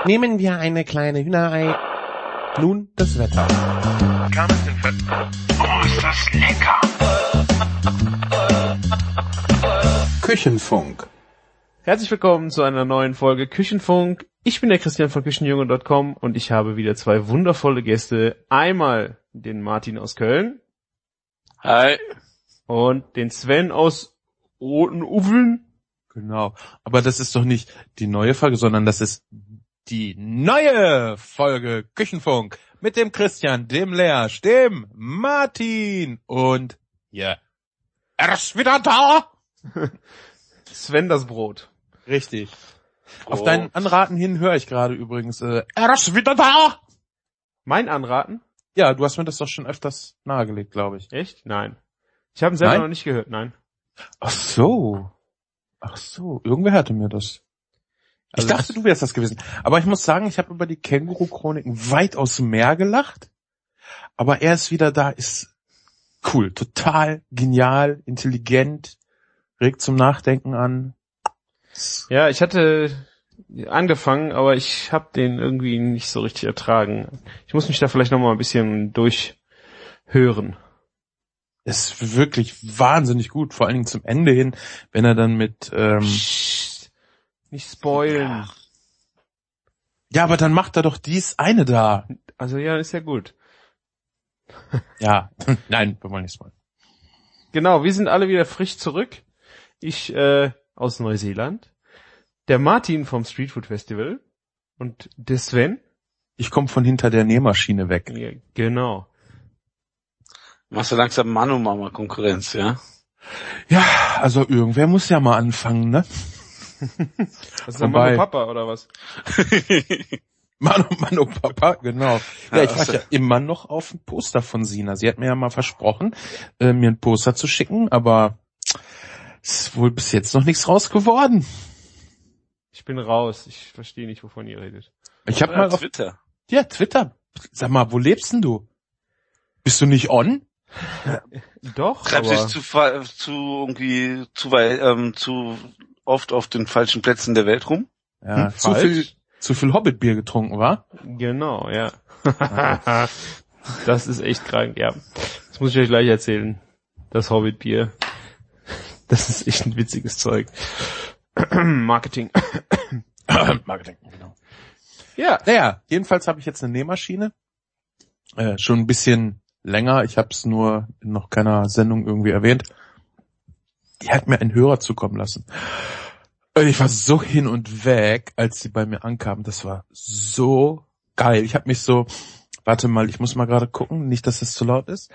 Nehmen wir eine kleine Hühnerei. Nun das Wetter. Oh, ist das lecker! Küchenfunk. Herzlich willkommen zu einer neuen Folge Küchenfunk. Ich bin der Christian von Küchenjunge.com und ich habe wieder zwei wundervolle Gäste. Einmal den Martin aus Köln. Hi. Und den Sven aus Roten-Uveln. Genau. Aber das ist doch nicht die neue Folge, sondern das ist die neue Folge Küchenfunk mit dem Christian, dem Leasch, dem Martin und ja, er ist wieder da. Sven das Brot. Richtig. Auf deinen Anraten hin höre ich gerade übrigens, er ist wieder da. Mein Anraten? Ja, du hast mir das doch schon öfters nahegelegt, glaube ich. Echt? Nein. Ich habe ihn selber Nein? noch nicht gehört, nein. Ach so, irgendwer hörte mir das. Ich dachte, du wärst das gewesen. Aber ich muss sagen, ich habe über die Känguru-Chroniken weitaus mehr gelacht. Aber er ist wieder da, ist cool, total genial, intelligent, regt zum Nachdenken an. Ja, ich hatte angefangen, aber ich habe den irgendwie nicht so richtig ertragen. Ich muss mich da vielleicht noch mal ein bisschen durchhören. Ist wirklich wahnsinnig gut, vor allen Dingen zum Ende hin, wenn er dann mit Nicht spoilen. Ja, aber dann macht er doch dies eine da. Also ja, ist ja gut. Ja, nein, wir wollen nicht spoilern. Genau, wir sind alle wieder frisch zurück. Ich aus Neuseeland, der Martin vom Streetfood Festival und der Sven. Ich komme von hinter der Nähmaschine weg. Ja, genau. Machst du langsam Manu-Mama Konkurrenz, ja? Ja, also irgendwer muss ja mal anfangen, ne? Das ist der Manu Papa oder was? Manu Papa, genau. Ja, ich warte ja immer noch auf ein Poster von Sina. Sie hat mir ja mal versprochen, mir ein Poster zu schicken, aber es ist wohl bis jetzt noch nichts raus geworden. Ich bin raus. Ich verstehe nicht, wovon ihr redet. Ich habe mal auf Twitter. Ja, Twitter. Sag mal, wo lebst denn du? Bist du nicht on? Doch, Treibst aber dich zu oft auf den falschen Plätzen der Welt rum? Ja, falsch? zu viel Hobbitbier getrunken, wa? Genau, ja. Das ist echt krank, ja. Das muss ich euch gleich erzählen. Das Hobbitbier. Das ist echt ein witziges Zeug. Marketing. Marketing, genau. Ja. Naja, jedenfalls habe ich jetzt eine Nähmaschine. Schon ein bisschen länger. Ich habe es nur in noch keiner Sendung irgendwie erwähnt. Die hat mir einen Hörer zukommen lassen. Und ich war so hin und weg, als sie bei mir ankam. Das war so geil. Ich habe mich so, warte mal, ich muss mal gerade gucken, nicht, dass es zu laut ist.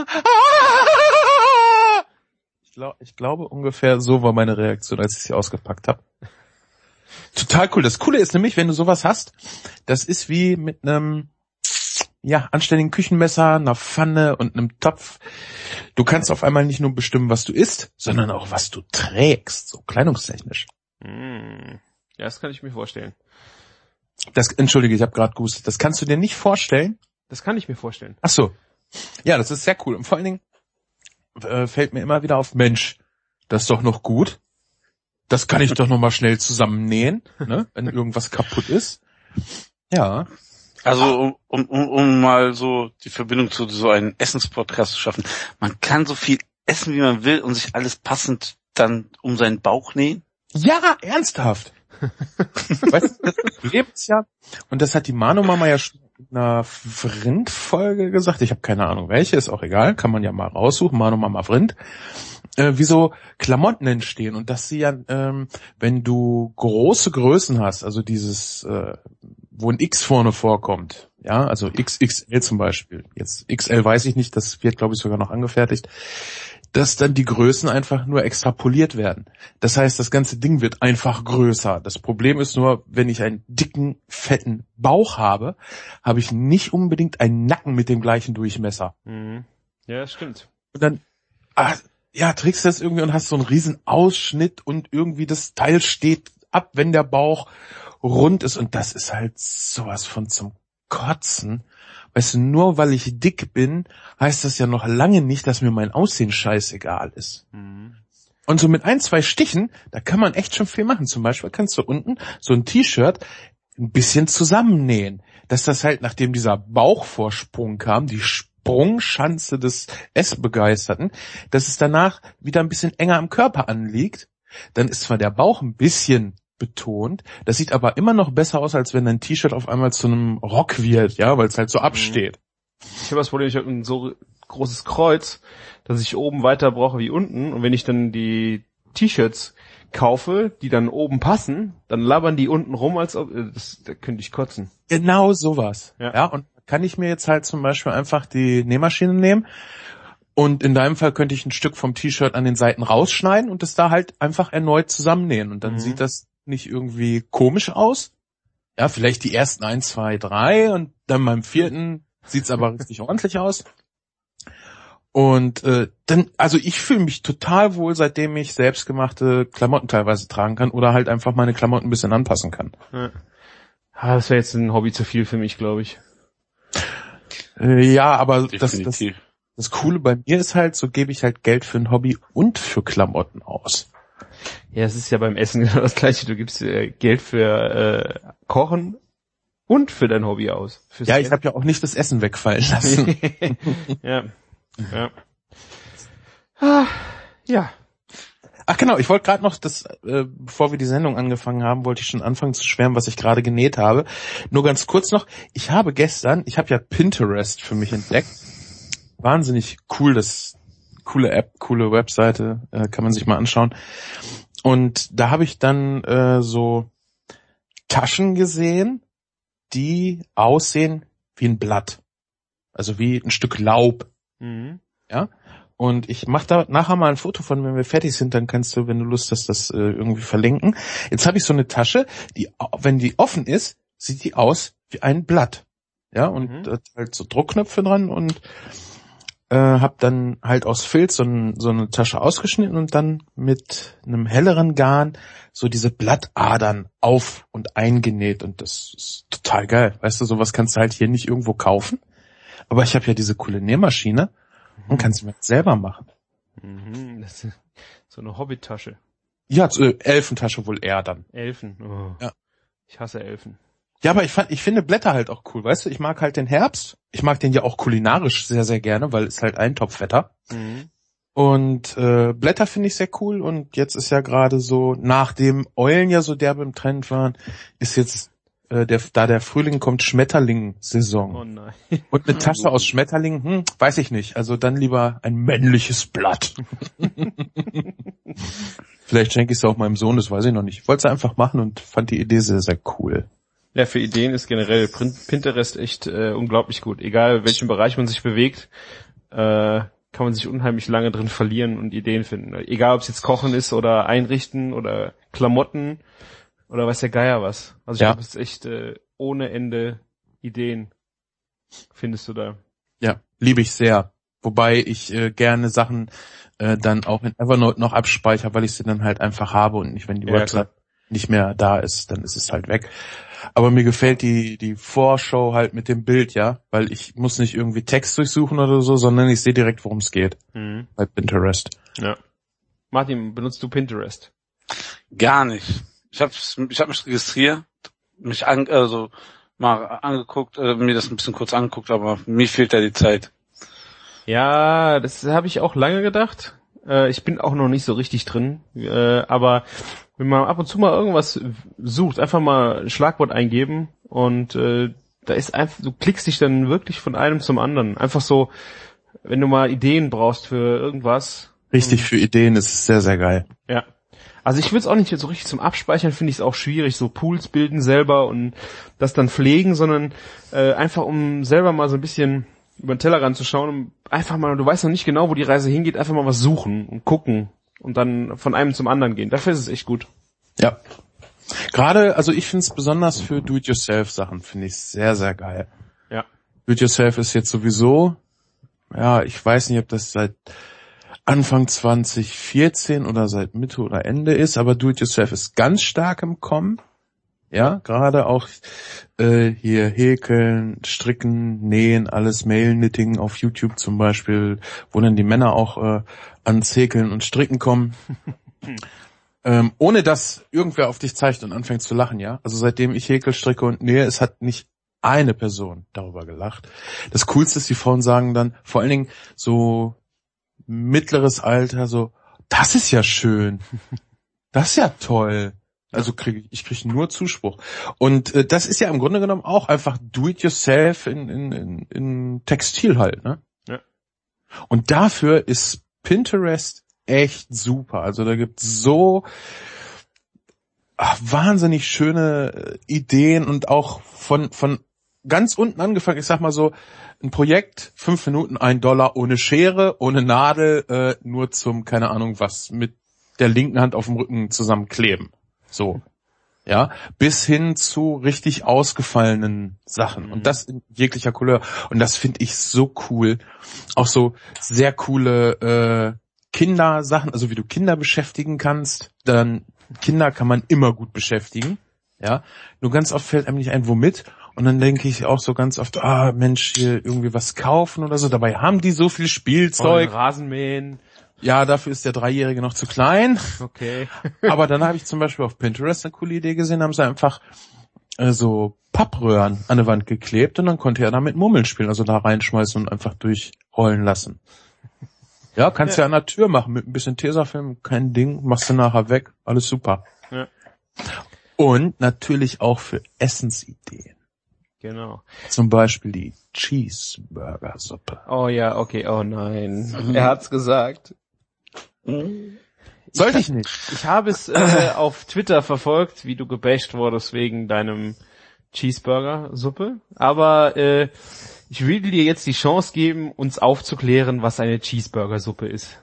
Ich glaube ungefähr so war meine Reaktion, als ich sie ausgepackt habe. Total cool. Das Coole ist nämlich, wenn du sowas hast, das ist wie mit einem anständigen Küchenmesser, einer Pfanne und einem Topf. Du kannst auf einmal nicht nur bestimmen, was du isst, sondern auch, was du trägst, so kleidungstechnisch. Ja, das kann ich mir vorstellen. Entschuldige, ich habe gerade gehustet. Das kannst du dir nicht vorstellen? Das kann ich mir vorstellen. Ach so. Ja, das ist sehr cool. Und vor allen Dingen fällt mir immer wieder auf, Mensch, das ist doch noch gut. Das kann ich doch noch mal schnell zusammennähen, ne, wenn irgendwas kaputt ist. Ja. Also um mal so die Verbindung zu so einem Essenspodcast zu schaffen. Man kann so viel essen, wie man will und sich alles passend dann um seinen Bauch nähen. Ja, ernsthaft. Weißt du, das Problem ist ja, und das hat die Manu-Mama ja schon in einer Vrind-Folge gesagt, ich habe keine Ahnung welche, ist auch egal, kann man ja mal raussuchen, Manu-Mama Vrind, wie so Klamotten entstehen und dass sie ja, wenn du große Größen hast, also dieses, wo ein X vorne vorkommt, ja, also XXL zum Beispiel, jetzt XL weiß ich nicht, das wird glaube ich sogar noch angefertigt, dass dann die Größen einfach nur extrapoliert werden. Das heißt, das ganze Ding wird einfach größer. Das Problem ist nur, wenn ich einen dicken, fetten Bauch habe, habe ich nicht unbedingt einen Nacken mit dem gleichen Durchmesser. Mhm. Ja, das stimmt. Und dann, trägst du das irgendwie und hast so einen riesen Ausschnitt und irgendwie das Teil steht ab, wenn der Bauch rund ist. Und das ist halt sowas von zum Kotzen. Weißt du, nur weil ich dick bin, heißt das ja noch lange nicht, dass mir mein Aussehen scheißegal ist. Mhm. Und so mit 1, 2 Stichen, da kann man echt schon viel machen. Zum Beispiel kannst du unten so ein T-Shirt ein bisschen zusammennähen. Dass das halt, nachdem dieser Bauchvorsprung kam, die Sprungschanze des Essbegeisterten, dass es danach wieder ein bisschen enger am Körper anliegt. Dann ist zwar der Bauch ein bisschen betont, das sieht aber immer noch besser aus, als wenn ein T-Shirt auf einmal zu einem Rock wird, ja, weil es halt so absteht. Ich habe das Problem, ich habe ein so großes Kreuz, dass ich oben weiter brauche wie unten, und wenn ich dann die T-Shirts kaufe, die dann oben passen, dann labern die unten rum, als ob, da könnte ich kotzen. Genau sowas. Ja. Ja, und kann ich mir jetzt halt zum Beispiel einfach die Nähmaschine nehmen und in deinem Fall könnte ich ein Stück vom T-Shirt an den Seiten rausschneiden und es da halt einfach erneut zusammennähen und dann sieht das nicht irgendwie komisch aus. Ja, vielleicht die ersten 1, 2, 3 und dann beim 4. sieht's aber richtig ordentlich aus. Und dann, also ich fühle mich total wohl, seitdem ich selbstgemachte Klamotten teilweise tragen kann oder halt einfach meine Klamotten ein bisschen anpassen kann. Ja. Das wäre jetzt ein Hobby zu viel für mich, glaube ich. Ja, aber Definitiv. das Coole bei mir ist halt, so gebe ich halt Geld für ein Hobby und für Klamotten aus. Ja, es ist ja beim Essen genau das Gleiche. Du gibst Geld für Kochen und für dein Hobby aus. Ja, ich habe ja auch nicht das Essen wegfallen lassen. Ja. Ja. Ach genau, ich wollte gerade noch, bevor wir die Sendung angefangen haben, wollte ich schon anfangen zu schwärmen, was ich gerade genäht habe. Nur ganz kurz noch, ich habe ja Pinterest für mich entdeckt. Wahnsinnig cool, coole App, coole Webseite, kann man sich mal anschauen. Und da habe ich dann so Taschen gesehen, die aussehen wie ein Blatt. Also wie ein Stück Laub. Mhm. Ja. Und ich mache da nachher mal ein Foto von, wenn wir fertig sind, dann kannst du, wenn du Lust hast, das irgendwie verlinken. Jetzt habe ich so eine Tasche, die, wenn die offen ist, sieht die aus wie ein Blatt. Ja, und halt so Druckknöpfe dran und habe dann halt aus Filz so eine Tasche ausgeschnitten und dann mit einem helleren Garn so diese Blattadern auf und eingenäht und das ist total geil. Weißt du, sowas kannst du halt hier nicht irgendwo kaufen. Aber ich habe ja diese coole Nähmaschine und kann es mir selber machen. Das ist so eine Hobbytasche. Ja, Elfentasche wohl eher dann. Elfen. Oh. Ja. Ich hasse Elfen. Ja, aber ich finde Blätter halt auch cool, weißt du, ich mag halt den Herbst. Ich mag den ja auch kulinarisch sehr, sehr gerne, weil es halt Eintopfwetter. Und Blätter finde ich sehr cool und jetzt ist ja gerade so, nachdem Eulen ja so derbe im Trend waren, ist jetzt da der Frühling kommt, Schmetterling-Saison. Oh nein. Und eine Tasche aus Schmetterlingen, weiß ich nicht. Also dann lieber ein männliches Blatt. Vielleicht schenke ich es auch meinem Sohn, das weiß ich noch nicht. Ich wollte es einfach machen und fand die Idee sehr, sehr cool. Ja, für Ideen ist generell Pinterest echt unglaublich gut. Egal, in welchem Bereich man sich bewegt, kann man sich unheimlich lange drin verlieren und Ideen finden. Egal, ob es jetzt Kochen ist oder Einrichten oder Klamotten oder weiß der Geier was. Also ich glaube, es ist echt ohne Ende Ideen findest du da. Ja, liebe ich sehr. Wobei ich gerne Sachen dann auch in Evernote noch abspeichere, weil ich sie dann halt einfach habe und nicht, wenn die Website nicht mehr da ist, dann ist es halt weg. Aber mir gefällt die Vorschau halt mit dem Bild, ja, weil ich muss nicht irgendwie Text durchsuchen oder so, sondern ich sehe direkt, worum es geht. Bei Pinterest. Ja. Martin, benutzt du Pinterest? Gar nicht. Ich hab mich registriert, mal angeguckt, mir das ein bisschen kurz angeguckt, aber mir fehlt da die Zeit. Ja, das habe ich auch lange gedacht. Ich bin auch noch nicht so richtig drin, aber wenn man ab und zu mal irgendwas sucht, einfach mal ein Schlagwort eingeben und da ist einfach, du klickst dich dann wirklich von einem zum anderen. Einfach so, wenn du mal Ideen brauchst für irgendwas. Richtig, für Ideen ist es sehr, sehr geil. Ja. Also ich würde es auch nicht so richtig zum Abspeichern, finde ich es auch schwierig, so Pools bilden selber und das dann pflegen, sondern einfach um selber mal so ein bisschen über den Tellerrand zu schauen, um einfach mal, du weißt noch nicht genau, wo die Reise hingeht, einfach mal was suchen und gucken und dann von einem zum anderen gehen. Dafür ist es echt gut. Ja. Gerade, also ich finde es besonders für Do-it-yourself-Sachen, finde ich sehr, sehr geil. Ja. Do-it-yourself ist jetzt sowieso, ja, ich weiß nicht, ob das seit Anfang 2014 oder seit Mitte oder Ende ist, aber Do-it-yourself ist ganz stark im Kommen. Ja, gerade auch hier häkeln, stricken, nähen, alles Mail-Knitting auf YouTube zum Beispiel, wo dann die Männer auch ans Häkeln und Stricken kommen. ohne dass irgendwer auf dich zeigt und anfängt zu lachen, ja. Also seitdem ich Häkel stricke und nähe, es hat nicht eine Person darüber gelacht. Das Coolste ist, die Frauen sagen dann, vor allen Dingen so mittleres Alter, so, das ist ja schön, das ist ja toll. Also ich krieg nur Zuspruch. Und das ist ja im Grunde genommen auch einfach do-it-yourself in Textil halt, ne? Ja. Und dafür ist Pinterest echt super. Also da gibt's so wahnsinnig schöne Ideen und auch von ganz unten angefangen, ich sag mal so, ein Projekt, 5 Minuten, $1 ohne Schere, ohne Nadel, nur zum, keine Ahnung was, mit der linken Hand auf dem Rücken zusammenkleben. So. Ja, bis hin zu richtig ausgefallenen Sachen. Und das in jeglicher Couleur. Und das finde ich so cool. Auch so sehr coole Kindersachen, also wie du Kinder beschäftigen kannst. Dann Kinder kann man immer gut beschäftigen. Ja, nur ganz oft fällt einem nicht ein, womit. Und dann denke ich auch so ganz oft, Mensch, hier irgendwie was kaufen oder so. Dabei haben die so viel Spielzeug. Rasenmähen. Ja, dafür ist der 3-Jährige noch zu klein. Okay. Aber dann habe ich zum Beispiel auf Pinterest eine coole Idee gesehen, haben sie einfach so Pappröhren an die Wand geklebt und dann konnte er damit Mummeln spielen, also da reinschmeißen und einfach durchrollen lassen. Ja, kannst ja an der Tür machen mit ein bisschen Tesafilm, kein Ding, machst du nachher weg, alles super. Ja. Und natürlich auch für Essensideen. Genau. Zum Beispiel die Cheeseburger-Suppe. Oh ja, okay, oh nein. Er hat's gesagt. Sollte ich nicht. Ich habe es auf Twitter verfolgt, wie du gebasht wurdest wegen deinem Cheeseburger-Suppe. Aber ich will dir jetzt die Chance geben, uns aufzuklären, was eine Cheeseburger-Suppe ist.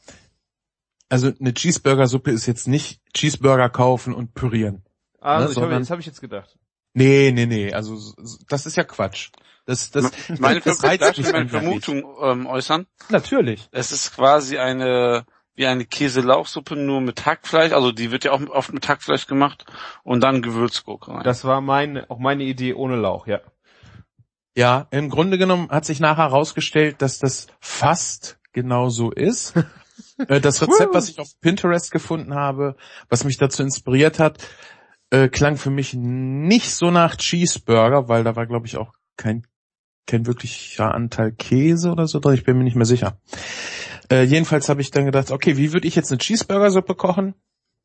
Also eine Cheeseburger-Suppe ist jetzt nicht Cheeseburger kaufen und pürieren. Also das habe ich jetzt gedacht. Nee, also das ist ja Quatsch. Meine Vermutung äußern? Natürlich. Es ist quasi wie eine Käse-Lauchsuppe, nur mit Hackfleisch, also die wird ja auch oft mit Hackfleisch gemacht und dann Gewürzgurke rein. Das war auch meine Idee ohne Lauch, ja. Ja, im Grunde genommen hat sich nachher herausgestellt, dass das fast genau so ist. Das Rezept, was ich auf Pinterest gefunden habe, was mich dazu inspiriert hat, klang für mich nicht so nach Cheeseburger, weil da war, glaube ich, auch kein wirklicher Anteil Käse oder so drin. Ich bin mir nicht mehr sicher. Jedenfalls habe ich dann gedacht, okay, wie würde ich jetzt eine Cheeseburger-Suppe kochen?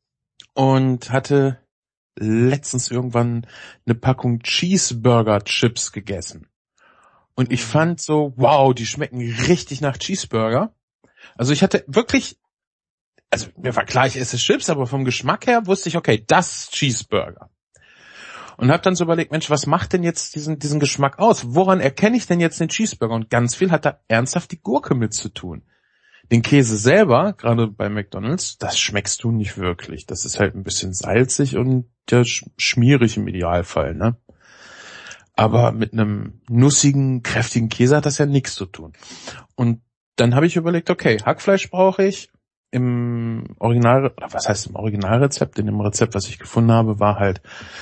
Und hatte letztens irgendwann eine Packung Cheeseburger-Chips gegessen. Und ich fand so, wow, die schmecken richtig nach Cheeseburger. Also ich hatte wirklich, also mir war klar, ich esse Chips, aber vom Geschmack her wusste ich, okay, das ist Cheeseburger. Und habe dann so überlegt, Mensch, was macht denn jetzt diesen Geschmack aus? Woran erkenne ich denn jetzt den Cheeseburger? Und ganz viel hat da ernsthaft die Gurke mit zu tun. Den Käse selber, gerade bei McDonald's, das schmeckst du nicht wirklich. Das ist halt ein bisschen salzig und ja, schmierig im Idealfall, ne? Aber mit einem nussigen, kräftigen Käse hat das ja nichts zu tun. Und dann habe ich überlegt, okay, Hackfleisch brauche ich. Im Originalrezept, in dem Rezept, was ich gefunden habe, war halt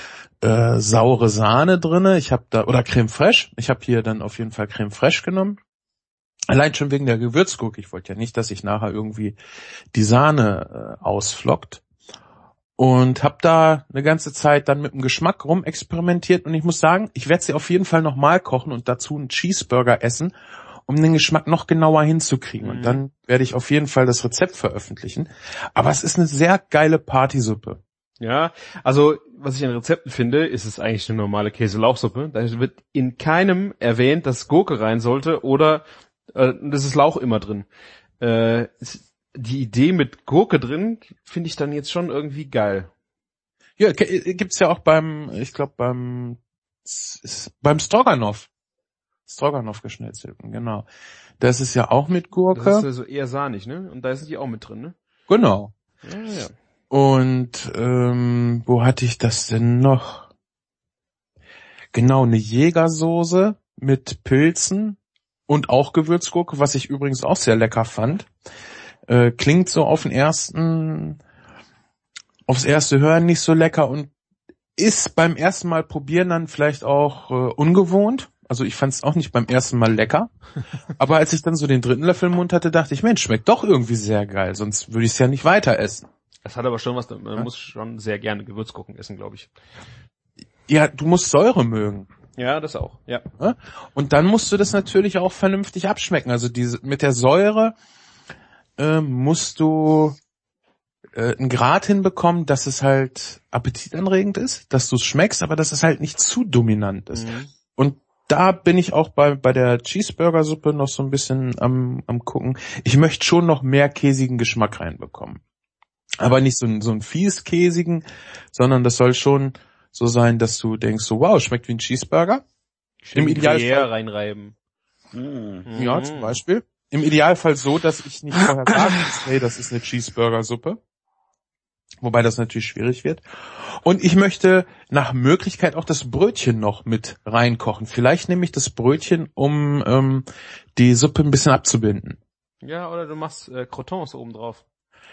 saure Sahne drinne. Ich habe da, oder Creme Fraiche. Ich habe hier dann auf jeden Fall Creme Fraiche genommen. Allein schon wegen der Gewürzgurke. Ich wollte ja nicht, dass sich nachher irgendwie die Sahne ausflockt. Und habe da eine ganze Zeit dann mit dem Geschmack rumexperimentiert. Und ich muss sagen, ich werde sie auf jeden Fall nochmal kochen und dazu einen Cheeseburger essen, um den Geschmack noch genauer hinzukriegen. Und dann werde ich auf jeden Fall das Rezept veröffentlichen. Aber es ist eine sehr geile Partysuppe. Ja, also was ich an Rezepten finde, ist es eigentlich eine normale Käse-Lauchsuppe. Da wird in keinem erwähnt, dass Gurke rein sollte oder das ist Lauch immer drin. Die Idee mit Gurke drin finde ich dann jetzt schon irgendwie geil. Ja, gibt's ja auch beim Stroganoff. Stroganoff geschnetzelten, genau. Das ist ja auch mit Gurke. Das ist ja so eher sahnig, ne? Und da ist die auch mit drin, ne? Genau. Ja. Und wo hatte ich das denn noch? Genau, eine Jägersoße mit Pilzen und auch Gewürzgurke, was ich übrigens auch sehr lecker fand. Klingt so aufs erste Hören nicht so lecker und ist beim ersten Mal probieren dann vielleicht auch ungewohnt. Also ich fand es auch nicht beim ersten Mal lecker. Aber als ich dann so den 3. Löffel im Mund hatte, dachte ich, Mensch, schmeckt doch irgendwie sehr geil, sonst würde ich es ja nicht weiter essen. Das hat aber schon was, man muss schon sehr gerne Gewürzgurken essen, glaube ich. Ja, du musst Säure mögen. Ja, das auch, ja. Und dann musst du das natürlich auch vernünftig abschmecken. Also mit der Säure musst du einen Grad hinbekommen, dass es halt appetitanregend ist, dass du es schmeckst, aber dass es halt nicht zu dominant ist. Mhm. Und da bin ich auch bei der Cheeseburger-Suppe noch so ein bisschen am gucken. Ich möchte schon noch mehr käsigen Geschmack reinbekommen. Aber nicht so einen fies käsigen, sondern das soll schon so sein, dass du denkst, so wow, schmeckt wie ein Cheeseburger. Im Idealfall reinreiben. Ja, zum Beispiel. Im Idealfall so, dass ich nicht vorher sagen muss, hey, das ist eine Cheeseburger-Suppe. Wobei das natürlich schwierig wird. Und ich möchte nach Möglichkeit auch das Brötchen noch mit reinkochen. Vielleicht nehme ich das Brötchen, um die Suppe ein bisschen abzubinden. Ja, oder du machst Crotons oben drauf.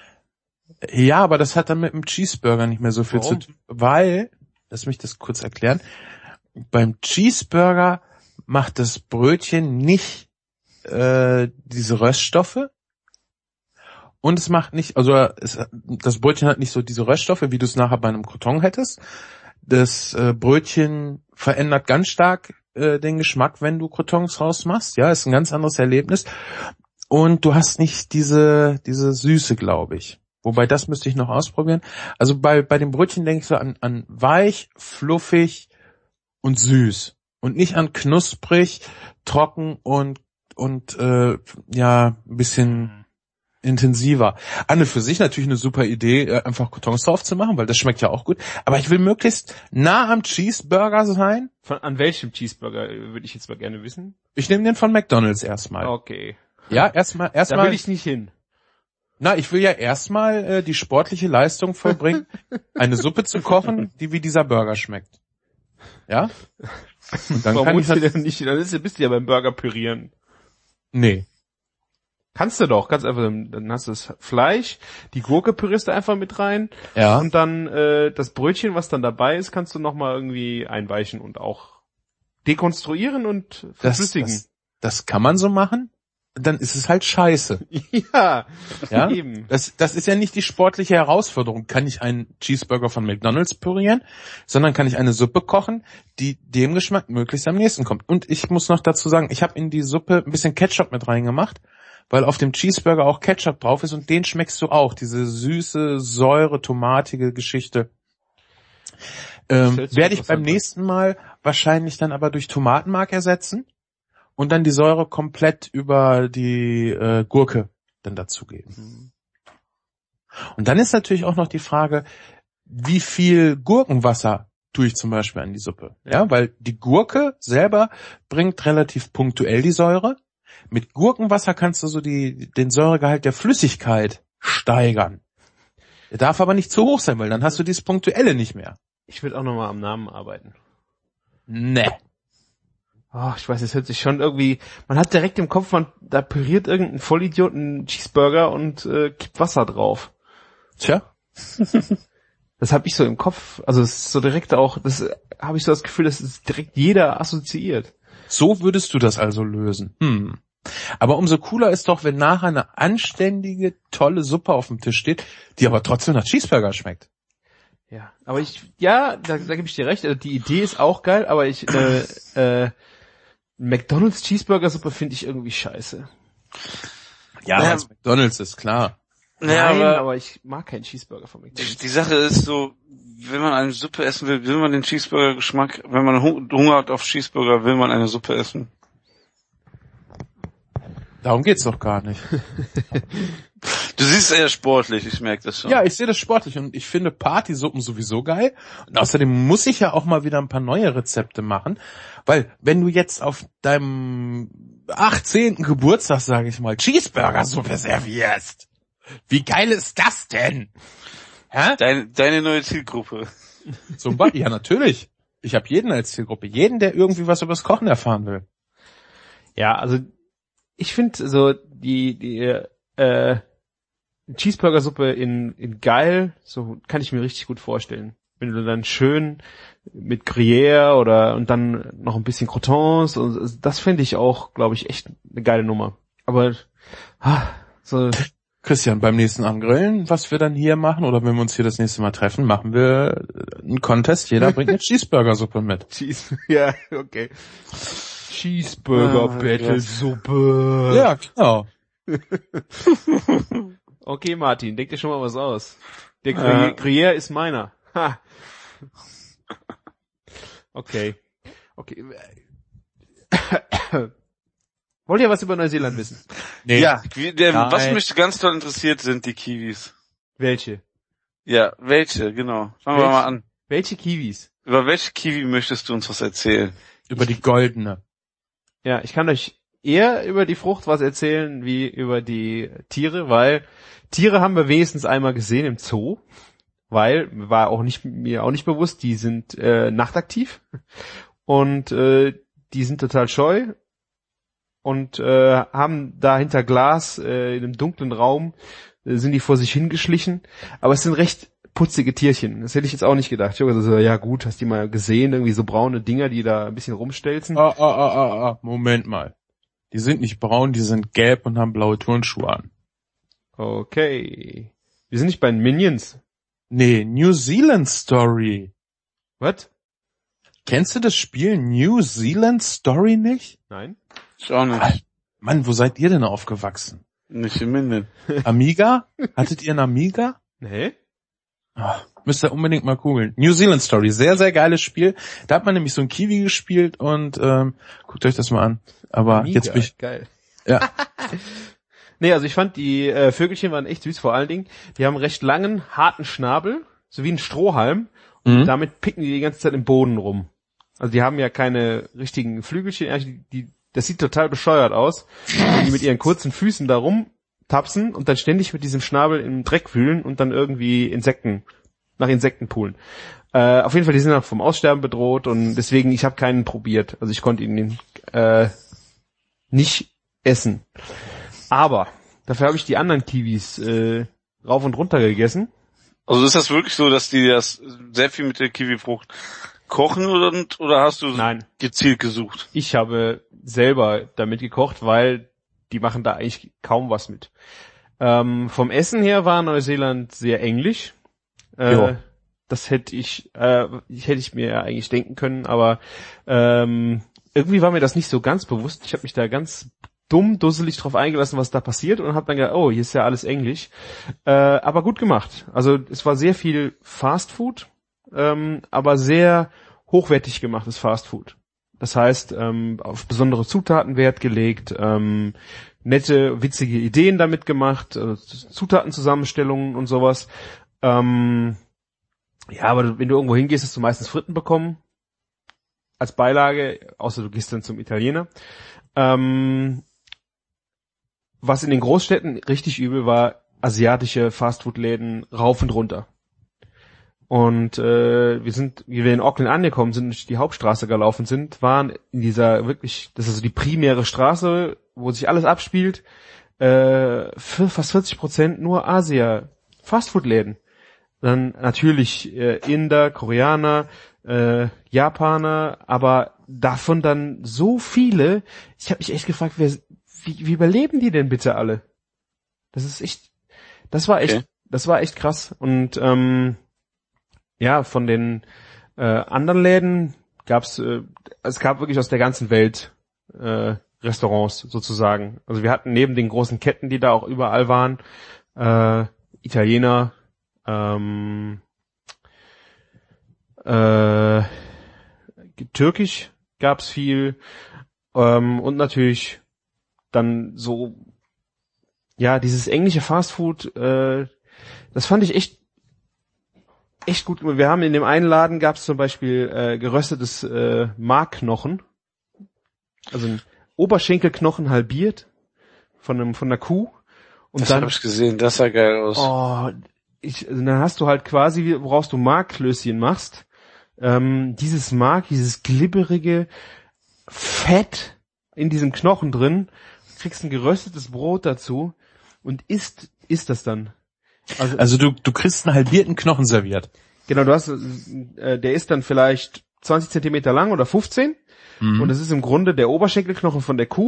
Ja, aber das hat dann mit dem Cheeseburger nicht mehr so viel zu tun. Weil, lass mich das kurz erklären, beim Cheeseburger macht das Brötchen nicht diese Röststoffe. Und es macht nicht, das Brötchen hat nicht so diese Röststoffe, wie du es nachher bei einem Croton hättest. Das Brötchen verändert ganz stark den Geschmack, wenn du Crotons rausmachst. Ja, ist ein ganz anderes Erlebnis. Und du hast nicht diese Süße, glaube ich. Wobei, das müsste ich noch ausprobieren. Also bei dem Brötchen denke ich so an weich, fluffig und süß. Und nicht an knusprig, trocken und ein bisschen intensiver. An und für sich natürlich eine super Idee, einfach Crotons drauf zu machen, weil das schmeckt ja auch gut. Aber ich will möglichst nah am Cheeseburger sein. An welchem Cheeseburger würde ich jetzt mal gerne wissen? Ich nehme den von McDonald's erstmal. Okay. Ja, erstmal. Da will ich nicht hin. Na, ich will ja erstmal die sportliche Leistung vollbringen, eine Suppe zu kochen, die wie dieser Burger schmeckt. Ja? Und dann Warum kann ich du denn nicht, bist du ja beim Burger pürieren. Nee. Kannst du doch, kannst einfach, dann hast du das Fleisch, die Gurke pürierst du einfach mit rein. Ja. Und dann das Brötchen, was dann dabei ist, kannst du nochmal irgendwie einweichen und auch dekonstruieren und verflüssigen. Das kann man so machen. Dann ist es halt scheiße. Ja, Ja, eben. das ist ja nicht die sportliche Herausforderung. Kann ich einen Cheeseburger von McDonald's pürieren, sondern kann ich eine Suppe kochen, die dem Geschmack möglichst am nächsten kommt. Und ich muss noch dazu sagen, ich habe in die Suppe ein bisschen Ketchup mit reingemacht, weil auf dem Cheeseburger auch Ketchup drauf ist und den schmeckst du auch. Diese süße, säure, tomatige Geschichte. Werde ich beim nächsten Mal wahrscheinlich dann aber durch Tomatenmark ersetzen. Und dann die Säure komplett über die Gurke dann dazugeben. Und dann ist natürlich auch noch die Frage, wie viel Gurkenwasser tue ich zum Beispiel an die Suppe? Ja, weil die Gurke selber bringt relativ punktuell die Säure. Mit Gurkenwasser kannst du so den Säuregehalt der Flüssigkeit steigern. Der darf aber nicht zu hoch sein, weil dann hast du dieses Punktuelle nicht mehr. Ich will auch nochmal am Namen arbeiten. Nee. Oh, ich weiß, es hört sich schon irgendwie, man hat direkt im Kopf, da püriert irgendein Vollidiot einen Cheeseburger und kippt Wasser drauf. Tja. Das habe ich so im Kopf, also es ist so direkt auch, das habe ich so das Gefühl, dass es direkt jeder assoziiert. So würdest du das also lösen. Aber umso cooler ist doch, wenn nachher eine anständige, tolle Suppe auf dem Tisch steht, die aber trotzdem nach Cheeseburger schmeckt. Ja, aber da gebe ich dir recht, also die Idee ist auch geil, aber McDonald's Cheeseburger-Suppe finde ich irgendwie scheiße. Ja, weil es McDonald's ist, klar. Naja, Nein, aber ich mag keinen Cheeseburger von McDonald's. Die Sache ist so, wenn man eine Suppe essen will man den Cheeseburger-Geschmack, wenn man Hunger hat auf Cheeseburger, will man eine Suppe essen. Darum geht's doch gar nicht. Du siehst eher sportlich, ich merke das schon. Ja, ich sehe das sportlich und ich finde Partysuppen sowieso geil. Und außerdem muss ich ja auch mal wieder ein paar neue Rezepte machen, weil wenn du jetzt auf deinem 18. Geburtstag, sage ich mal, Cheeseburger-Suppe servierst, wie geil ist das denn? Hä? Deine neue Zielgruppe. Ja, natürlich. Ich habe jeden als Zielgruppe. Jeden, der irgendwie was übers Kochen erfahren will. Ja, also ich finde so die Cheeseburger-Suppe in geil, so kann ich mir richtig gut vorstellen. Wenn du dann schön mit Gruyère und dann noch ein bisschen Crotons, und das finde ich auch, glaube ich, echt eine geile Nummer. Aber so Christian, beim nächsten Angrillen, was wir dann hier machen, oder wenn wir uns hier das nächste Mal treffen, machen wir einen Contest. Jeder bringt eine Cheeseburger-Suppe mit. Ja, okay. Cheeseburger-Battle-Suppe. Ja, genau. Okay, Martin, denk dir schon mal was aus. Der Gruyère ist meiner. Ha. Okay. Wollt ihr was über Neuseeland wissen? Nee. Ja, was mich ganz toll interessiert, sind die Kiwis. Welche? Ja, welche, genau. Fangen wir mal an. Welche Kiwis? Über welche Kiwi möchtest du uns was erzählen? Über die goldene. Ja, ich kann euch eher über die Frucht was erzählen, wie über die Tiere, weil Tiere haben wir wenigstens einmal gesehen im Zoo, weil mir auch nicht bewusst, die sind nachtaktiv und die sind total scheu und haben da hinter Glas in einem dunklen Raum sind die vor sich hingeschlichen, aber es sind recht putzige Tierchen. Das hätte ich jetzt auch nicht gedacht. Ich habe gesagt, ja gut, hast du die mal gesehen, irgendwie so braune Dinger, die da ein bisschen rumstelzen. Moment mal. Die sind nicht braun, die sind gelb und haben blaue Turnschuhe an. Okay. Wir sind nicht bei den Minions. Nee, New Zealand Story. Was? Kennst du das Spiel New Zealand Story nicht? Nein. Ich auch nicht. Mann, wo seid ihr denn aufgewachsen? Nicht im Minden. Amiga? Hattet ihr einen Amiga? Nee. Müsst ihr unbedingt mal googeln. New Zealand Story, sehr, sehr geiles Spiel. Da hat man nämlich so ein Kiwi gespielt und guckt euch das mal an. Aber Amiga, jetzt bin ich... geil. Ja. Nee, also ich fand, die Vögelchen waren echt süß, vor allen Dingen. Die haben einen recht langen, harten Schnabel, so wie ein Strohhalm. Und damit picken die ganze Zeit im Boden rum. Also die haben ja keine richtigen Flügelchen. Das sieht total bescheuert aus, wenn die mit ihren kurzen Füßen da rumtapsen und dann ständig mit diesem Schnabel im Dreck wühlen und dann irgendwie nach Insekten poolen. Auf jeden Fall, die sind auch vom Aussterben bedroht und deswegen, ich habe keinen probiert. Also ich konnte ihn nicht essen. Aber dafür habe ich die anderen Kiwis rauf und runter gegessen. Also ist das wirklich so, dass die das sehr viel mit der Kiwifrucht kochen oder hast du Nein. gezielt gesucht? Ich habe selber damit gekocht, weil die machen da eigentlich kaum was mit. Vom Essen her war Neuseeland sehr englisch. Das hätte ich mir eigentlich denken können, aber irgendwie war mir das nicht so ganz bewusst. Ich habe mich da ganz dusselig drauf eingelassen, was da passiert und habe dann gedacht, oh, hier ist ja alles Englisch. Aber gut gemacht. Also es war sehr viel Fast Food, aber sehr hochwertig gemachtes Fast Food. Das heißt, auf besondere Zutaten Wert gelegt, nette, witzige Ideen damit gemacht, Zutatenzusammenstellungen und sowas. Ja, aber wenn du irgendwo hingehst, hast du meistens Fritten bekommen als Beilage, außer du gehst dann zum Italiener. Was in den Großstädten richtig übel war, asiatische Fastfood-Läden rauf und runter. Und wie wir in Auckland angekommen sind, durch die Hauptstraße gelaufen sind, waren in dieser wirklich, das ist so die primäre Straße, wo sich alles abspielt, für fast 40% nur Asia-Fastfood-Läden. Dann natürlich Inder, Koreaner, Japaner, aber davon dann so viele. Ich habe mich echt gefragt, wie überleben die denn bitte alle? Das war echt krass. Und ja, von den anderen Läden es gab wirklich aus der ganzen Welt Restaurants sozusagen. Also wir hatten neben den großen Ketten, die da auch überall waren, Italiener, Türkisch gab's viel und natürlich dann so, ja, dieses englische Fastfood, das fand ich echt gut. Wir haben in dem einen Laden gab's zum Beispiel geröstetes Markknochen, also ein Oberschenkelknochen halbiert von einer Kuh. Und das dann habe ich gesehen, das sah geil aus. Dann hast du halt quasi, woraus du Markklößchen machst, dieses Mark, dieses glibberige Fett in diesem Knochen drin, kriegst ein geröstetes Brot dazu und isst das dann. Also du kriegst einen halbierten Knochen serviert. Genau, der ist dann vielleicht 20 Zentimeter lang oder 15 und das ist im Grunde der Oberschenkelknochen von der Kuh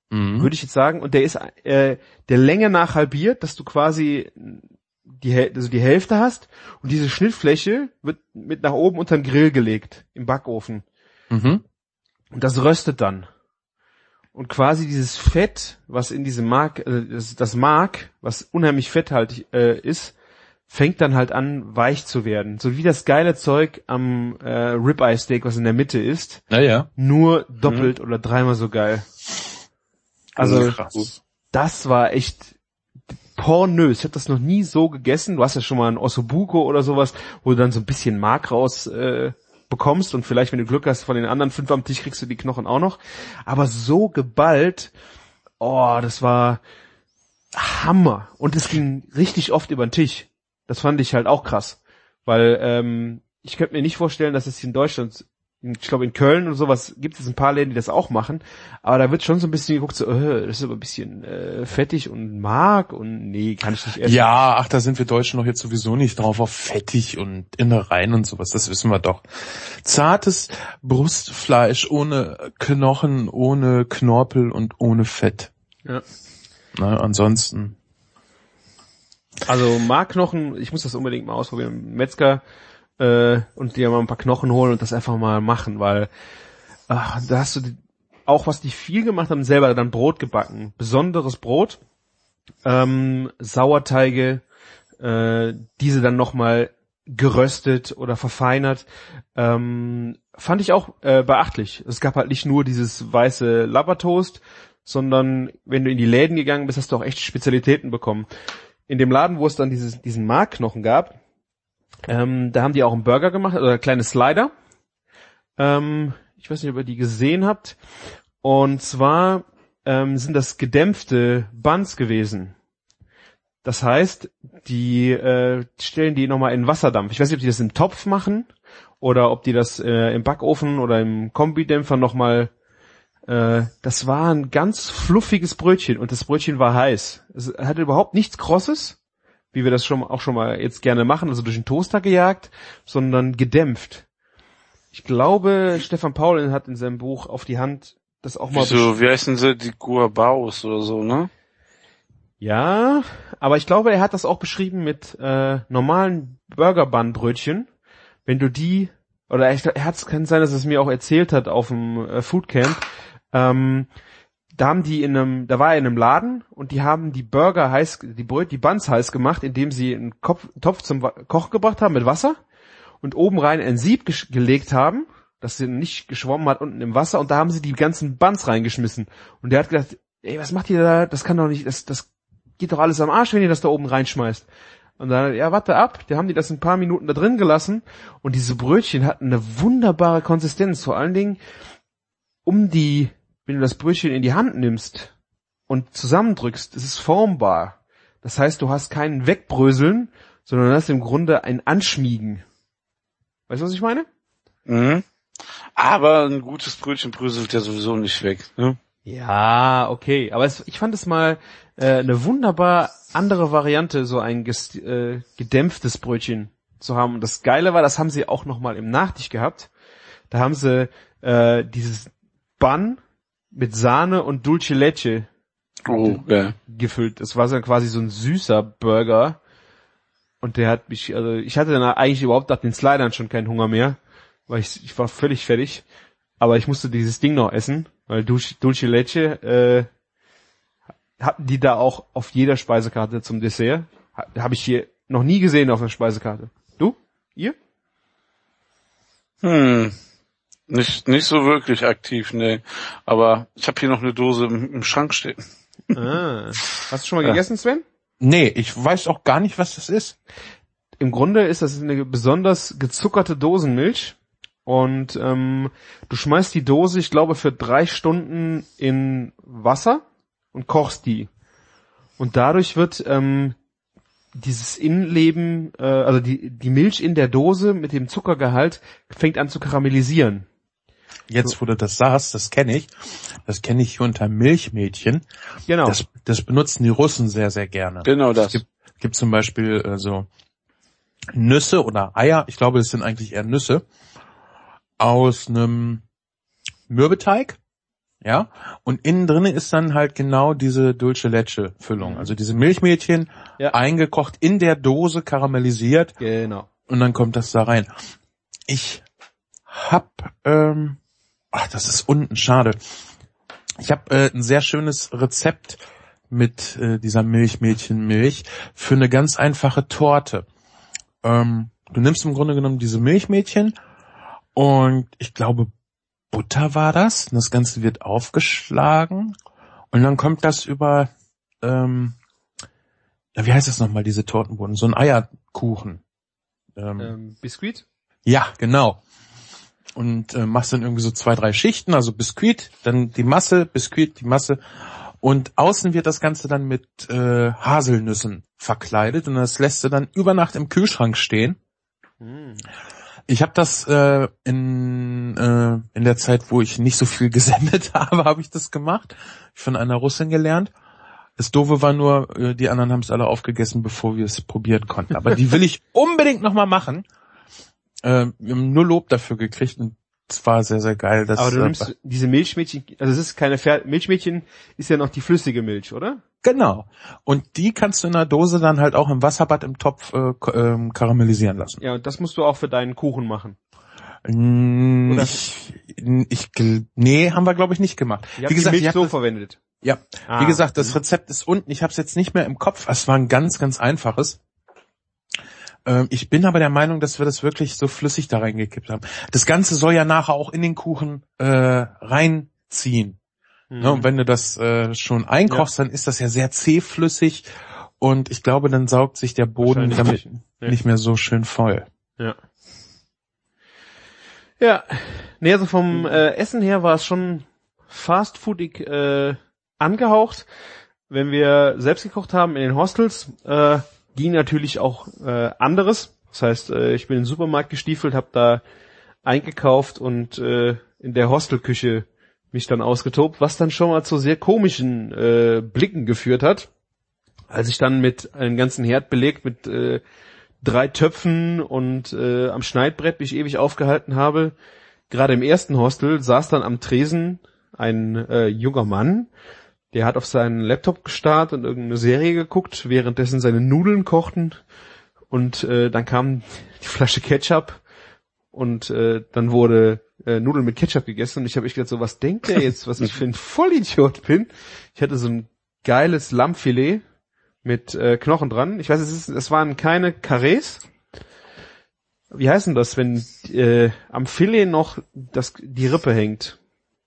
würde ich jetzt sagen. Und der ist der Länge nach halbiert, dass du quasi die Hälfte hast und diese Schnittfläche wird mit nach oben unter den Grill gelegt im Backofen. Mhm. Und das röstet dann. Und quasi dieses Fett, was in diesem Mark, das Mark, was unheimlich fetthaltig ist, fängt dann halt an, weich zu werden. So wie das geile Zeug am Ribeye Steak, was in der Mitte ist. Naja. Nur doppelt oder dreimal so geil. Also, krass. das war echt pornös. Ich habe das noch nie so gegessen. Du hast ja schon mal ein Ossobuco oder sowas, wo du dann so ein bisschen Mark raus bekommst und vielleicht, wenn du Glück hast, von den anderen 5 am Tisch kriegst du die Knochen auch noch. Aber so geballt, das war Hammer. Und es ging richtig oft über den Tisch. Das fand ich halt auch krass. Weil ich könnte mir nicht vorstellen, dass es hier in Deutschland, ich glaube in Köln und sowas, gibt es ein paar Läden, die das auch machen. Aber da wird schon so ein bisschen geguckt, so, das ist aber ein bisschen fettig und Mark und nee, kann ich nicht essen. Ja, da sind wir Deutschen doch jetzt sowieso nicht drauf auf fettig und Innereien und sowas, das wissen wir doch. Zartes Brustfleisch ohne Knochen, ohne Knorpel und ohne Fett. Ja. Na, ansonsten. Also Markknochen, ich muss das unbedingt mal ausprobieren. Metzger und dir mal ein paar Knochen holen und das einfach mal machen, weil da hast du auch, was die viel gemacht haben, selber dann Brot gebacken. Besonderes Brot, Sauerteige, diese dann nochmal geröstet oder verfeinert. Fand ich auch beachtlich. Es gab halt nicht nur dieses weiße Labertoast, sondern wenn du in die Läden gegangen bist, hast du auch echt Spezialitäten bekommen. In dem Laden, wo es dann diesen Markknochen gab, da haben die auch einen Burger gemacht, oder kleine Slider. Ich weiß nicht, ob ihr die gesehen habt. Und zwar sind das gedämpfte Buns gewesen. Das heißt, die stellen die nochmal in Wasserdampf. Ich weiß nicht, ob die das im Topf machen oder ob die das im Backofen oder im Kombidämpfer nochmal. Das war ein ganz fluffiges Brötchen und das Brötchen war heiß. Es hatte überhaupt nichts Krosses, wie wir das schon mal jetzt gerne machen, also durch den Toaster gejagt, sondern gedämpft. Ich glaube, Stefan Paul hat in seinem Buch Auf die Hand das auch mal... Wie heißen sie? Die Guabaos oder so, ne? Ja, aber ich glaube, er hat das auch beschrieben mit normalen Burger-Bun-Brötchen. Wenn du die... Oder kann sein, dass es mir auch erzählt hat auf dem Foodcamp. Da war er in einem Laden und die haben die Burger die Buns heiß gemacht, indem sie einen Topf zum Kochen gebracht haben mit Wasser und oben rein ein Sieb gelegt haben, dass sie nicht geschwommen hat unten im Wasser und da haben sie die ganzen Buns reingeschmissen. Und der hat gedacht, ey, was macht ihr da? Das kann doch nicht, das geht doch alles am Arsch, wenn ihr das da oben reinschmeißt. Und dann, ja, warte ab, da haben die das ein paar Minuten da drin gelassen und diese Brötchen hatten eine wunderbare Konsistenz, vor allen Dingen wenn du das Brötchen in die Hand nimmst und zusammendrückst, es ist formbar. Das heißt, du hast kein Wegbröseln, sondern du hast im Grunde ein Anschmiegen. Weißt du, was ich meine? Mhm. Aber ein gutes Brötchen bröselt ja sowieso nicht weg, ne? Ja, okay. Aber ich fand es mal eine wunderbar andere Variante, so ein gedämpftes Brötchen zu haben. Und das Geile war, das haben sie auch nochmal im Nachtisch gehabt. Da haben sie dieses Bun mit Sahne und Dulce Leche gefüllt. Das war so quasi so ein süßer Burger. Und der hat mich, also ich hatte dann eigentlich überhaupt nach den Slidern schon keinen Hunger mehr, weil ich war völlig fertig. Aber ich musste dieses Ding noch essen, weil Dulce Leche hatten die da auch auf jeder Speisekarte zum Dessert. Habe ich hier noch nie gesehen auf einer Speisekarte. Du? Ihr? Nicht so wirklich aktiv, ne. Aber ich habe hier noch eine Dose im Schrank stehen. Hast du schon mal gegessen, Sven? Nee, ich weiß auch gar nicht, was das ist. Im Grunde ist das eine besonders gezuckerte Dosenmilch. Und du schmeißt die Dose, ich glaube, für 3 Stunden in Wasser und kochst die. Und dadurch wird dieses Innenleben, also die Milch in der Dose mit dem Zuckergehalt fängt an zu karamellisieren. Jetzt, wo du das sagst, das kenne ich. Das kenne ich hier unter Milchmädchen. Genau. Das benutzen die Russen sehr, sehr gerne. Genau das. Es gibt zum Beispiel so Nüsse oder Eier, ich glaube, es sind eigentlich eher Nüsse, aus einem Mürbeteig. Ja, und innen drinne ist dann halt genau diese Dulce Leche Füllung, also diese Milchmädchen eingekocht in der Dose, karamellisiert. Genau. Und dann kommt das da rein. Ich hab, das ist unten, schade. Ich habe ein sehr schönes Rezept mit dieser Milchmädchenmilch für eine ganz einfache Torte. Du nimmst im Grunde genommen diese Milchmädchen und ich glaube Butter war das. Und das Ganze wird aufgeschlagen und dann kommt das über, wie heißt das nochmal, diese Tortenboden? So ein Eierkuchen. Biskuit? Ja, genau. Und machst dann irgendwie so 2, 3 Schichten, also Biskuit, dann die Masse, Biskuit, die Masse. Und außen wird das Ganze dann mit Haselnüssen verkleidet und das lässt du dann über Nacht im Kühlschrank stehen. Ich habe das in der Zeit, wo ich nicht so viel gesendet habe ich das gemacht. Ich von einer Russin gelernt. Das Doofe war nur, die anderen haben es alle aufgegessen, bevor wir es probieren konnten. Aber die will ich unbedingt nochmal machen. Wir haben nur Lob dafür gekriegt und es war sehr, sehr geil. Aber du nimmst diese Milchmädchen, also es ist keine Milchmädchen, ist ja noch die flüssige Milch, oder? Genau. Und die kannst du in der Dose dann halt auch im Wasserbad im Topf karamellisieren lassen. Ja, und das musst du auch für deinen Kuchen machen. Nee, haben wir glaube ich nicht gemacht. Wie gesagt, die Milch so verwendet. Ja, wie gesagt, das Rezept ist unten. Ich habe es jetzt nicht mehr im Kopf. Es war ein ganz, ganz einfaches. Ich bin aber der Meinung, dass wir das wirklich so flüssig da reingekippt haben. Das Ganze soll ja nachher auch in den Kuchen reinziehen. Ne, und wenn du das schon einkochst, dann ist das ja sehr zähflüssig und ich glaube, dann saugt sich der Boden damit nicht mehr so schön voll. Ja. Ja, nee, also vom Essen her war es schon fastfoodig angehaucht. Wenn wir selbst gekocht haben in den Hostels, ging natürlich auch anderes. Das heißt, ich bin in den Supermarkt gestiefelt, habe da eingekauft und in der Hostelküche mich dann ausgetobt, was dann schon mal zu sehr komischen Blicken geführt hat. Als ich dann mit einem ganzen Herd belegt mit 3 Töpfen und am Schneidbrett mich ewig aufgehalten habe. Gerade im ersten Hostel saß dann am Tresen ein junger Mann, der hat auf seinen Laptop gestarrt und irgendeine Serie geguckt, währenddessen seine Nudeln kochten und dann kam die Flasche Ketchup und dann wurde Nudeln mit Ketchup gegessen und ich habe echt gedacht, so was denkt der jetzt, was ich für ein Vollidiot bin. Ich hatte so ein geiles Lammfilet mit Knochen dran. Ich weiß, es waren keine Karrees. Wie heißt denn das, wenn am Filet noch die Rippe hängt?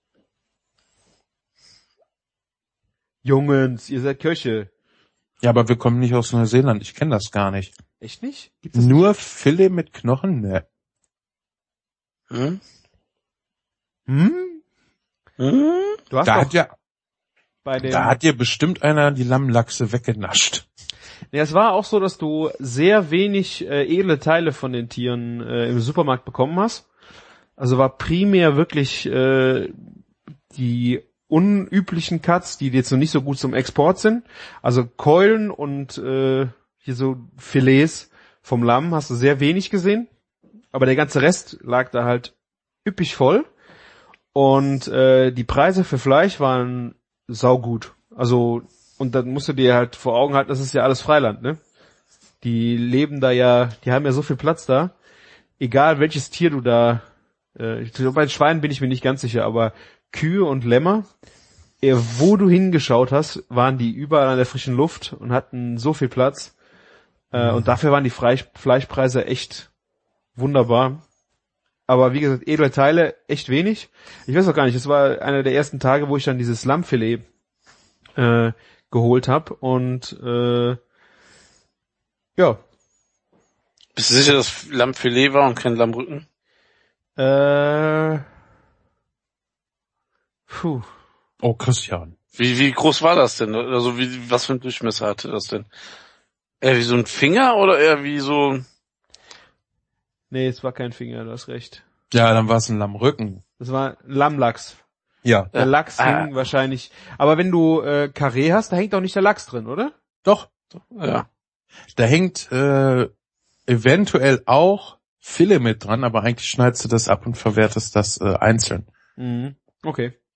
Jungs, ihr seid Köche. Ja, aber wir kommen nicht aus Neuseeland. Ich kenne das gar nicht. Echt nicht? Gibt's das nur nicht? Filet mit Knochen? Ne. Du hast da hat dir bestimmt einer die Lammlachse weggenascht. Ja, es war auch so, dass du sehr wenig edle Teile von den Tieren im Supermarkt bekommen hast. Also war primär wirklich die unüblichen Cuts, die jetzt noch nicht so gut zum Export sind. Also Keulen und hier so Filets vom Lamm hast du sehr wenig gesehen. Aber der ganze Rest lag da halt üppig voll. Und die Preise für Fleisch waren saugut. Also, und dann musst du dir halt vor Augen halten, das ist ja alles Freiland, ne? Die leben da ja, die haben ja so viel Platz da. Egal welches Tier du da, ich glaube bei den Schweinen bin ich mir nicht ganz sicher, aber Kühe und Lämmer, wo du hingeschaut hast, waren die überall an der frischen Luft und hatten so viel Platz. Und dafür waren die Fleischpreise echt wunderbar. Aber wie gesagt, edle Teile echt wenig. Ich weiß auch gar nicht, es war einer der ersten Tage, wo ich dann dieses Lammfilet geholt habe und ja. Bist du sicher, dass Lammfilet war und kein Lammrücken? Oh, Christian. Wie groß war das denn? Also was für ein Durchmesser hatte das denn? Eher wie so ein Finger oder eher wie so... Nee, es war kein Finger, du hast recht. Ja, dann war es ein Lammrücken. Das war Lammlachs. Ja. Der Lachs hing wahrscheinlich. Aber wenn du Karree hast, da hängt auch nicht der Lachs drin, oder? Doch. Ja. Da hängt eventuell auch Filet mit dran, aber eigentlich schneidest du das ab und verwertest das einzeln. Mhm. Okay.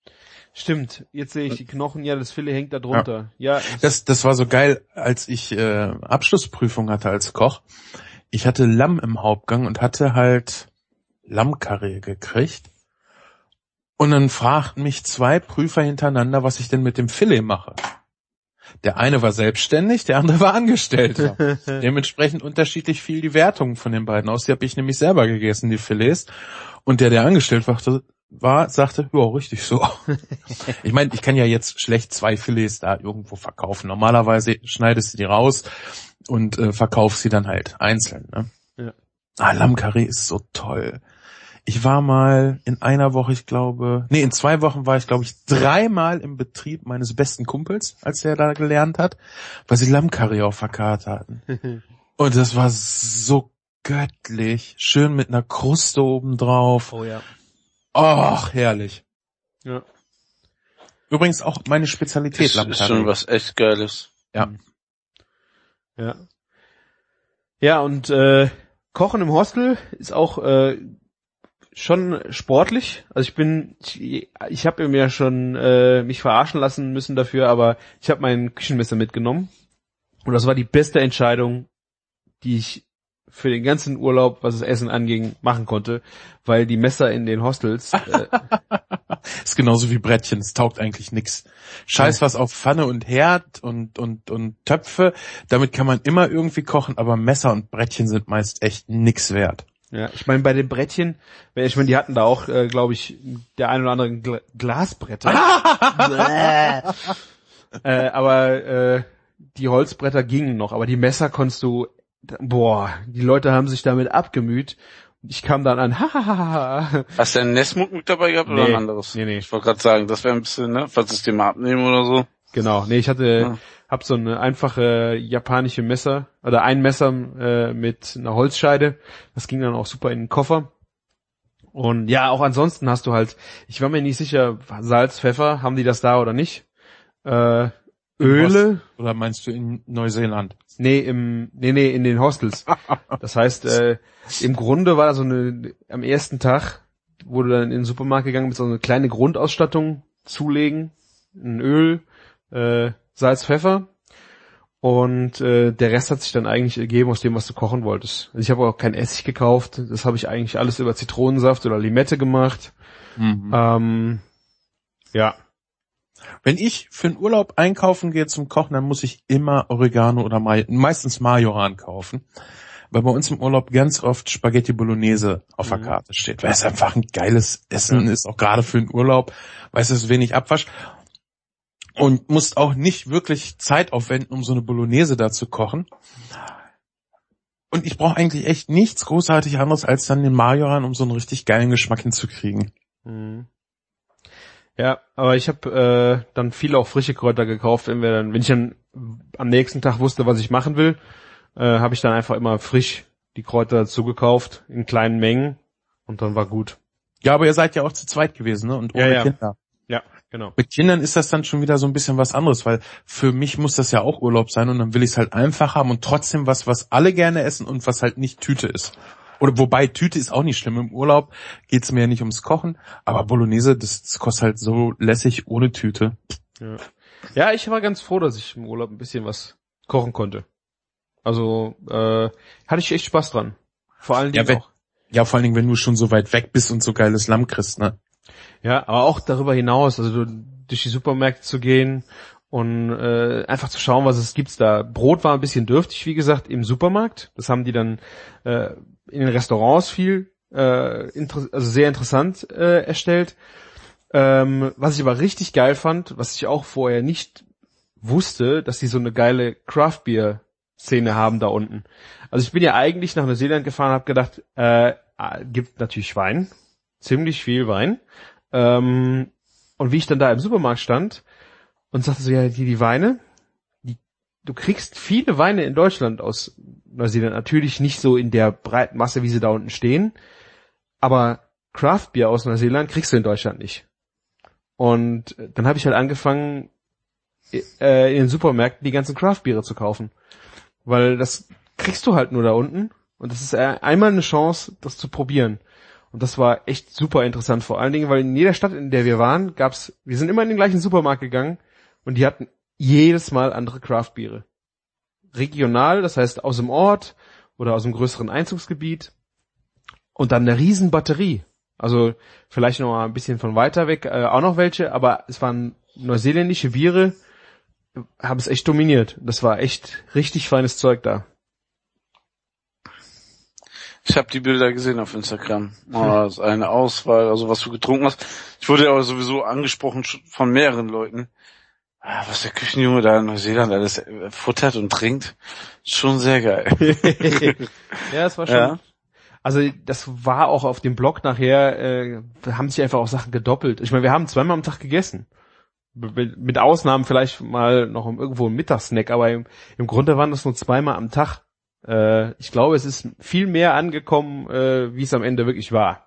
Stimmt, jetzt sehe ich die Knochen, ja, das Filet hängt da drunter. Ja. Das war so geil, als ich Abschlussprüfung hatte als Koch. Ich hatte Lamm im Hauptgang und hatte halt Lammkarree gekriegt. Und dann fragten mich 2 Prüfer hintereinander, was ich denn mit dem Filet mache. Der eine war selbstständig, der andere war Angestellter. Dementsprechend unterschiedlich fiel die Wertung von den beiden aus. Die habe ich nämlich selber gegessen, die Filets. Und der angestellt war, sagte, ja, richtig so. Ich meine, ich kann ja jetzt schlecht 2 Filets da irgendwo verkaufen. Normalerweise schneidest du die raus und verkaufst sie dann halt einzeln. Ne? Ja. Lammkarree ist so toll. Ich war mal in einer Woche, in 2 Wochen war ich, glaube ich, 3-mal im Betrieb meines besten Kumpels, als der da gelernt hat, weil sie Lammkarree auf der Karte hatten. Und das war so göttlich. Schön mit einer Kruste oben drauf. Oh ja. Och, herrlich. Ja. Übrigens auch meine Spezialität, Lammkarree. Ist schon was echt Geiles. Ja. Ja. Ja, und Kochen im Hostel ist auch schon sportlich. Also ich habe mir schon mich verarschen lassen müssen dafür, aber ich habe mein Küchenmesser mitgenommen und das war die beste Entscheidung, die ich für den ganzen Urlaub, was das Essen anging, machen konnte, weil die Messer in den Hostels ist genauso wie Brettchen, es taugt eigentlich nix. Scheiß was auf Pfanne und Herd und Töpfe, damit kann man immer irgendwie kochen, aber Messer und Brettchen sind meist echt nix wert. Ja, ich meine, bei den Brettchen, die hatten da auch, glaube ich, der ein oder andere Glasbretter. Aber die Holzbretter gingen noch, aber die Messer konntest du, die Leute haben sich damit abgemüht. Ich kam dann an, Hast du einen Nessmuck mit dabei gehabt oder ein anderes? Nee. Ich wollte gerade sagen, das wäre ein bisschen, ne, falls ich den mal abnehmen oder so. Genau, nee, ich hab so eine einfache japanische Messer, oder ein Messer mit einer Holzscheide. Das ging dann auch super in den Koffer. Und ja, auch ansonsten hast du halt, ich war mir nicht sicher, Salz, Pfeffer, haben die das da oder nicht? Öle. Oder meinst du in Neuseeland? Nee, in den Hostels. Das heißt, im Grunde war so am ersten Tag, wurde dann in den Supermarkt gegangen mit so eine kleine Grundausstattung zulegen, ein Öl, Salz, Pfeffer und der Rest hat sich dann eigentlich ergeben aus dem, was du kochen wolltest. Also ich habe auch kein Essig gekauft, das habe ich eigentlich alles über Zitronensaft oder Limette gemacht. Ja. Wenn ich für einen Urlaub einkaufen gehe zum Kochen, dann muss ich immer Oregano oder meistens Majoran kaufen, weil bei uns im Urlaub ganz oft Spaghetti Bolognese auf der Karte steht, weil es einfach ein geiles Essen ist, auch gerade für einen Urlaub, weil es ist wenig Abwasch. Und musst auch nicht wirklich Zeit aufwenden, um so eine Bolognese da zu kochen. Und ich brauche eigentlich echt nichts großartig anderes als dann den Majoran, um so einen richtig geilen Geschmack hinzukriegen. Ja, aber ich habe dann viel auch frische Kräuter gekauft, wenn ich dann am nächsten Tag wusste, was ich machen will, habe ich dann einfach immer frisch die Kräuter dazu gekauft, in kleinen Mengen und dann war gut. Ja, aber ihr seid ja auch zu zweit gewesen, ne? Und ohne Kinder. Ja, genau. Mit Kindern ist das dann schon wieder so ein bisschen was anderes, weil für mich muss das ja auch Urlaub sein und dann will ich es halt einfach haben und trotzdem was alle gerne essen und was halt nicht Tüte ist. Oder wobei Tüte ist auch nicht schlimm. Im Urlaub geht's mir ja nicht ums Kochen, aber Bolognese, das kostet halt so lässig ohne Tüte. Ja, ich war ganz froh, dass ich im Urlaub ein bisschen was kochen konnte. Also hatte ich echt Spaß dran. Vor allen Dingen auch. Ja, vor allen Dingen, wenn du schon so weit weg bist und so geiles Lamm kriegst, ne? Ja, aber auch darüber hinaus, also durch die Supermärkte zu gehen und einfach zu schauen, was es gibt da. Brot war ein bisschen dürftig, wie gesagt, im Supermarkt. Das haben die dann in den Restaurants viel, also sehr interessant erstellt. Was ich aber richtig geil fand, was ich auch vorher nicht wusste, dass die so eine geile Craft-Bier-Szene haben da unten. Also ich bin ja eigentlich nach Neuseeland gefahren und habe gedacht, gibt natürlich Wein, ziemlich viel Wein. Und wie ich dann da im Supermarkt stand und sagte so, ja, die Weine, du kriegst viele Weine in Deutschland aus Neuseeland, natürlich nicht so in der breiten Masse, wie sie da unten stehen, aber Craft-Bier aus Neuseeland kriegst du in Deutschland nicht. Und dann habe ich halt angefangen, in den Supermärkten die ganzen Craft-Biere zu kaufen, weil das kriegst du halt nur da unten und das ist einmal eine Chance, das zu probieren. Und das war echt super interessant, vor allen Dingen, weil in jeder Stadt, in der wir waren, wir sind immer in den gleichen Supermarkt gegangen und die hatten jedes Mal andere Craft-Biere. Regional, das heißt aus dem Ort oder aus einem größeren Einzugsgebiet. Und dann eine riesen Batterie. Also vielleicht noch mal ein bisschen von weiter weg auch noch welche, aber es waren neuseeländische Biere, haben es echt dominiert. Das war echt richtig feines Zeug da. Ich habe die Bilder gesehen auf Instagram. Das ist eine Auswahl, also was du getrunken hast. Ich wurde ja aber sowieso angesprochen von mehreren Leuten. Was der Küchenjunge da in Neuseeland alles futtert und trinkt, schon sehr geil. Ja, es war schon. Ja. Also das war auch auf dem Blog nachher, haben sich einfach auch Sachen gedoppelt. Ich meine, wir haben 2-mal am Tag gegessen. Mit Ausnahmen vielleicht mal noch irgendwo ein Mittagssnack, aber im Grunde waren das nur 2-mal am Tag. Ich glaube, es ist viel mehr angekommen, wie es am Ende wirklich war.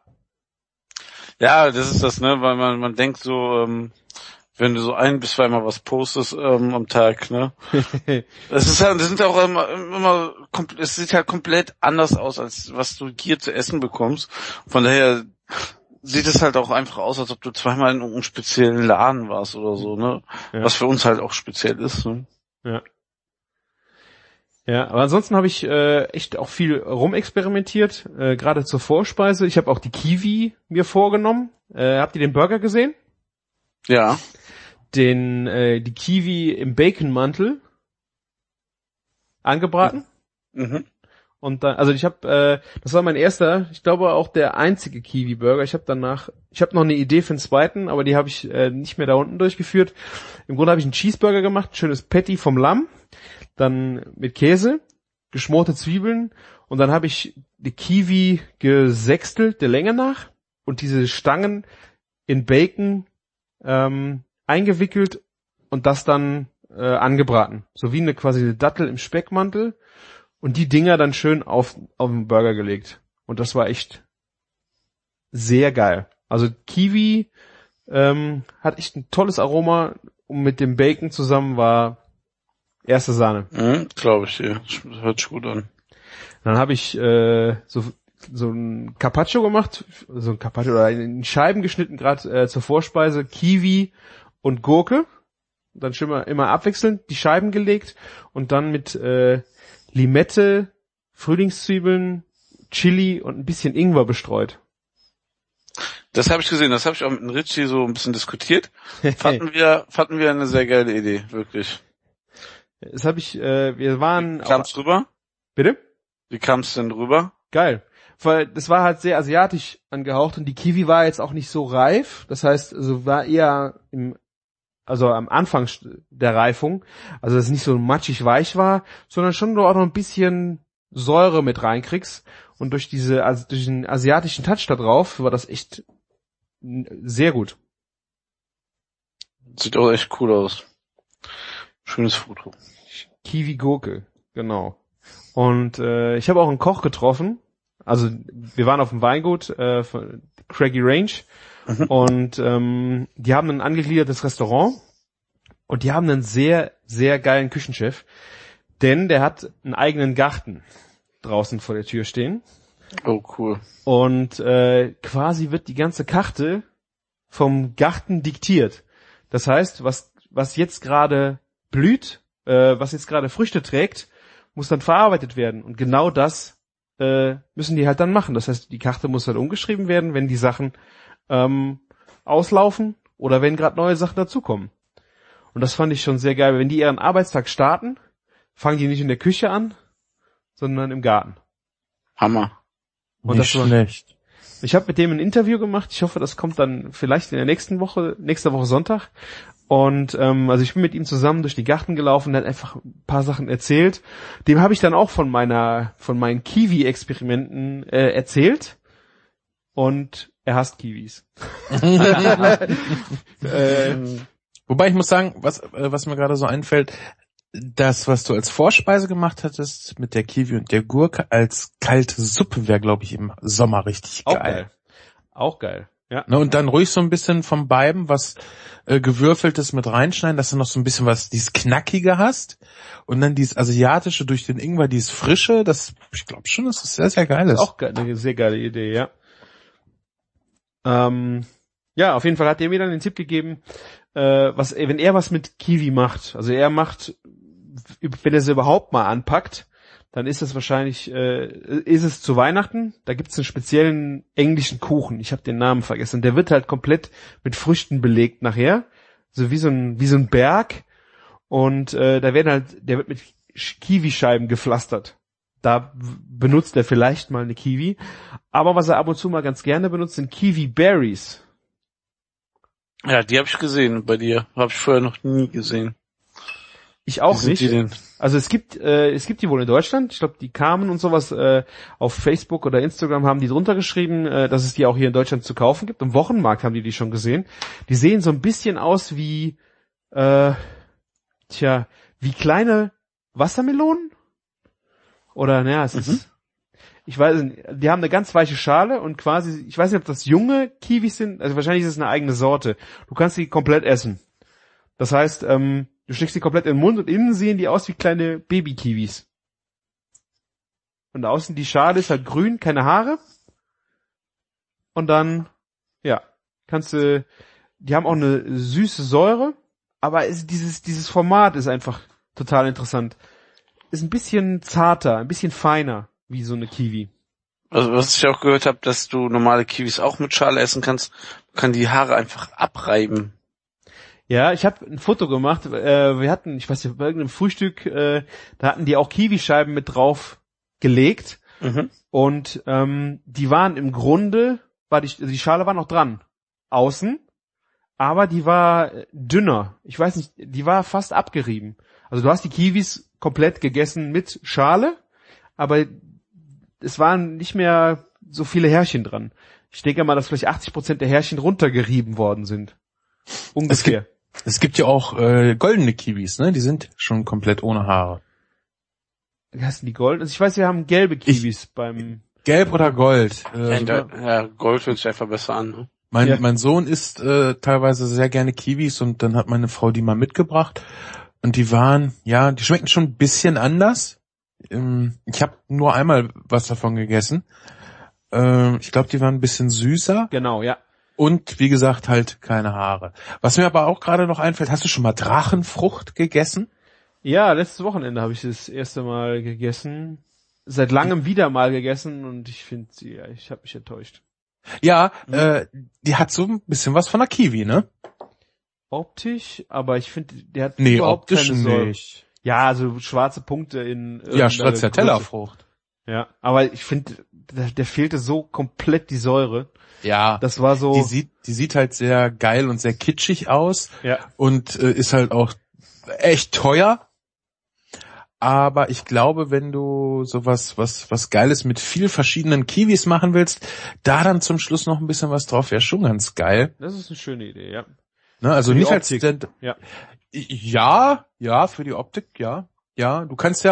Ja, das ist das, ne, weil man denkt so, wenn du so 1 bis 2-mal was postest am Tag, ne? Das sind auch immer es sieht halt komplett anders aus, als was du hier zu essen bekommst. Von daher sieht es halt auch einfach aus, als ob du 2-mal in irgendeinem speziellen Laden warst oder so, ne? Ja. Was für uns halt auch speziell ist, ne? Ja. Ja, aber ansonsten habe ich echt auch viel rumexperimentiert, gerade zur Vorspeise. Ich habe auch die Kiwi mir vorgenommen. Habt ihr den Burger gesehen? Ja. Die Kiwi im Baconmantel angebraten. Mhm. Und dann, also ich habe, das war mein erster, ich glaube auch der einzige Kiwi-Burger. Ich habe noch eine Idee für den zweiten, aber die habe ich nicht mehr da unten durchgeführt. Im Grunde habe ich einen Cheeseburger gemacht, ein schönes Patty vom Lamm, dann mit Käse, geschmorte Zwiebeln und dann habe ich die Kiwi gesextelt der Länge nach und diese Stangen in Bacon eingewickelt und das dann angebraten. So wie quasi eine Dattel im Speckmantel und die Dinger dann schön auf den Burger gelegt. Und das war echt sehr geil. Also Kiwi hat echt ein tolles Aroma und mit dem Bacon zusammen war erste Sahne. Glaube ich, ja. Hört sich gut an. Dann habe ich so ein Carpaccio gemacht, so ein Carpaccio oder in Scheiben geschnitten, gerade zur Vorspeise, Kiwi und Gurke. Dann schon immer abwechselnd die Scheiben gelegt und dann mit Limette, Frühlingszwiebeln, Chili und ein bisschen Ingwer bestreut. Das habe ich gesehen, das habe ich auch mit dem Richie so ein bisschen diskutiert. Fanden wir eine sehr geile Idee, wirklich. Das habe ich, wir waren... Wie kam's rüber? Bitte? Wie kam's denn rüber? Geil. Weil das war halt sehr asiatisch angehaucht und die Kiwi war jetzt auch nicht so reif. Das heißt, also war eher am Anfang der Reifung. Also dass es nicht so matschig weich war, sondern schon auch noch ein bisschen Säure mit reinkriegst. Und durch durch den asiatischen Touch da drauf war das echt sehr gut. Sieht auch echt cool aus. Schönes Foto. Kiwi-Gurke, genau. Und ich habe auch einen Koch getroffen. Also wir waren auf dem Weingut von Craggy Range und die haben ein angegliedertes Restaurant und die haben einen sehr, sehr geilen Küchenchef, denn der hat einen eigenen Garten draußen vor der Tür stehen. Oh, cool. Und quasi wird die ganze Karte vom Garten diktiert. Das heißt, was jetzt gerade blüht, was jetzt gerade Früchte trägt, muss dann verarbeitet werden. Und genau das müssen die halt dann machen. Das heißt, die Karte muss halt umgeschrieben werden, wenn die Sachen auslaufen oder wenn gerade neue Sachen dazukommen. Und das fand ich schon sehr geil. Wenn die ihren Arbeitstag starten, fangen die nicht in der Küche an, sondern im Garten. Hammer. Und nicht schlecht. Ich habe mit dem ein Interview gemacht. Ich hoffe, das kommt dann vielleicht in der nächste Woche Sonntag. Und also ich bin mit ihm zusammen durch die Garten gelaufen und er hat einfach ein paar Sachen erzählt. Dem habe ich dann auch von meinen Kiwi-Experimenten erzählt. Und er hasst Kiwis. Wobei ich muss sagen, was mir gerade so einfällt, das, was du als Vorspeise gemacht hattest mit der Kiwi und der Gurke als kalte Suppe wäre, glaube ich, im Sommer richtig geil. Auch geil. Ja. Ne, und dann ruhig so ein bisschen vom Beiben was Gewürfeltes mit reinschneiden, dass du noch so ein bisschen was, dieses Knackige hast. Und dann dieses Asiatische durch den Ingwer, dieses Frische, ich glaube schon, dass das sehr, sehr geil ist. Auch eine sehr geile Idee, ja. Ja, auf jeden Fall hat er mir dann den Tipp gegeben, wenn er was mit Kiwi macht, also er macht, wenn er sie überhaupt mal anpackt, dann ist es wahrscheinlich, ist es zu Weihnachten, da gibt's einen speziellen englischen Kuchen, ich habe den Namen vergessen, der wird halt komplett mit Früchten belegt nachher, so wie so ein Berg, und der wird mit Kiwischeiben gepflastert. Da benutzt er vielleicht mal eine Kiwi, aber was er ab und zu mal ganz gerne benutzt, sind Kiwi-Berries. Ja, die habe ich gesehen bei dir, habe ich vorher noch nie gesehen. Ich auch Wie nicht. sind die denn? Also es gibt die wohl in Deutschland. Ich glaube, die kamen und sowas auf Facebook oder Instagram haben die drunter geschrieben, dass es die auch hier in Deutschland zu kaufen gibt. Im Wochenmarkt haben die schon gesehen. Die sehen so ein bisschen aus wie wie kleine Wassermelonen. Oder naja, ich weiß nicht, die haben eine ganz weiche Schale und quasi, ich weiß nicht, ob das junge Kiwis sind, also wahrscheinlich ist es eine eigene Sorte. Du kannst die komplett essen. Das heißt, du steckst die komplett in den Mund und innen sehen die aus wie kleine Baby-Kiwis. Und außen die Schale ist halt grün, keine Haare. Und dann, ja, die haben auch eine süße Säure, aber dieses Format ist einfach total interessant. Ist ein bisschen zarter, ein bisschen feiner, wie so eine Kiwi. Also was ich auch gehört habe, dass du normale Kiwis auch mit Schale essen kannst, man kann die Haare einfach abreiben. Ja, ich habe ein Foto gemacht. Wir hatten, ich weiß nicht, bei irgendeinem Frühstück, da hatten die auch Kiwischeiben mit drauf gelegt. Mhm. Und die waren im Grunde, die Schale war noch dran, außen, aber die war dünner. Ich weiß nicht, die war fast abgerieben. Also du hast die Kiwis komplett gegessen mit Schale, aber es waren nicht mehr so viele Härchen dran. Ich denke mal, dass vielleicht 80% der Härchen runtergerieben worden sind. Ungefähr. Es gibt ja auch goldene Kiwis, ne? Die sind schon komplett ohne Haare. Hast du die Gold? Also ich weiß, wir haben gelbe Kiwis beim... Gelb oder Gold? Gold hört sich einfach besser an. Ne? Mein Sohn isst teilweise sehr gerne Kiwis und dann hat meine Frau die mal mitgebracht. Und die schmecken schon ein bisschen anders. Ich habe nur einmal was davon gegessen. Ich glaube, die waren ein bisschen süßer. Genau, ja. Und wie gesagt, halt keine Haare. Was mir aber auch gerade noch einfällt, hast du schon mal Drachenfrucht gegessen? Ja, letztes Wochenende habe ich das erste Mal gegessen. Seit langem wieder mal gegessen und ich finde ich habe mich enttäuscht. Ja, die hat so ein bisschen was von einer Kiwi, ne? Optisch, aber ich finde, der hat überhaupt keine Säure. nicht. Ja, also schwarze Punkte in Ja, Stracciatella-Frucht. Ja, aber ich finde, der fehlte so komplett die Säure. Ja, das war so. Die sieht halt sehr geil und sehr kitschig aus. Ja. Und ist halt auch echt teuer. Aber ich glaube, wenn du sowas, was Geiles mit viel verschiedenen Kiwis machen willst, da dann zum Schluss noch ein bisschen was drauf, wäre schon ganz geil. Das ist eine schöne Idee, ja. Ne, also für nicht die als Optik. Ja, für die Optik, ja. Ja, du kannst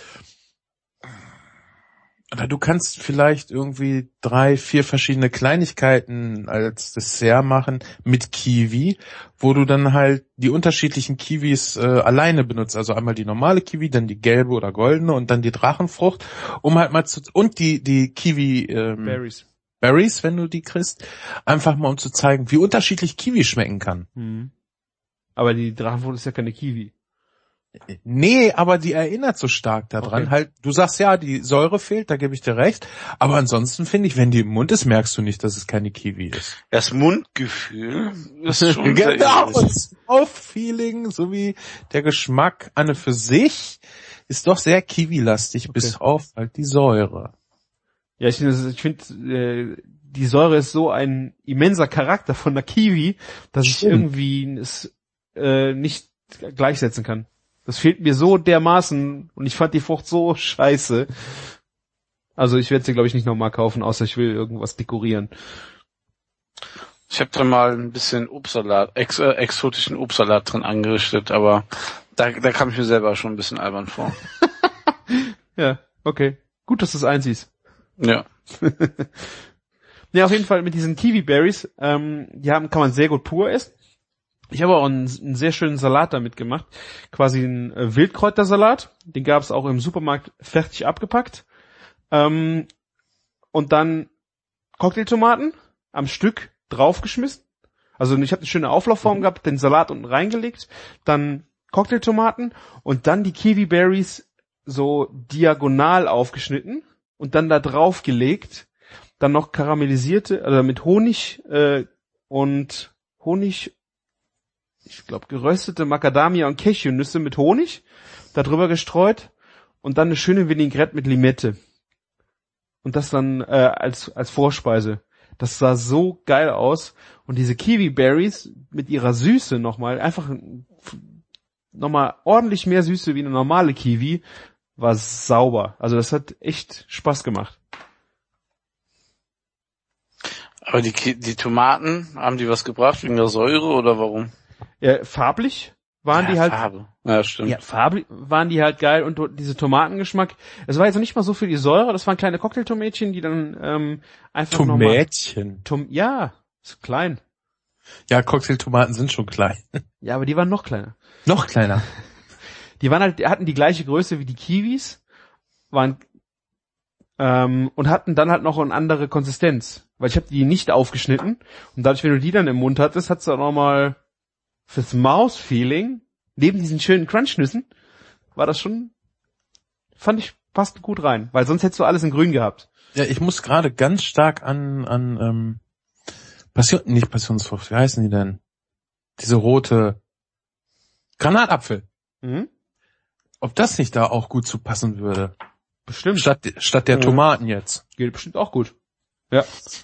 vielleicht irgendwie 3-4 verschiedene Kleinigkeiten als Dessert machen mit Kiwi, wo du dann halt die unterschiedlichen Kiwis alleine benutzt. Also einmal die normale Kiwi, dann die gelbe oder goldene und dann die Drachenfrucht, um halt mal und die Kiwi Berries, wenn du die kriegst, einfach mal um zu zeigen, wie unterschiedlich Kiwi schmecken kann. Mhm. Aber die Drachenfrucht ist ja keine Kiwi. Nee, aber die erinnert so stark daran. Okay. Halt, du sagst ja, die Säure fehlt, da gebe ich dir recht. Aber ansonsten finde ich, wenn die im Mund ist, merkst du nicht, dass es keine Kiwi ist. Das Mundgefühl ist schon genau, das Mouth-Feeling sowie der Geschmack an und für sich ist doch sehr Kiwi-lastig, bis auf halt die Säure. Ja, ich finde, die Säure ist so ein immenser Charakter von der Kiwi, dass ich irgendwie es nicht gleichsetzen kann. Das fehlt mir so dermaßen und ich fand die Frucht so scheiße. Also ich werde sie, glaube ich, nicht nochmal kaufen, außer ich will irgendwas dekorieren. Ich habe da mal ein bisschen Obstsalat, exotischen Obstsalat drin angerichtet, aber da kam ich mir selber schon ein bisschen albern vor. Ja, okay. Gut, dass du es einsiehst. Ja. Ja, auf jeden Fall mit diesen Kiwi-Berries, kann man sehr gut pur essen. Ich habe auch einen sehr schönen Salat damit gemacht. Quasi einen Wildkräutersalat. Den gab es auch im Supermarkt fertig abgepackt. Und dann Cocktailtomaten am Stück draufgeschmissen. Also ich habe eine schöne Auflaufform gehabt, den Salat unten reingelegt, dann Cocktailtomaten und dann die Kiwi-Berries so diagonal aufgeschnitten und dann da drauf gelegt. Dann noch karamellisierte, also mit Honig und Honig, ich glaube geröstete Macadamia und Cashewnüsse mit Honig, da drüber gestreut und dann eine schöne Vinaigrette mit Limette. Und das dann als Vorspeise. Das sah so geil aus. Und diese Kiwi-Berries mit ihrer Süße nochmal, einfach nochmal ordentlich mehr Süße wie eine normale Kiwi, war sauber. Also das hat echt Spaß gemacht. Aber die Tomaten, haben die was gebracht wegen der Säure oder warum? Ja, farblich waren die halt. Farbe. Ja, stimmt. Ja, farblich waren die halt geil und diese Tomatengeschmack. Es war jetzt noch nicht mal so für die Säure, das waren kleine Cocktailtomätchen, die dann einfach Tomätchen. Ja, ist klein. Ja, Cocktailtomaten sind schon klein. Ja, aber die waren noch kleiner. Noch kleiner. Die waren halt, hatten die gleiche Größe wie die Kiwis, waren und hatten dann halt noch eine andere Konsistenz. Weil ich habe die nicht aufgeschnitten und dadurch, wenn du die dann im Mund hattest, hat's auch nochmal fürs Mouth-Feeling, neben diesen schönen Crunchnüssen, war das schon, fand ich, passt gut rein. Weil sonst hättest du alles in grün gehabt. Ja, ich muss gerade ganz stark an nicht Passionsfrucht, wie heißen die denn? Diese rote Granatapfel. Mhm. Ob das nicht da auch gut zu passen würde? Bestimmt. Statt der Tomaten jetzt. Geht bestimmt auch gut. Ja.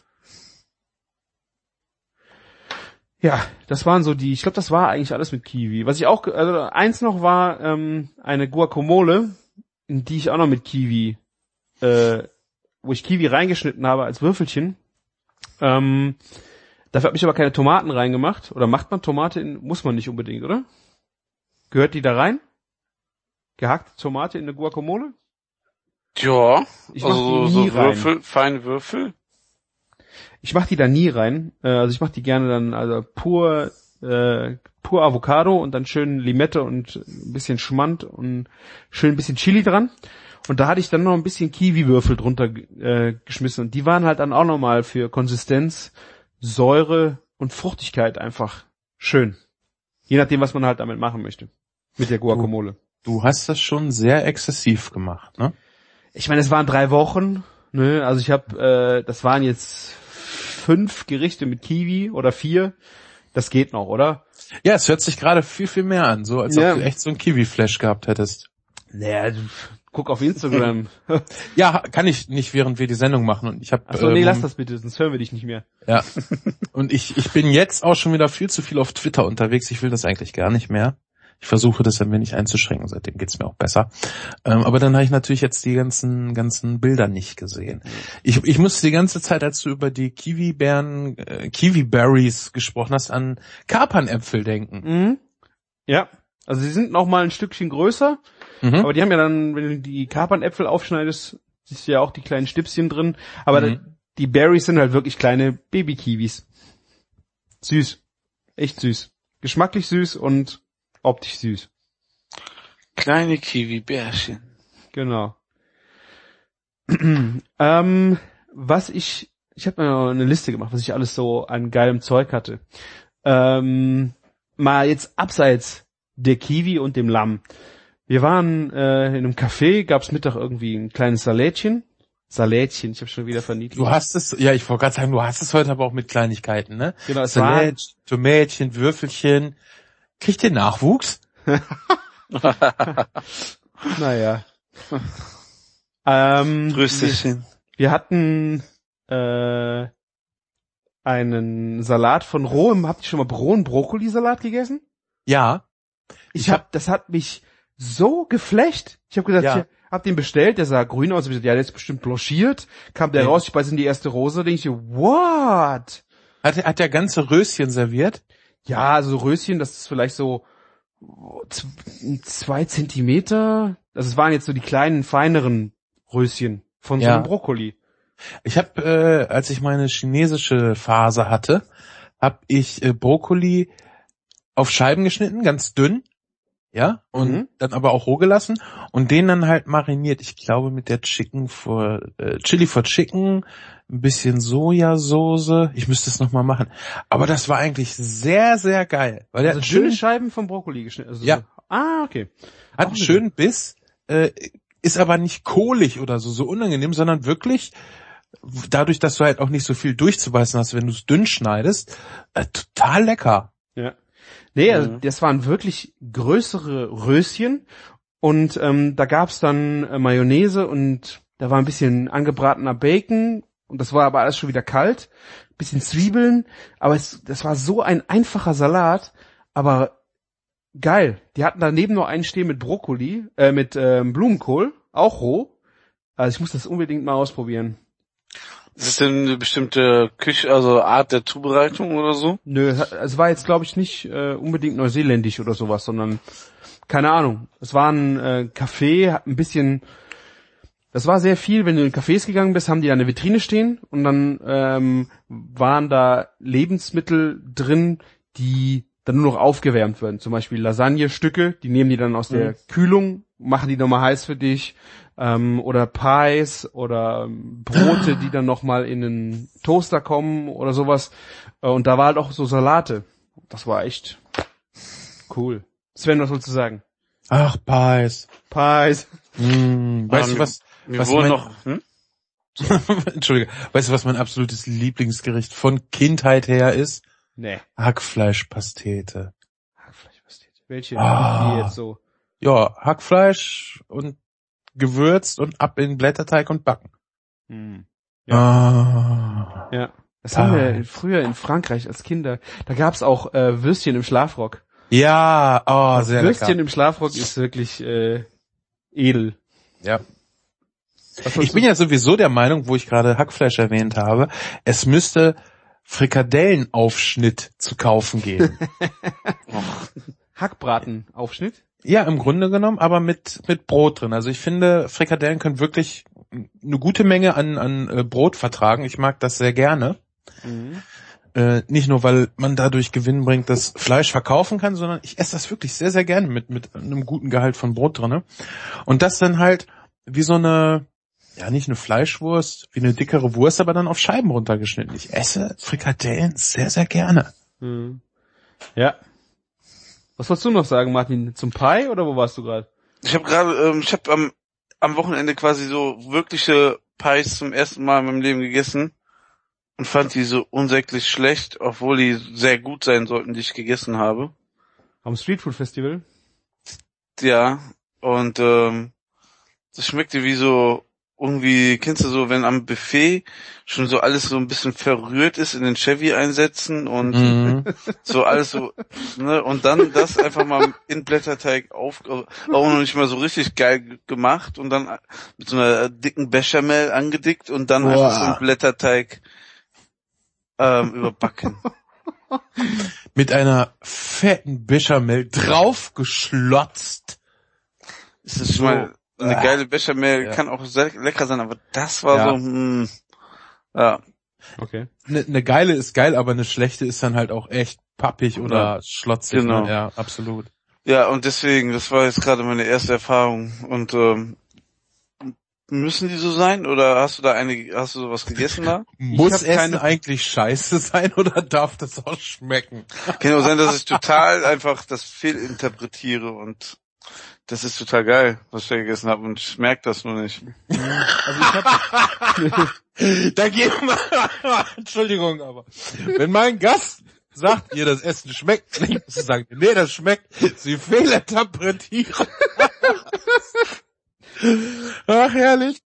Ja, das waren so ich glaube, das war eigentlich alles mit Kiwi. Was ich auch, also eins noch war, eine Guacamole, in die ich auch noch mit Kiwi, wo ich Kiwi reingeschnitten habe als Würfelchen. Dafür habe ich aber keine Tomaten reingemacht. Oder macht man Tomate muss man nicht unbedingt, oder? Gehört die da rein? Gehackte Tomate in eine Guacamole? Ja, Ich mach also die nie so rein. Würfel, feine Würfel. Ich mach die da nie rein. Also ich mach die gerne dann, also pur Avocado und dann schön Limette und ein bisschen Schmand und schön ein bisschen Chili dran. Und da hatte ich dann noch ein bisschen Kiwi-Würfel drunter geschmissen. Und die waren halt dann auch nochmal für Konsistenz, Säure und Fruchtigkeit einfach schön. Je nachdem, was man halt damit machen möchte. Mit der Guacamole. Du hast das schon sehr exzessiv gemacht, ne? Ich meine, es waren 3 Wochen, ne? Also ich habe, das waren jetzt 5 Gerichte mit Kiwi oder 4. Das geht noch, oder? Ja, es hört sich gerade viel, viel mehr an, so als ob du echt so ein Kiwi-Flash gehabt hättest. Naja, guck auf Instagram. Ja, kann ich nicht, während wir die Sendung machen. Und ich habe. Achso, nee, lass das bitte, sonst hören wir dich nicht mehr. Ja. Und ich bin jetzt auch schon wieder viel zu viel auf Twitter unterwegs. Ich will das eigentlich gar nicht mehr. Ich versuche das ein wenig einzuschränken, seitdem geht's mir auch besser. Aber dann habe ich natürlich jetzt die ganzen Bilder nicht gesehen. Ich musste die ganze Zeit, als du über die Kiwi-Berries gesprochen hast, an Kapernäpfel denken. Mhm. Ja, also sie sind noch mal ein Stückchen größer, aber die haben ja dann, wenn du die Kapernäpfel aufschneidest, siehst du ja auch die kleinen Stipschen drin, aber die Berries sind halt wirklich kleine Baby-Kiwis. Süß. Echt süß. Geschmacklich süß und optisch süß. Kleine Kiwi-Bärchen. Genau. Was ich habe mir eine Liste gemacht, was ich alles so an geilem Zeug hatte. Mal jetzt abseits der Kiwi und dem Lamm. Wir waren in einem Café, gab's Mittag irgendwie ein kleines Salätchen, ich habe schon wieder verniedlicht. Du hast es, ja, ich wollte gerade sagen, du hast es heute aber auch mit Kleinigkeiten, ne? Genau, Salat, Tomätchen, Würfelchen. Kriegt ihr Nachwuchs? Naja. Rösterchen. Wir hatten einen Salat von rohem, habt ihr schon mal rohen Brokkolisalat gegessen? Ja. Das hat mich so geflasht. Ich habe gesagt, ich hab den bestellt, der sah grün aus, ich hab gesagt, ja, der ist bestimmt blanchiert. Kam der raus, ich beiß in die erste Rose, denke ich, what? Hat der ganze Röschen serviert? Ja, also Röschen, das ist vielleicht so 2 Zentimeter. Also es waren jetzt so die kleinen, feineren Röschen von so einem Brokkoli. Ich habe, als ich meine chinesische Phase hatte, habe ich Brokkoli auf Scheiben geschnitten, ganz dünn, Ja, und dann aber auch roh gelassen und den dann halt mariniert. Ich glaube mit der Chili for Chicken, ein bisschen Sojasauce. Ich müsste es nochmal machen. Aber das war eigentlich sehr, sehr geil. Weil der Also dünne Scheiben vom Brokkoli geschnitten. Also ja. So. Okay. Hat einen schönen Biss, ist aber nicht kohlig oder so unangenehm, sondern wirklich dadurch, dass du halt auch nicht so viel durchzubeißen hast, wenn du es dünn schneidest, total lecker. Ja. Nee, also das waren wirklich größere Röschen und da gab's dann Mayonnaise und da war ein bisschen angebratener Bacon und das war aber alles schon wieder kalt, bisschen Zwiebeln, aber das war so ein einfacher Salat, aber geil. Die hatten daneben noch einen stehen mit Brokkoli, mit Blumenkohl, auch roh. Also ich muss das unbedingt mal ausprobieren. Ist es denn eine bestimmte also Art der Zubereitung oder so? Nö, es war jetzt glaube ich nicht unbedingt neuseeländisch oder sowas, sondern keine Ahnung. Es war ein Café, hat ein bisschen, das war sehr viel, wenn du in Cafés gegangen bist, haben die eine Vitrine stehen und dann waren da Lebensmittel drin, die dann nur noch aufgewärmt werden. Zum Beispiel Lasagne-Stücke, die nehmen die dann aus der Kühlung, machen die nochmal heiß für dich. Oder Pies oder Brote, die dann nochmal in den Toaster kommen oder sowas. Und da war halt auch so Salate. Das war echt cool. Sven, was sollst du sagen? Ach, Pies. Pies. Weißt du was? Wir wurden noch, Entschuldige. Weißt du, was mein absolutes Lieblingsgericht von Kindheit her ist? Nee. Hackfleischpastete. Hackfleischpastete. Welche? Die jetzt so? Ja, Hackfleisch und gewürzt und ab in Blätterteig und backen. Ja. Ja. Das haben wir früher in Frankreich als Kinder. Da gab's auch Würstchen im Schlafrock. Ja, oh, sehr Würstchen lecker. im Schlafrock ist wirklich edel. Ja. Ich bin ja sowieso der Meinung, wo ich gerade Hackfleisch erwähnt habe, es müsste Frikadellenaufschnitt zu kaufen geben. Hackbratenaufschnitt? Ja, im Grunde genommen, aber mit Brot drin. Also ich finde, Frikadellen können wirklich eine gute Menge an Brot vertragen. Ich mag das sehr gerne. Nicht nur, weil man dadurch Gewinn bringt, das Fleisch verkaufen kann, sondern ich esse das wirklich sehr, sehr gerne mit einem guten Gehalt von Brot drin. Und das dann halt wie so eine, ja nicht eine Fleischwurst, wie eine dickere Wurst, aber dann auf Scheiben runtergeschnitten. Ich esse Frikadellen sehr, sehr gerne. Ja. Was wolltest du noch sagen, Martin? Zum Pie oder wo warst du gerade? Ich habe am Wochenende quasi so wirkliche Pies zum ersten Mal in meinem Leben gegessen und fand die so unsäglich schlecht, obwohl die sehr gut sein sollten, die ich gegessen habe. Am Streetfood Festival? Ja, und das schmeckte wie so irgendwie, kennst du so, wenn am Buffet schon so alles so ein bisschen verrührt ist in den Chevy einsetzen und so alles so, ne, und dann das einfach mal in Blätterteig auch noch nicht mal so richtig geil gemacht und dann mit so einer dicken Bechamel angedickt und dann einfach so einen Blätterteig überbacken. Mit einer fetten Bechamel draufgeschlotzt. Ist das schon mal eine geile Bechamel, kann auch sehr lecker sein, aber das war so, ja. Okay. Eine geile ist geil, aber eine schlechte ist dann halt auch echt pappig oder schlotzig. Genau. Ne? Ja, absolut. Ja, und deswegen, das war jetzt gerade meine erste Erfahrung. Und müssen die so sein? Oder hast du sowas gegessen da? Muss Essen eigentlich scheiße sein oder darf das auch schmecken? Kann auch sein, dass ich total einfach das fehlinterpretiere und das ist total geil, was ich da gegessen habe und ich merke das nur nicht. Also ich habe da geht man, Entschuldigung, aber wenn mein Gast sagt, ihr das Essen schmeckt, nicht zu sagen, nee, das schmeckt, sie fehlinterpretieren. Ach, herrlich.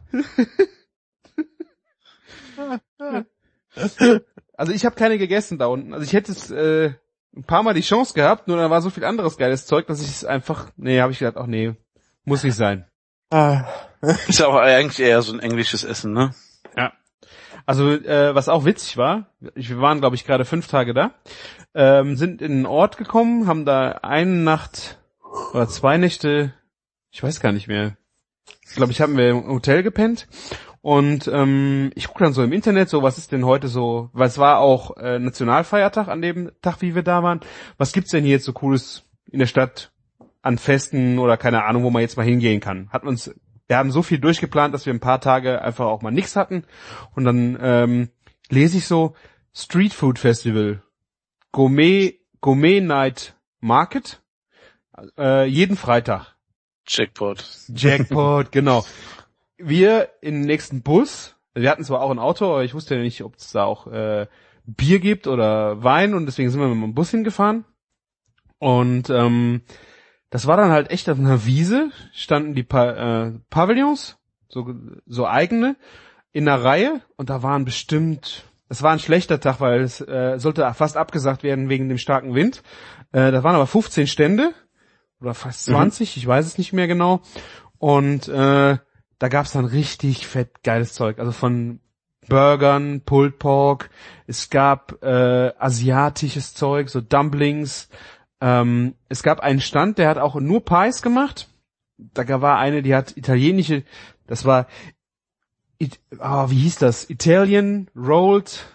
Also ich habe keine gegessen da unten. Also ich hätte es ein paar Mal die Chance gehabt, nur da war so viel anderes geiles Zeug, dass ich es einfach, habe ich gedacht, ach nee, muss nicht sein. Ist ja auch eigentlich eher so ein englisches Essen, ne? Ja. Also was auch witzig war, wir waren glaube ich gerade 5 Tage da, sind in einen Ort gekommen, haben da eine Nacht oder 2 Nächte, ich weiß gar nicht mehr, glaube ich, haben wir im Hotel gepennt. Und ich gucke dann so im Internet, so was ist denn heute so, weil es war auch Nationalfeiertag an dem Tag, wie wir da waren. Was gibt's denn hier jetzt so Cooles in der Stadt an Festen oder keine Ahnung, wo man jetzt mal hingehen kann. Wir haben so viel durchgeplant, dass wir ein paar Tage einfach auch mal nichts hatten. Und dann lese ich so Street Food Festival, Gourmet Night Market, jeden Freitag. Jackpot, genau. Wir in den nächsten Bus, wir hatten zwar auch ein Auto, aber ich wusste ja nicht, ob es da auch Bier gibt oder Wein, und deswegen sind wir mit dem Bus hingefahren. Und das war dann halt echt auf einer Wiese, standen die Pavillons, so eigene, in einer Reihe, und da waren es war ein schlechter Tag, weil es sollte fast abgesagt werden wegen dem starken Wind. Da waren aber 15 Stände, oder fast 20, ich weiß es nicht mehr genau. Und da gab's dann richtig fett geiles Zeug, also von Burgern, Pulled Pork, es gab asiatisches Zeug, so Dumplings. Es gab einen Stand, der hat auch nur Pies gemacht. Da war eine, die hat italienische, das war, wie hieß das? Italian Rolled.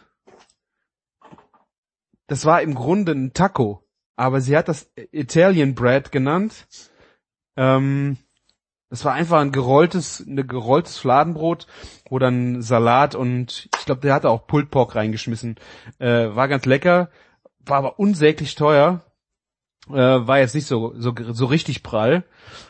Das war im Grunde ein Taco, aber sie hat das Italian Bread genannt. Das war einfach ein gerolltes Fladenbrot, wo dann Salat und ich glaube, der hatte auch Pulled Pork reingeschmissen. War ganz lecker, war aber unsäglich teuer. War jetzt nicht so richtig prall.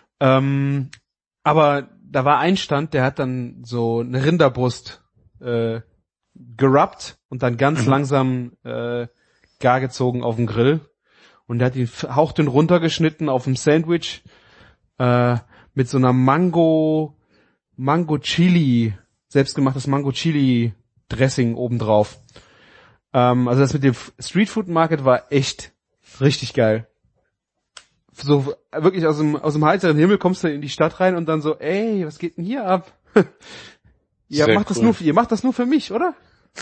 Aber da war ein Stand, der hat dann so eine Rinderbrust gerubbt und dann ganz langsam gar gezogen auf den Grill. Und der hat ihn hauchdünn runtergeschnitten auf dem Sandwich mit so einer Mango-Chili, selbstgemachtes Mango-Chili-Dressing obendrauf. Also das mit dem Street Food Market war echt richtig geil. So wirklich aus dem heiteren Himmel kommst du in die Stadt rein und dann so, ey, was geht denn hier ab? Ihr macht das nur für mich, oder?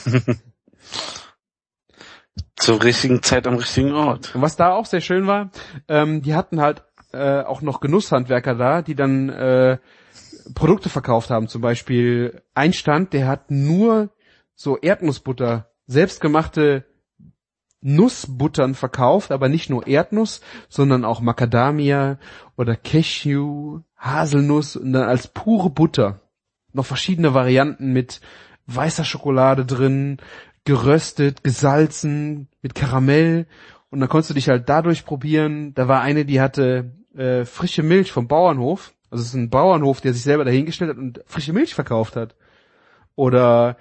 Zur richtigen Zeit am richtigen Ort. Und was da auch sehr schön war, die hatten halt auch noch Genusshandwerker da, die dann Produkte verkauft haben. Zum Beispiel ein Stand, der hat nur so Erdnussbutter, selbstgemachte Nussbuttern verkauft, aber nicht nur Erdnuss, sondern auch Macadamia oder Cashew, Haselnuss und dann als pure Butter. Noch verschiedene Varianten mit weißer Schokolade drin, geröstet, gesalzen, mit Karamell, und dann konntest du dich halt dadurch probieren. Da war eine, die hatte frische Milch vom Bauernhof. Also es ist ein Bauernhof, der sich selber dahingestellt hat und frische Milch verkauft hat. Oder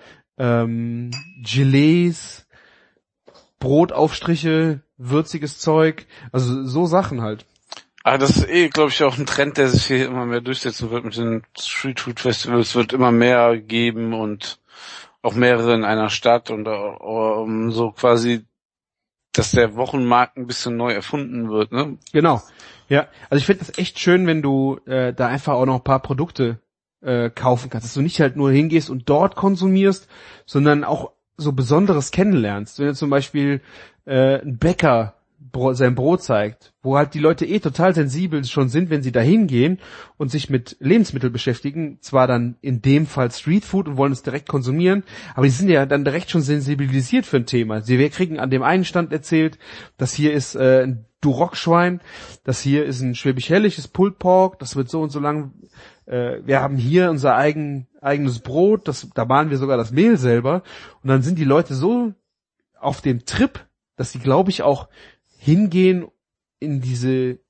Gelees, Brotaufstriche, würziges Zeug, also so Sachen halt. Aber das ist glaube ich, auch ein Trend, der sich hier immer mehr durchsetzen wird mit den Street Food Festivals. Es wird immer mehr geben und auch mehrere in einer Stadt und so quasi, dass der Wochenmarkt ein bisschen neu erfunden wird, ne? Genau. Ja, also ich finde das echt schön, wenn du da einfach auch noch ein paar Produkte kaufen kannst, dass du nicht halt nur hingehst und dort konsumierst, sondern auch so Besonderes kennenlernst. Wenn du zum Beispiel ein Bäcker sein Brot zeigt, wo halt die Leute total sensibel schon sind, wenn sie da hingehen und sich mit Lebensmitteln beschäftigen, zwar dann in dem Fall Streetfood und wollen es direkt konsumieren, aber die sind ja dann direkt schon sensibilisiert für ein Thema. Wir kriegen an dem einen Stand erzählt, das hier ist ein Duroc-Schwein, das hier ist ein schwäbisch-hällisches Pulled Pork, das wird so und so lang, wir haben hier unser eigenes Brot, da mahlen wir sogar das Mehl selber, und dann sind die Leute so auf dem Trip, dass sie, glaube ich, auch hingehen in diese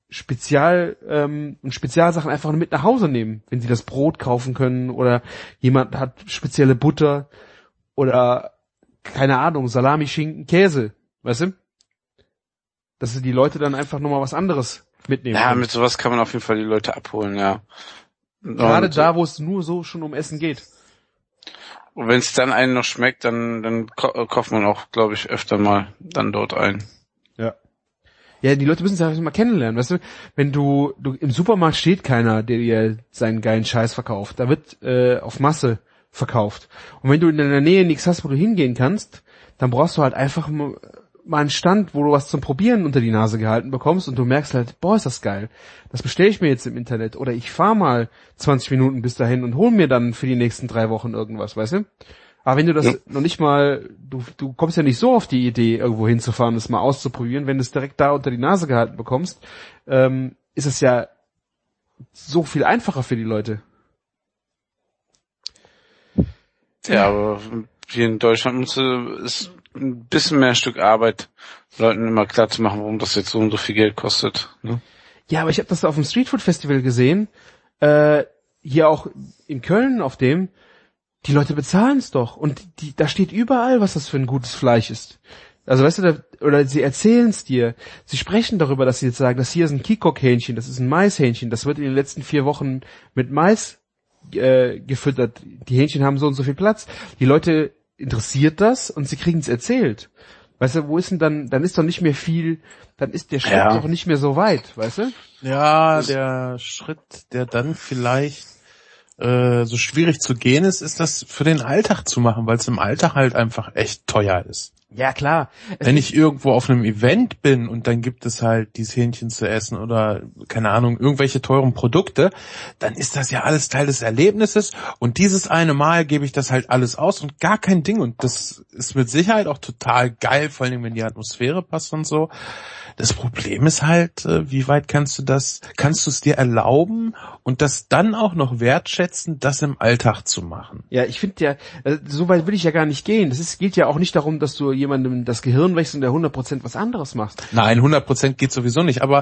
Spezialsachen einfach mit nach Hause nehmen, wenn sie das Brot kaufen können oder jemand hat spezielle Butter oder keine Ahnung, Salami, Schinken, Käse, weißt du? Dass die Leute dann einfach nochmal was anderes mitnehmen. Ja, können. mit sowas kann man auf jeden Fall die Leute abholen, ja. Gerade da, wo es nur so schon um Essen geht. Und wenn es dann einen noch schmeckt, dann kauft man auch, glaube ich, öfter mal dann dort ein. Ja. Ja, die Leute müssen es ja mal kennenlernen, weißt du? Wenn du im Supermarkt steht keiner, der dir seinen geilen Scheiß verkauft. Da wird auf Masse verkauft. Und wenn du in deiner Nähe nichts hast, wo du hingehen kannst, dann brauchst du halt einfach mal einen Stand, wo du was zum Probieren unter die Nase gehalten bekommst und du merkst halt, boah, ist das geil. Das bestelle ich mir jetzt im Internet. Oder ich fahre mal 20 Minuten bis dahin und hol mir dann für die nächsten 3 Wochen irgendwas, weißt du? Aber wenn du das noch nicht mal, du kommst ja nicht so auf die Idee, irgendwo hinzufahren, das mal auszuprobieren, wenn du es direkt da unter die Nase gehalten bekommst, ist ist es ja so viel einfacher für die Leute. Ja, aber hier in Deutschland ist ein bisschen mehr Stück Arbeit, Leuten immer klar zu machen, warum das jetzt so und so viel Geld kostet. Ne? Ja, aber ich habe das auf dem Streetfood Festival gesehen, hier auch in Köln auf dem, die Leute bezahlen es doch und da steht überall, was das für ein gutes Fleisch ist. Also weißt du, oder sie erzählen es dir, sie sprechen darüber, dass sie jetzt sagen, das hier ist ein Kikok-Hähnchen, das ist ein Maishähnchen, das wird in den letzten 4 Wochen mit Mais gefüttert, die Hähnchen haben so und so viel Platz. Die Leute interessiert das und sie kriegen es erzählt. Weißt du, wo ist denn dann ist doch nicht mehr viel, dann ist der Schritt doch nicht mehr so weit, weißt du? Ja, der Schritt, der dann vielleicht so schwierig zu gehen ist das für den Alltag zu machen, weil es im Alltag halt einfach echt teuer ist. Ja, klar. Wenn ich irgendwo auf einem Event bin und dann gibt es halt dieses Hähnchen zu essen oder, keine Ahnung, irgendwelche teuren Produkte, dann ist das ja alles Teil des Erlebnisses und dieses eine Mal gebe ich das halt alles aus und gar kein Ding und das ist mit Sicherheit auch total geil, vor allem wenn die Atmosphäre passt und so. Das Problem ist halt, wie weit kannst du es dir erlauben und das dann auch noch wertschätzen, das im Alltag zu machen? Ja, ich finde ja, so weit will ich ja gar nicht gehen. Geht ja auch nicht darum, dass du jemandem das Gehirn wächst und der 100% was anderes machst. Nein, 100% geht sowieso nicht, aber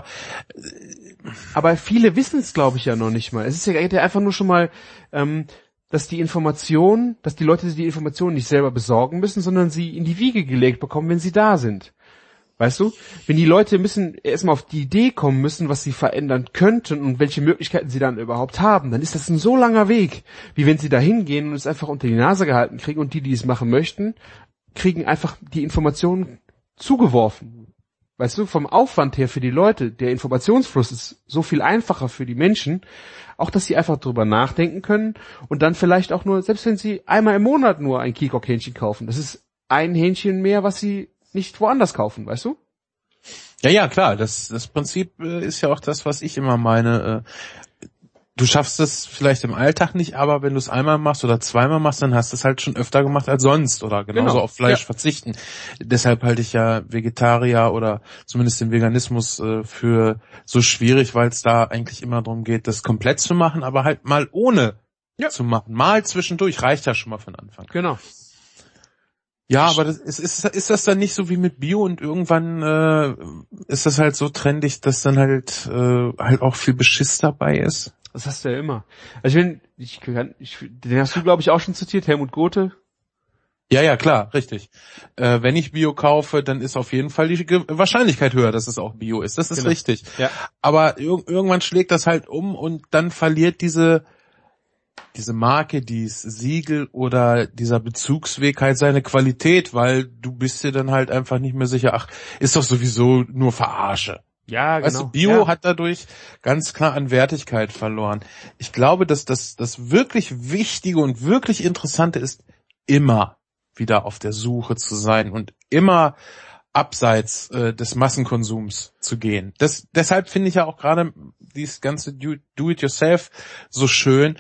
viele wissen es, glaube ich, ja noch nicht mal. Es ist ja einfach nur schon mal, dass die Leute die Informationen nicht selber besorgen müssen, sondern sie in die Wiege gelegt bekommen, wenn sie da sind. Weißt du? Wenn die Leute erstmal auf die Idee kommen müssen, was sie verändern könnten und welche Möglichkeiten sie dann überhaupt haben, dann ist das ein so langer Weg, wie wenn sie da hingehen und es einfach unter die Nase gehalten kriegen und die es machen möchten, kriegen einfach die Informationen zugeworfen. Weißt du, vom Aufwand her für die Leute, der Informationsfluss ist so viel einfacher für die Menschen, auch dass sie einfach drüber nachdenken können und dann vielleicht auch nur, selbst wenn sie einmal im Monat nur ein Kikok-Hähnchen kaufen, das ist ein Hähnchen mehr, was sie nicht woanders kaufen, weißt du? Ja, klar, das Prinzip ist ja auch das, was ich immer meine. Du schaffst es vielleicht im Alltag nicht, aber wenn du es einmal machst oder zweimal machst, dann hast du es halt schon öfter gemacht als sonst oder genauso auf Fleisch verzichten. Deshalb halte ich ja Vegetarier oder zumindest den Veganismus für so schwierig, weil es da eigentlich immer darum geht, das komplett zu machen, aber halt mal ohne zu machen. Mal zwischendurch reicht ja schon mal von Anfang. Genau. Ja, aber ist das dann nicht so wie mit Bio und irgendwann ist das halt so trendig, dass dann halt auch viel Beschiss dabei ist? Das hast du ja immer. Also den hast du, glaube ich, auch schon zitiert, Helmut Gothe. Ja, klar, richtig. Wenn ich Bio kaufe, dann ist auf jeden Fall die Wahrscheinlichkeit höher, dass es auch Bio ist. Das ist richtig. Ja. Aber irgendwann schlägt das halt um und dann verliert diese Marke, dieses Siegel oder dieser Bezugsweg halt seine Qualität, weil du bist dir dann halt einfach nicht mehr sicher, ach, ist doch sowieso nur Verarsche. Ja, genau. Weißt du, Bio hat dadurch ganz klar an Wertigkeit verloren. Ich glaube, dass das wirklich Wichtige und wirklich Interessante ist, immer wieder auf der Suche zu sein und immer abseits des Massenkonsums zu gehen. Deshalb finde ich ja auch gerade dieses ganze Do-it-yourself so schön,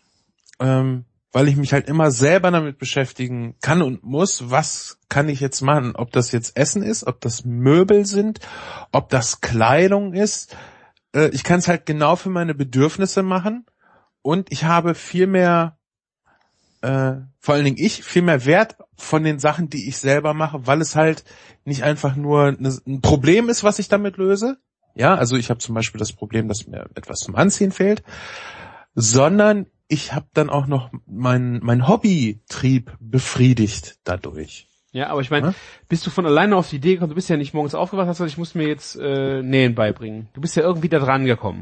weil ich mich halt immer selber damit beschäftigen kann und muss, was kann ich jetzt machen? Ob das jetzt Essen ist, ob das Möbel sind, ob das Kleidung ist. Ich kann es halt genau für meine Bedürfnisse machen und ich habe viel mehr, vor allen Dingen viel mehr Wert von den Sachen, die ich selber mache, weil es halt nicht einfach nur ein Problem ist, was ich damit löse. Ja, also ich habe zum Beispiel das Problem, dass mir etwas zum Anziehen fehlt, sondern ich habe dann auch noch mein Hobbytrieb befriedigt dadurch. Ja, aber ich meine, bist du von alleine auf die Idee gekommen, du bist ja nicht morgens aufgewacht, hast gesagt, ich muss mir jetzt Nähen beibringen. Du bist ja irgendwie da dran gekommen,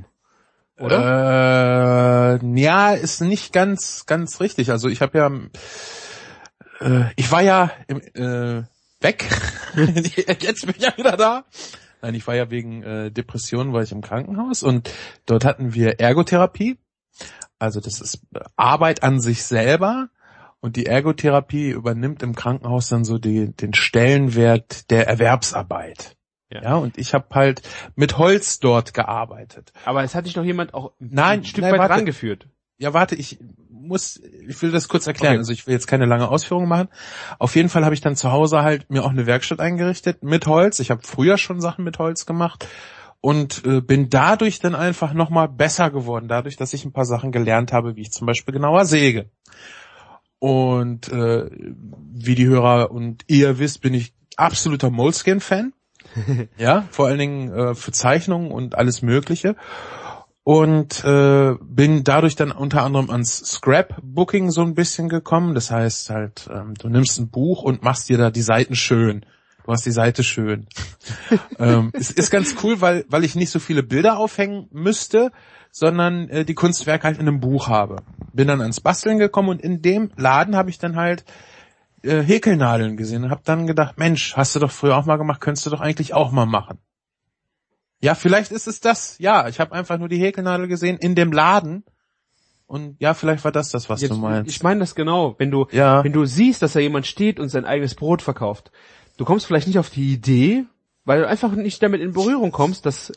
oder? Ja, ist nicht ganz richtig. Also ich habe ich war ja weg, jetzt bin ich ja wieder da. Nein, ich war ja wegen Depressionen, war ich im Krankenhaus und dort hatten wir Ergotherapie. Also das ist Arbeit an sich selber und die Ergotherapie übernimmt im Krankenhaus dann so den Stellenwert der Erwerbsarbeit. Ja, und ich habe halt mit Holz dort gearbeitet. Aber es hat dich doch jemand auch ein Stück weit rangeführt. Ja, warte, ich will das kurz erklären. Okay. Also ich will jetzt keine lange Ausführung machen. Auf jeden Fall habe ich dann zu Hause halt mir auch eine Werkstatt eingerichtet mit Holz. Ich habe früher schon Sachen mit Holz gemacht. und bin dadurch dann einfach nochmal besser geworden, dadurch, dass ich ein paar Sachen gelernt habe, wie ich zum Beispiel genauer säge. Und wie die Hörer und ihr wisst, bin ich absoluter Moleskine-Fan. Ja, vor allen Dingen für Zeichnungen und alles Mögliche. Und bin dadurch dann unter anderem ans Scrapbooking so ein bisschen gekommen. Das heißt halt, du nimmst ein Buch und machst dir da die Seiten schön. Du hast die Seite schön. Es ist ganz cool, weil ich nicht so viele Bilder aufhängen müsste, sondern die Kunstwerke halt in einem Buch habe. Bin dann ans Basteln gekommen und in dem Laden habe ich dann halt Häkelnadeln gesehen und habe dann gedacht, Mensch, hast du doch früher auch mal gemacht, könntest du doch eigentlich auch mal machen. Ja, vielleicht ist es das. Ja, ich habe einfach nur die Häkelnadel gesehen in dem Laden und ja, vielleicht war das, was Jetzt, du meinst. Ich meine das genau. Wenn du siehst, dass da jemand steht und sein eigenes Brot verkauft, du kommst vielleicht nicht auf die Idee, weil du einfach nicht damit in Berührung kommst, dass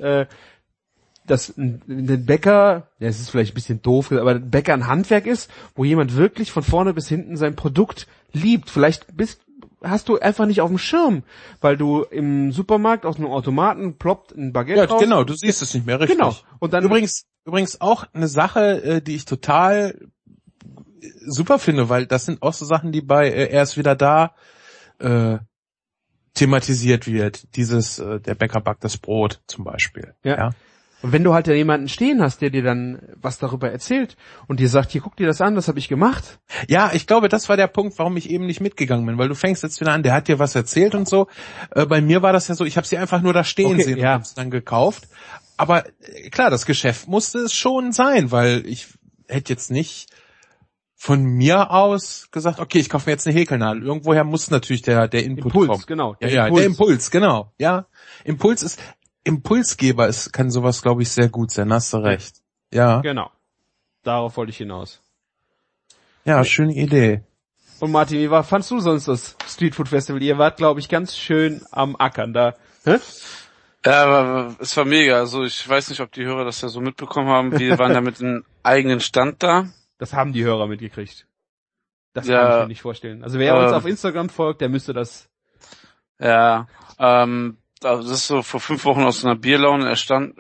ein Bäcker, ja, es ist vielleicht ein bisschen doof, aber ein Bäcker ein Handwerk ist, wo jemand wirklich von vorne bis hinten sein Produkt liebt. Vielleicht hast du einfach nicht auf dem Schirm, weil du im Supermarkt aus einem Automaten ploppt ein Baguette raus. Ja, genau, du siehst es nicht mehr richtig. Genau. Und dann übrigens auch eine Sache, die ich total super finde, weil das sind auch so Sachen, die bei Er ist wieder da thematisiert wird. Dieses der Bäcker backt das Brot zum Beispiel. Ja. Und wenn du halt ja jemanden stehen hast, der dir dann was darüber erzählt und dir sagt, hier, guck dir das an, das habe ich gemacht. Ja, ich glaube, das war der Punkt, warum ich eben nicht mitgegangen bin, weil du fängst jetzt wieder an, der hat dir was erzählt und so. Bei mir war das ja so, ich habe sie einfach nur da stehen sehen und habe es dann gekauft. Aber klar, das Geschäft musste es schon sein, weil ich hätte jetzt nicht von mir aus gesagt, okay, ich kaufe mir jetzt eine Häkelnadel. Irgendwoher muss natürlich der Input kommen. Genau. Der Impuls, genau. Ja, Impulsgeber kann sowas, glaube ich, sehr gut sein. Hast du recht. Ja. Genau. Darauf wollte ich hinaus. Ja, schöne Idee. Und Martin, wie fandst du sonst das Streetfood Festival? Ihr wart, glaube ich, ganz schön am Ackern da. Hä? Ja, aber es war mega. Also ich weiß nicht, ob die Hörer das ja so mitbekommen haben. Wir waren da mit einem eigenen Stand da. Das haben die Hörer mitgekriegt. Das kann ich mir nicht vorstellen. Also wer uns auf Instagram folgt, der müsste das. Ja, das ist so vor 5 Wochen aus einer Bierlaune wir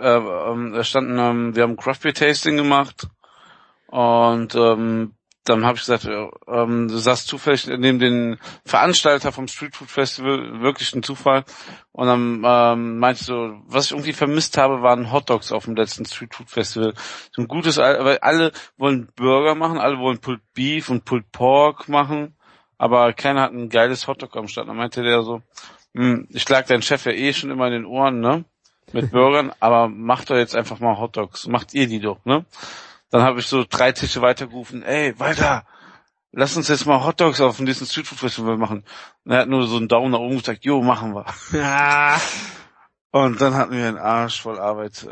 haben Craft Beer Tasting gemacht und dann habe ich gesagt, du saßt zufällig neben den Veranstalter vom Street Food Festival, wirklich ein Zufall. Und dann meinte ich so, was ich irgendwie vermisst habe, waren Hotdogs auf dem letzten Street Food Festival. So ein gutes, weil alle wollen Burger machen, alle wollen Pulled Beef und Pulled Pork machen, aber keiner hat ein geiles Hotdog am Start. Dann meinte der so, ich lag dein Chef ja eh schon immer in den Ohren, ne? Mit Burgern, aber macht doch jetzt einfach mal Hotdogs. Macht ihr die doch, ne? Dann habe ich so 3 Tische weitergerufen, ey, Walter, lass uns jetzt mal Hotdogs auf diesem Streetfood Festival machen. Und er hat nur so einen Daumen nach oben gesagt, jo, machen wir. Ja. Und dann hatten wir einen Arsch voll Arbeit.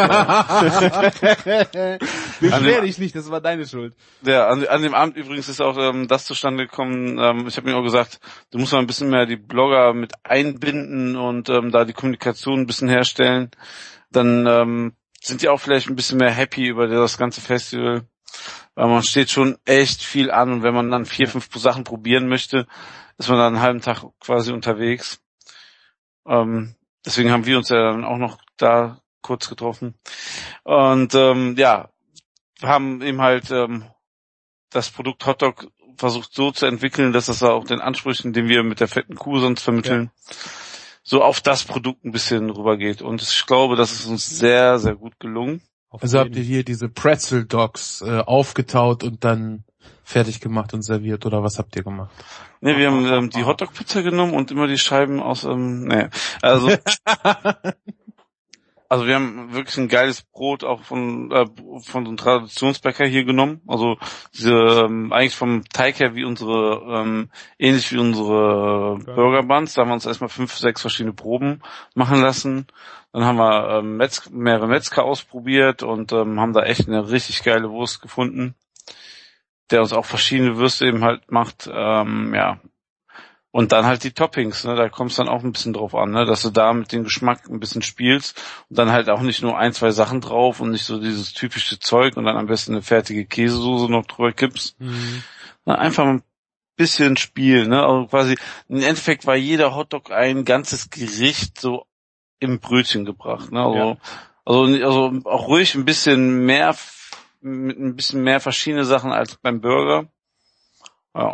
Beschwer dich nicht, das war deine Schuld. Ja, an dem Abend übrigens ist auch das zustande gekommen. Ich habe mir auch gesagt, du musst mal ein bisschen mehr die Blogger mit einbinden und da die Kommunikation ein bisschen herstellen. Dann sind die auch vielleicht ein bisschen mehr happy über das ganze Festival. Weil man steht schon echt viel an und wenn man dann 4, 5 Sachen probieren möchte, ist man dann einen halben Tag quasi unterwegs. Deswegen haben wir uns ja dann auch noch da kurz getroffen. Und wir haben eben halt das Produkt Hotdog versucht so zu entwickeln, dass das auch den Ansprüchen, den wir mit der fetten Kuh sonst vermitteln, so auf das Produkt ein bisschen rübergeht. Und ich glaube, das ist uns sehr, sehr gut gelungen. Also habt ihr hier diese Pretzel Dogs aufgetaut und dann fertig gemacht und serviert, oder was habt ihr gemacht? Nee, wir haben die Hotdog-Pizza genommen und immer die Scheiben aus, Also wir haben wirklich ein geiles Brot auch von so einem Traditionsbäcker hier genommen. Also diese eigentlich vom Teig her wie ähnlich wie unsere Burger Buns. Da haben wir uns erstmal 5, 6 verschiedene Proben machen lassen. Dann haben wir mehrere Metzger ausprobiert und haben da echt eine richtig geile Wurst gefunden, der uns auch verschiedene Würste eben halt macht. Und dann halt die Toppings, ne, da kommst dann auch ein bisschen drauf an, ne, dass du da mit dem Geschmack ein bisschen spielst und dann halt auch nicht nur 1, 2 Sachen drauf und nicht so dieses typische Zeug und dann am besten eine fertige Käsesoße noch drüber kippst. Mhm. Na, einfach ein bisschen spielen, ne, also quasi im Endeffekt war jeder Hotdog ein ganzes Gericht, so im Brötchen gebracht, ne? Also auch ruhig ein bisschen mehr, mit ein bisschen mehr verschiedene Sachen als beim Burger. Ja.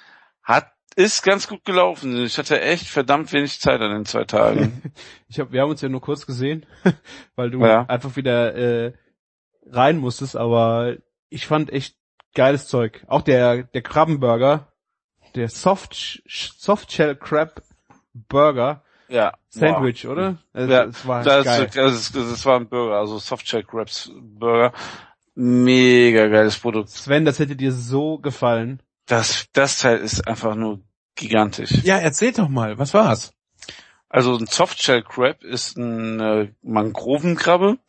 Ist ganz gut gelaufen. Ich hatte echt verdammt wenig Zeit an den 2 Tagen. Wir haben uns ja nur kurz gesehen, weil du Ja. einfach wieder rein musstest, aber ich fand echt geiles Zeug. Auch der Krabbenburger, der Softshell Crab Burger Ja. Sandwich, Wow. oder? Ja, Es war das, geil. das war ein Burger, also Softshell Crabs Burger. Mega geiles Produkt. Sven, das hätte dir so gefallen. Das Teil ist einfach nur gigantisch. Ja, erzähl doch mal, was war's? Also ein Softshell Crab ist eine Mangrovenkrabbe.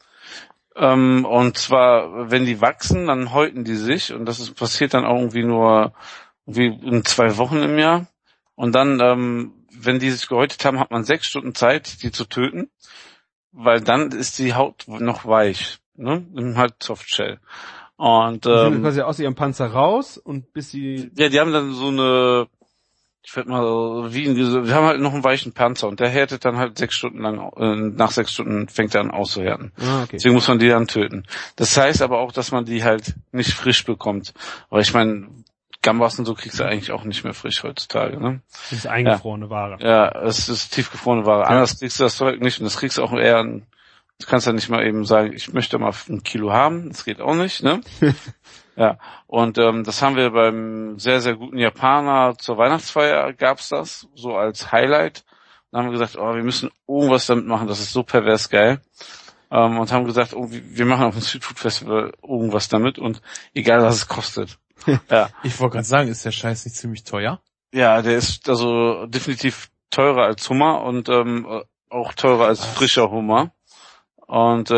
Und zwar, wenn die wachsen, dann häuten die sich und passiert dann auch irgendwie nur in 2 Wochen im Jahr. Und dann, wenn die sich gehäutet haben, hat man 6 Stunden Zeit, die zu töten, weil dann ist die Haut noch weich, ne? Halt Softshell. Und Die sind quasi aus ihrem Panzer raus und bis sie... ja, die haben dann so eine, ich würde mal wir haben halt noch einen weichen Panzer und der härtet dann halt 6 Stunden lang, nach 6 Stunden fängt er an auszuhärten. Ah, okay. Deswegen muss man die dann töten. Das heißt aber auch, dass man die halt nicht frisch bekommt. Aber ich meine, Gambas und so kriegst du eigentlich auch nicht mehr frisch heutzutage, ne? Das ist eingefrorene Ware. Ja, es ist tiefgefrorene Ware. Ja. Anders kriegst du das Zeug nicht und das kriegst du auch eher, du kannst ja nicht mal eben sagen, ich möchte mal 1 Kilo haben, das geht auch nicht, ne? Ja, und das haben wir beim sehr, sehr guten Japaner zur Weihnachtsfeier gab's das, so als Highlight. Dann haben wir gesagt, wir müssen irgendwas damit machen, das ist so pervers geil. Und haben gesagt, wir machen auf dem Streetfood Festival irgendwas damit und egal was es kostet. Ja. Ich wollte gerade sagen, ist der Scheiß nicht ziemlich teuer? Ja, der ist also definitiv teurer als Hummer und auch teurer als frischer Hummer. Und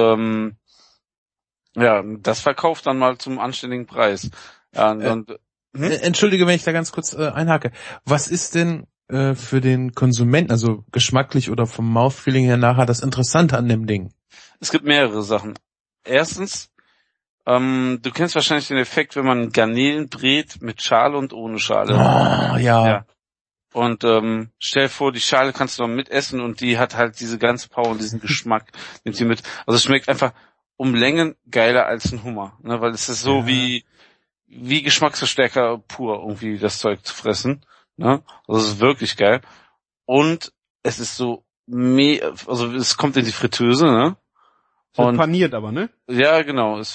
ja, das verkauft dann mal zum anständigen Preis. Ja, Entschuldige, wenn ich da ganz kurz einhake. Was ist denn für den Konsumenten, also geschmacklich oder vom Mouthfeeling her nachher, das Interessante an dem Ding? Es gibt mehrere Sachen. Erstens, du kennst wahrscheinlich den Effekt, wenn man Garnelen brät mit Schale und ohne Schale. Oh, ja. Und stell dir vor, die Schale kannst du noch mitessen und die hat halt diese ganze Power und diesen Geschmack, nimmt sie mit. Also es schmeckt einfach um Längen geiler als ein Hummer, ne? Weil es ist so wie Geschmacksverstärker pur, irgendwie das Zeug zu fressen, ne? Also es ist wirklich geil. Und es ist so also es kommt in die Fritteuse, ne? Und paniert aber, ne? Ja, genau. Es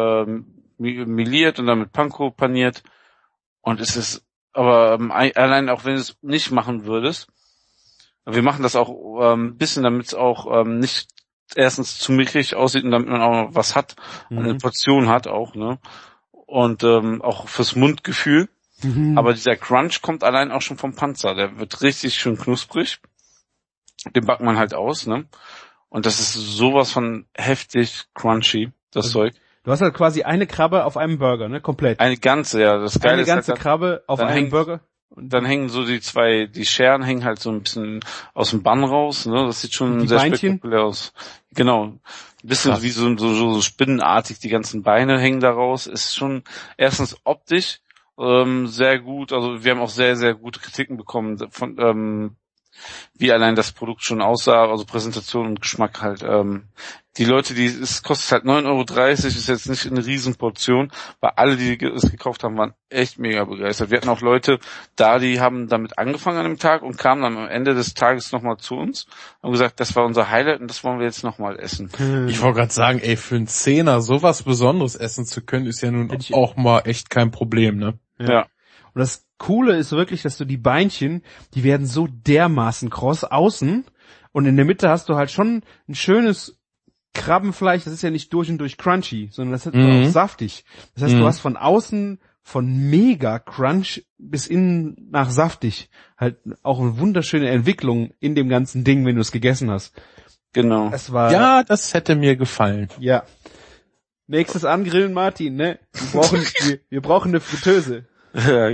miliert und dann mit Panko paniert. Und es ist aber allein auch wenn du es nicht machen würdest, wir machen das auch ein bisschen, damit es auch nicht erstens zu mickrig aussieht und damit man auch noch was hat, eine Portion hat auch, ne? Und auch fürs Mundgefühl. Aber dieser Crunch kommt allein auch schon vom Panzer. Der wird richtig schön knusprig. Den backt man halt aus, ne? Und das ist sowas von heftig crunchy, das Zeug. Du hast halt quasi eine Krabbe auf einem Burger, ne? Komplett. Eine ganze, ja. Das Geile eine ganze ist halt, Krabbe auf einem Burger. Und dann hängen so die Scheren hängen halt so ein bisschen aus dem Bann raus, ne? Das sieht schon sehr spektakulär aus. Genau. Ein bisschen krass. Wie so spinnenartig, die ganzen Beine hängen da raus. Ist schon erstens optisch sehr gut. Also wir haben auch sehr, sehr gute Kritiken bekommen von wie allein das Produkt schon aussah, also Präsentation und Geschmack halt. Die Leute, es kostet halt 9,30 €, ist jetzt nicht eine Riesenportion, weil alle, die es gekauft haben, waren echt mega begeistert. Wir hatten auch Leute da, die haben damit angefangen an dem Tag und kamen dann am Ende des Tages nochmal zu uns, haben gesagt, das war unser Highlight und das wollen wir jetzt nochmal essen. Ich wollte gerade sagen, für einen Zehner sowas Besonderes essen zu können, ist ja nun auch mal echt kein Problem, ne? Ja. Und das Coole ist wirklich, dass du die Beinchen, die werden so dermaßen kross außen und in der Mitte hast du halt schon ein schönes Krabbenfleisch, das ist ja nicht durch und durch crunchy, sondern das ist auch saftig. Das heißt, du hast von außen von mega crunch bis innen nach saftig halt auch eine wunderschöne Entwicklung in dem ganzen Ding, wenn du es gegessen hast. Genau. Das hätte mir gefallen. Ja. Nächstes Angrillen, Martin, ne? Wir brauchen eine Fritteuse. Ja.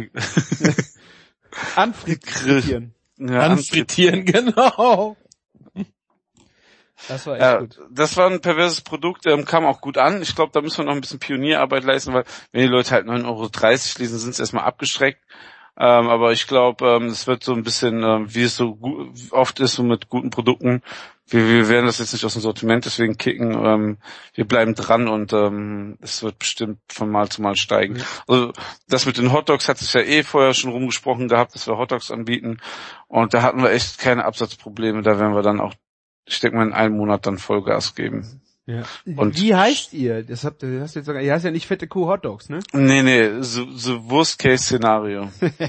Anfrittieren. Ja, Anfrittieren, genau. Das war echt gut. Das war ein perverses Produkt, kam auch gut an. Ich glaube, da müssen wir noch ein bisschen Pionierarbeit leisten, weil wenn die Leute halt 9,30 € lesen, sind sie erstmal abgeschreckt. Aber ich glaube, es wird so ein bisschen, wie es so oft ist, so mit guten Produkten. Wir werden das jetzt nicht aus dem Sortiment deswegen kicken. Wir bleiben dran und es wird bestimmt von Mal zu Mal steigen. Ja. Also das mit den Hotdogs hat sich ja vorher schon rumgesprochen gehabt, dass wir Hotdogs anbieten. Und da hatten wir echt keine Absatzprobleme. Da werden wir dann auch, ich denke mal, in einem Monat dann Vollgas geben. Ja. Und wie heißt ihr? Das hast du jetzt sogar, ihr heißt ja nicht Fette Kuh Hotdogs, ne? Nee, so Worst-Case-Szenario.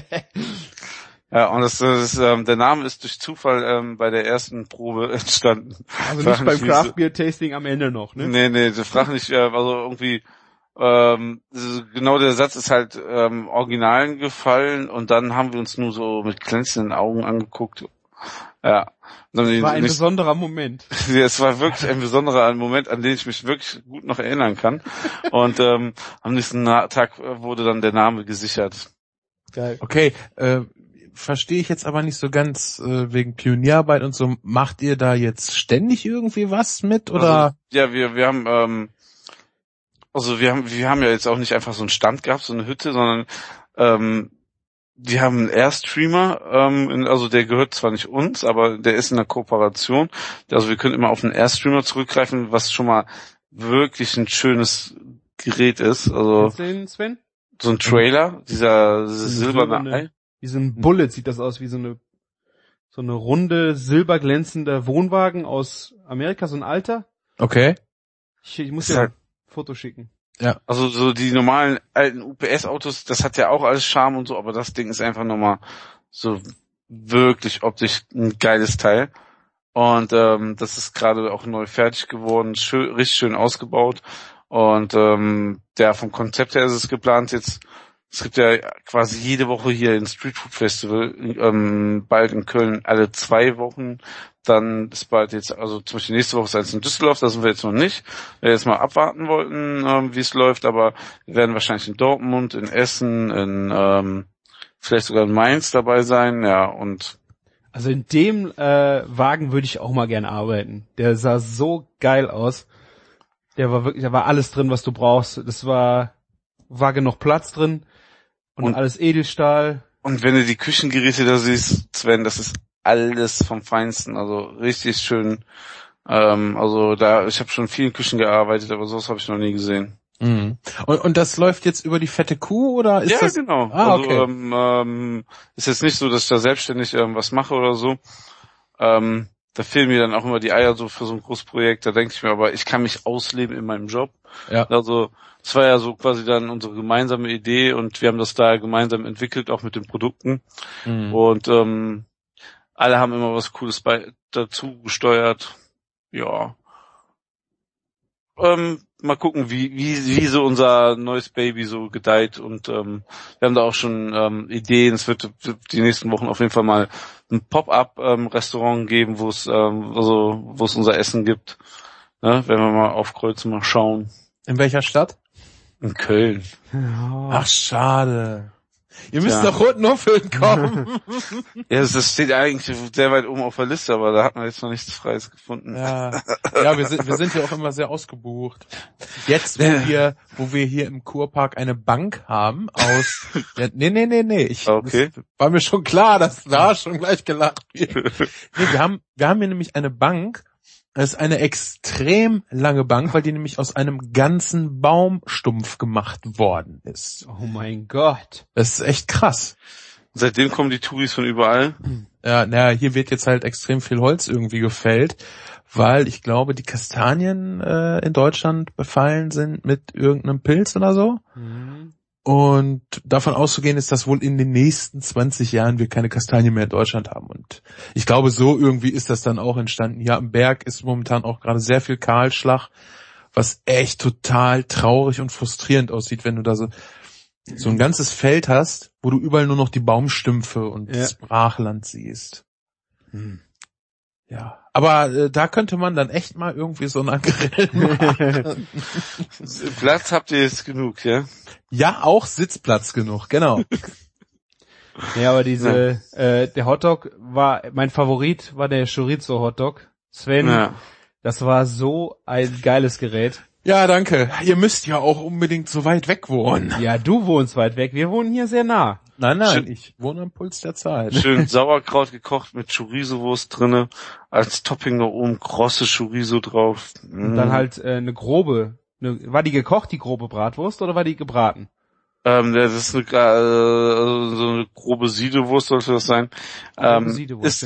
Ja, und das der Name ist durch Zufall bei der ersten Probe entstanden. Also nicht beim Craft Beer Tasting am Ende noch, ne? Nee, das frag nicht, also irgendwie genau der Satz ist halt Originalen gefallen und dann haben wir uns nur so mit glänzenden Augen angeguckt. Ja. Das war ein besonderer Moment. Ja, es war wirklich ein besonderer Moment, an den ich mich wirklich gut noch erinnern kann. Und am nächsten Tag wurde dann der Name gesichert. Geil. Okay, verstehe ich jetzt aber nicht so ganz wegen Pionierarbeit und so. Macht ihr da jetzt ständig irgendwie was mit oder? Also, ja, wir haben wir haben ja jetzt auch nicht einfach so einen Stand gehabt, so eine Hütte, sondern die haben einen Airstreamer, also der gehört zwar nicht uns, aber der ist in der Kooperation. Also wir können immer auf einen Airstreamer zurückgreifen, was schon mal wirklich ein schönes Gerät ist. Also Sven? So ein Trailer, dieser silberne Ei. Wie so ein Bullet sieht das aus, wie so eine runde, silberglänzende Wohnwagen aus Amerika, so ein alter. Okay. Ich muss dir ein Foto schicken. Ja. Also so die normalen alten UPS-Autos, das hat ja auch alles Charme und so, aber das Ding ist einfach nochmal so wirklich optisch ein geiles Teil. Und das ist gerade auch neu fertig geworden, richtig schön ausgebaut. Und der vom Konzept her ist es geplant jetzt. Es gibt ja quasi jede Woche hier ein Street Food Festival, bald in Köln alle 2 Wochen. Dann ist bald jetzt, also zum Beispiel nächste Woche ist eins in Düsseldorf, da sind wir jetzt noch nicht. Wir jetzt mal abwarten wollten, wie es läuft, aber wir werden wahrscheinlich in Dortmund, in Essen, in vielleicht sogar in Mainz dabei sein, ja, und also in dem Wagen würde ich auch mal gerne arbeiten. Der sah so geil aus. Da war alles drin, was du brauchst. Das war genug Platz drin. Und alles Edelstahl. Und wenn du die Küchengeräte da siehst, Sven, das ist alles vom Feinsten, also richtig schön. Also ich habe schon in vielen Küchen gearbeitet, aber sowas habe ich noch nie gesehen. Mhm. Und das läuft jetzt über die Fette Kuh oder ist das? Ja, genau. Okay. Ist jetzt nicht so, dass ich da selbstständig was mache oder so. Da fehlen mir dann auch immer die Eier so für so ein Großprojekt. Da denke ich mir, aber ich kann mich ausleben in meinem Job. Ja. Also es war ja so quasi dann unsere gemeinsame Idee und wir haben das da gemeinsam entwickelt, auch mit den Produkten. Mhm. Und alle haben immer was Cooles dazu gesteuert. Ja. Mal gucken, wie so unser neues Baby so gedeiht und wir haben da auch schon Ideen. Es wird die nächsten Wochen auf jeden Fall mal ein Pop-up-Restaurant geben, wo es unser Essen gibt. Ne? Werden wir mal aufkreuzen, mal schauen. In welcher Stadt? In Köln. Ja. Ach, schade. Ihr müsst nach Rotenhofen kommen. Ja, das steht eigentlich sehr weit oben auf der Liste, aber da hat man jetzt noch nichts Freies gefunden. Ja, wir sind ja auch immer sehr ausgebucht. Jetzt, wo wir hier im Kurpark eine Bank haben aus... Ja, nee. Okay. War mir schon klar, dass da schon gleich gelacht wird. Nee, wir haben hier nämlich eine Bank. Das ist eine extrem lange Bank, weil die nämlich aus einem ganzen Baumstumpf gemacht worden ist. Oh mein Gott. Das ist echt krass. Seitdem kommen die Touris von überall. Ja, hier wird jetzt halt extrem viel Holz irgendwie gefällt, weil ich glaube, die Kastanien in Deutschland befallen sind mit irgendeinem Pilz oder so. Mhm. Und davon auszugehen ist, dass wohl in den nächsten 20 Jahren wir keine Kastanien mehr in Deutschland haben. Und ich glaube, so irgendwie ist das dann auch entstanden. Hier am Berg ist momentan auch gerade sehr viel Kahlschlag, was echt total traurig und frustrierend aussieht, wenn du da so ein ganzes Feld hast, wo du überall nur noch die Baumstümpfe und das Brachland siehst. Ja, aber da könnte man dann echt mal irgendwie so einen Agrell machen. Platz habt ihr jetzt genug, ja? Ja, auch Sitzplatz genug, genau. Ja, aber der Hotdog mein Favorit war der Chorizo Hotdog. Sven, Das war so ein geiles Gerät. Ja, danke. Ihr müsst ja auch unbedingt so weit weg wohnen. Ja, du wohnst weit weg, wir wohnen hier sehr nah. Nein, ich wohne am Puls der Zeit. Schön Sauerkraut gekocht mit Chorizo-Wurst drinne, als Topping noch oben krosse Chorizo drauf. Und dann halt war die gekocht, die grobe Bratwurst, oder war die gebraten? Das ist so eine grobe Siedewurst sollte das sein. Siedewurst,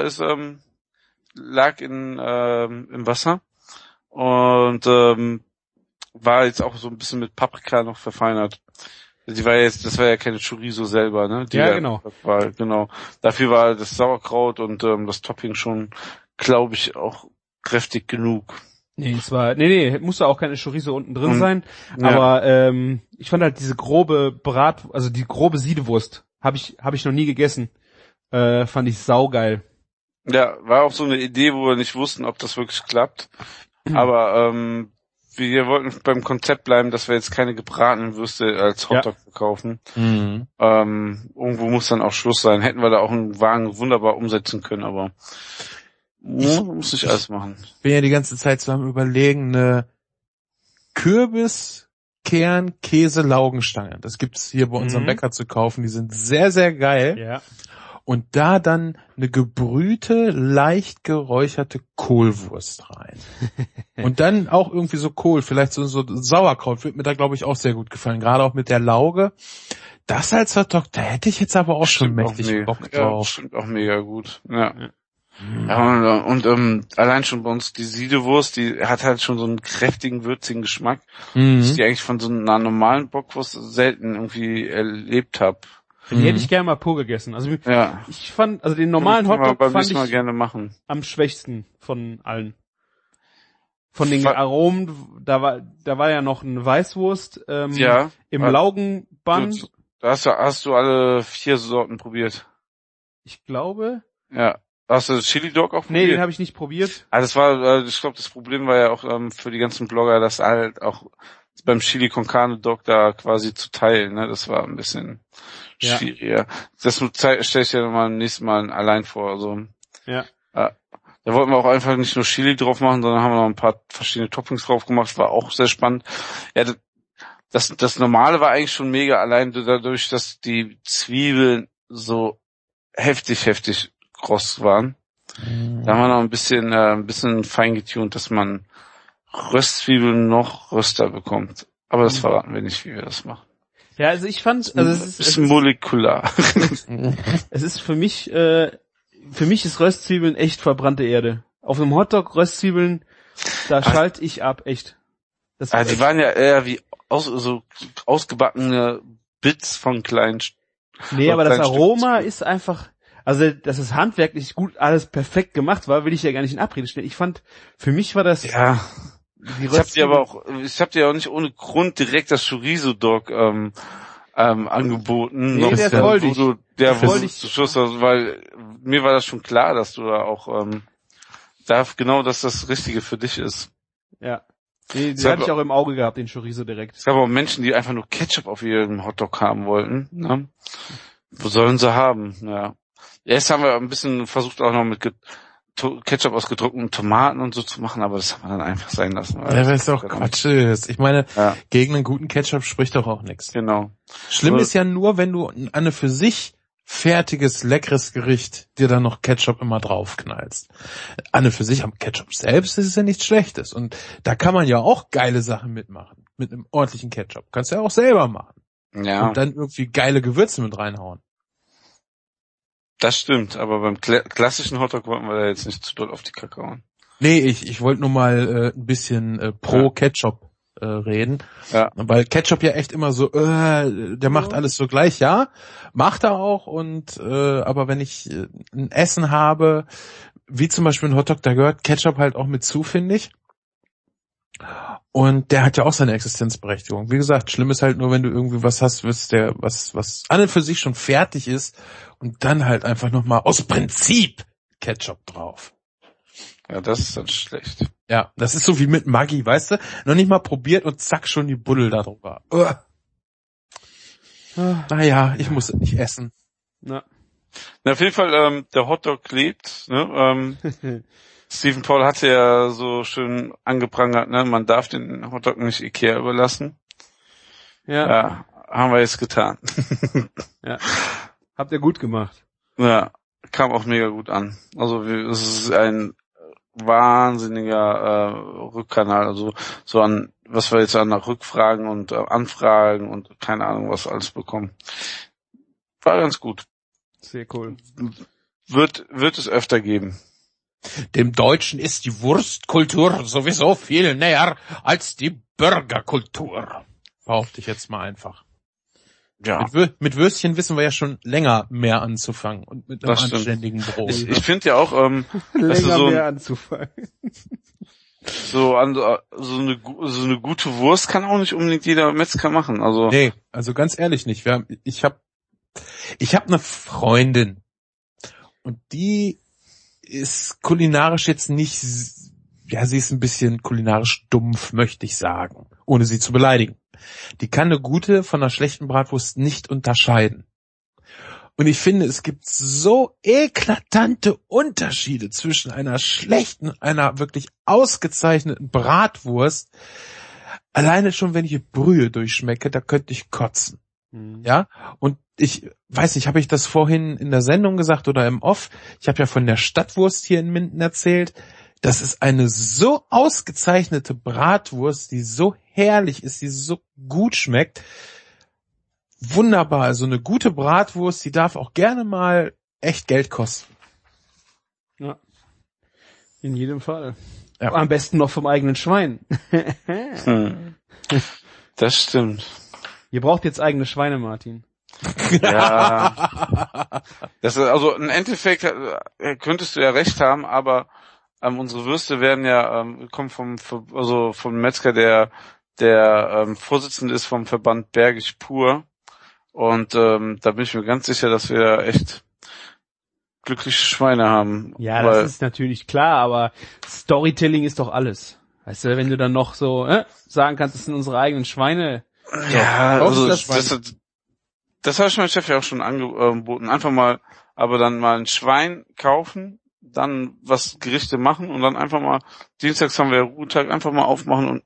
Lag im Wasser und war jetzt auch so ein bisschen mit Paprika noch verfeinert. Das war ja keine Chorizo selber, ne? Genau. Genau. Dafür war das Sauerkraut und das Topping schon, glaube ich, auch kräftig genug. Musste auch keine Chorizo unten drin sein, aber ich fand halt diese grobe die grobe Siedewurst, habe ich noch nie gegessen. Fand ich saugeil. Ja, war auch so eine Idee, wo wir nicht wussten, ob das wirklich klappt. Aber wir wollten beim Konzept bleiben, dass wir jetzt keine gebratenen Würste als Hotdog verkaufen. Mhm. Irgendwo muss dann auch Schluss sein. Hätten wir da auch einen Wagen wunderbar umsetzen können, aber muss nicht alles machen. Bin ja die ganze Zeit so am Überlegen, eine Kürbis-Kern-Käse-Laugenstange. Das gibt's hier bei unserem Bäcker zu kaufen. Die sind sehr, sehr geil. Ja. Und da dann eine gebrühte, leicht geräucherte Kohlwurst rein. Und dann auch irgendwie so Kohl, vielleicht so Sauerkraut, wird mir da, glaube ich, auch sehr gut gefallen. Gerade auch mit der Lauge. Das als Hotdog, da hätte ich jetzt aber auch schon mächtig Bock drauf. Ja, stimmt auch mega gut. Ja. Ja, und allein schon bei uns die Siedewurst, die hat halt schon so einen kräftigen, würzigen Geschmack, dass ich die eigentlich von so einer normalen Bockwurst selten irgendwie erlebt habe. Die hätte ich gerne mal pur gegessen. Also ich fand, den normalen Hotdog fand ich gerne machen. Am schwächsten von allen. Von den Aromen, da war ja noch eine Weißwurst im Laugenband. Da hast du alle 4 Sorten probiert. Ich glaube. Ja. Hast du Chili Dog auch probiert? Nee, den habe ich nicht probiert. Ich glaube, das Problem war ja auch für die ganzen Blogger, dass halt auch beim Chili con Carne Dog da quasi zu teilen, ne? Das war ein bisschen schwieriger. Das stelle ich dir nochmal nächstes Mal allein vor. Also. Ja. Da wollten wir auch einfach nicht nur Chili drauf machen, sondern haben wir noch ein paar verschiedene Toppings drauf gemacht. War auch sehr spannend. Ja, das Normale war eigentlich schon mega, allein dadurch, dass die Zwiebeln so heftig kross waren. Da haben wir noch ein bisschen fein getunt, dass man Röstzwiebeln noch röster bekommt. Aber das verraten wir nicht, wie wir das machen. Ja, also ich fand, es ist molekular. Es ist für mich ist Röstzwiebeln echt verbrannte Erde. Auf einem Hotdog Röstzwiebeln, da schalte ich ab, echt. Die waren ja eher wie so ausgebackene Bits von kleinen. Nee, aber das Aroma ist einfach, also dass es handwerklich gut alles perfekt gemacht war, will ich ja gar nicht in Abrede stellen. Ich fand, für mich war das. Ja. Ich hab dir auch nicht ohne Grund direkt das Chorizo Dog angeboten. Nee, der wollte ich. Weil mir war das schon klar, dass du da auch dass das Richtige für dich ist. Ja. Den hatte ich auch im Auge gehabt, den Chorizo direkt. Es gab auch Menschen, die einfach nur Ketchup auf ihrem Hotdog haben wollten. Ne? Wo sollen sie haben? Ja. Erst haben wir ein bisschen versucht auch noch mit Ketchup aus gedruckten Tomaten und so zu machen, aber das haben wir dann einfach sein lassen. Ja, weil es doch Quatsch ist. Ich meine, gegen einen guten Ketchup spricht doch auch nichts. Genau. Schlimm ist ja nur, wenn du eine für sich fertiges, leckeres Gericht dir dann noch Ketchup immer draufknallst. An für sich am Ketchup selbst ist es ja nichts Schlechtes. Und da kann man ja auch geile Sachen mitmachen. Mit einem ordentlichen Ketchup. Kannst du ja auch selber machen. Ja. Und dann irgendwie geile Gewürze mit reinhauen. Das stimmt, aber beim klassischen Hotdog wollten wir da jetzt nicht zu doll auf die Kacke hauen. Nee, ich wollte nur mal ein bisschen pro Ketchup reden. Ja. Weil Ketchup ja echt immer so, der macht alles so gleich, ja, macht er auch, und aber wenn ich ein Essen habe, wie zum Beispiel ein Hotdog, da gehört Ketchup halt auch mit zu, finde ich. Und der hat ja auch seine Existenzberechtigung. Wie gesagt, schlimm ist halt nur, wenn du irgendwie was hast, was an und für sich schon fertig ist und dann halt einfach nochmal aus Prinzip Ketchup drauf. Ja, das ist dann schlecht. Ja, das ist so wie mit Maggi, weißt du? Noch nicht mal probiert und zack, schon die Buddel da drüber. Naja, ich muss nicht essen. Na, auf jeden Fall, der Hotdog lebt, ne? Stephen Paul hatte ja so schön angeprangert, ne? Man darf den Hotdog nicht Ikea überlassen. Ja. haben wir jetzt getan. Ja. Habt ihr gut gemacht. Ja, kam auch mega gut an. Also es ist ein wahnsinniger Rückkanal, also so an, was wir jetzt an Rückfragen und Anfragen und keine Ahnung was alles bekommen. War ganz gut. Sehr cool. Wird es öfter geben. Dem Deutschen ist die Wurstkultur sowieso viel näher als die Burgerkultur. Behaupte ich jetzt mal einfach. Ja. Mit Würstchen wissen wir ja schon länger mehr anzufangen und mit einem anständigen Brot. Ich finde ja auch, länger mehr anzufangen. So eine gute Wurst kann auch nicht unbedingt jeder Metzger machen. Also Nee, also ganz ehrlich nicht. Ich hab eine Freundin und die ist kulinarisch jetzt nicht, ja, sie ist ein bisschen kulinarisch dumpf, möchte ich sagen, ohne sie zu beleidigen. Die kann eine gute von einer schlechten Bratwurst nicht unterscheiden. Und ich finde, es gibt so eklatante Unterschiede zwischen einer schlechten und einer wirklich ausgezeichneten Bratwurst. Alleine schon, wenn ich die Brühe durchschmecke, da könnte ich kotzen. Ja, und ich weiß nicht, habe ich das vorhin in der Sendung gesagt oder im Off? Ich habe ja von der Stadtwurst hier in Minden erzählt. Das ist eine so ausgezeichnete Bratwurst, die so herrlich ist, die so gut schmeckt. Wunderbar, also eine gute Bratwurst, die darf auch gerne mal echt Geld kosten. Ja, in jedem Fall. Ja. Am besten noch vom eigenen Schwein. Das stimmt. Ihr braucht jetzt eigene Schweine, Martin. Ja. Das ist, also im Endeffekt könntest du ja recht haben, aber unsere Würste werden ja kommen vom Metzger, der Vorsitzende ist vom Verband Bergisch Pur. Und da bin ich mir ganz sicher, dass wir echt glückliche Schweine haben. Ja, das ist natürlich klar, aber Storytelling ist doch alles. Weißt du, wenn du dann noch so sagen kannst, das sind unsere eigenen Schweine. Ja, also das habe ich meinem Chef ja auch schon angeboten. Einfach mal, aber dann mal ein Schwein kaufen, dann was Gerichte machen und dann einfach mal, dienstags haben wir Ruhetag, einfach mal aufmachen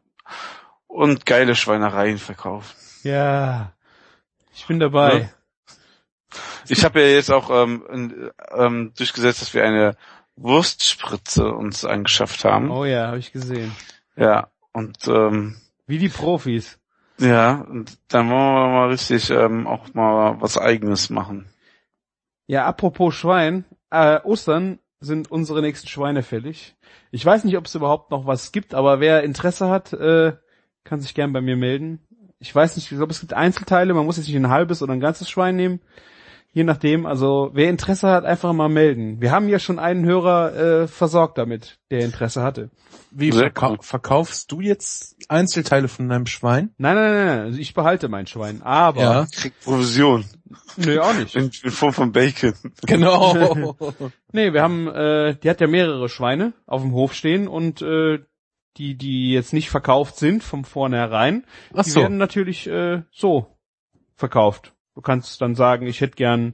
und geile Schweinereien verkaufen. Ja, ich bin dabei. Ja. Ich habe ja jetzt auch durchgesetzt, dass wir eine Wurstspritze uns angeschafft haben. Oh ja, habe ich gesehen. Ja, und wie die Profis. Ja, und dann wollen wir mal richtig auch mal was Eigenes machen. Ja, apropos Schwein, Ostern sind unsere nächsten Schweine fällig. Ich weiß nicht, ob es überhaupt noch was gibt, aber wer Interesse hat, kann sich gern bei mir melden. Ich weiß nicht, ich glaube, es gibt Einzelteile, man muss jetzt nicht ein halbes oder ein ganzes Schwein nehmen. Je nachdem, also wer Interesse hat, einfach mal melden. Wir haben ja schon einen Hörer versorgt damit, der Interesse hatte. Wie, verkaufst du jetzt Einzelteile von deinem Schwein? Nein, also ich behalte mein Schwein, aber... Ja. Kriegt Provision. Nee, auch nicht. In Form von Bacon. Genau. Nee, wir haben, die hat ja mehrere Schweine auf dem Hof stehen und die jetzt nicht verkauft sind von vornherein, die werden natürlich so verkauft. Du kannst dann sagen, ich hätte gern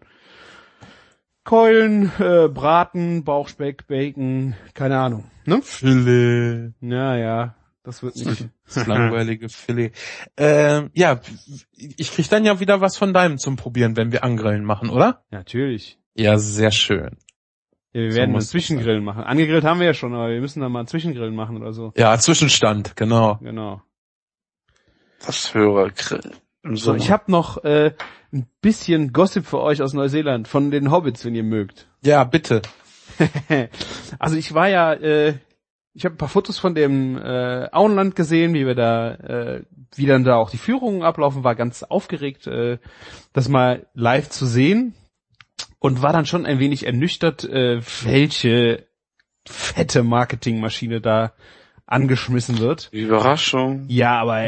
Keulen, Braten, Bauchspeck, Bacon, keine Ahnung. Ne? Filet. Ja, das wird nicht. Das langweilige Filet. Ja, ich krieg dann ja wieder was von deinem zum Probieren, wenn wir Angrillen machen, oder? Natürlich. Ja, sehr schön. Ja, wir werden einen Zwischengrillen machen. Angegrillt haben wir ja schon, aber wir müssen dann mal einen Zwischengrillen machen oder so. Ja, Zwischenstand, genau. Genau. Das Hörergrill. So, ich habe noch ein bisschen Gossip für euch aus Neuseeland von den Hobbits, wenn ihr mögt. Ja, bitte. Also ich war ja, ich habe ein paar Fotos von dem Auenland gesehen, wie wir da, wie dann da auch die Führungen ablaufen, war ganz aufgeregt, das mal live zu sehen und war dann schon ein wenig ernüchtert, welche fette Marketingmaschine da angeschmissen wird. Überraschung. Ja, aber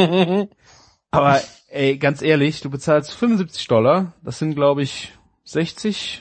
ey, ganz ehrlich, du bezahlst $75, das sind glaube ich 60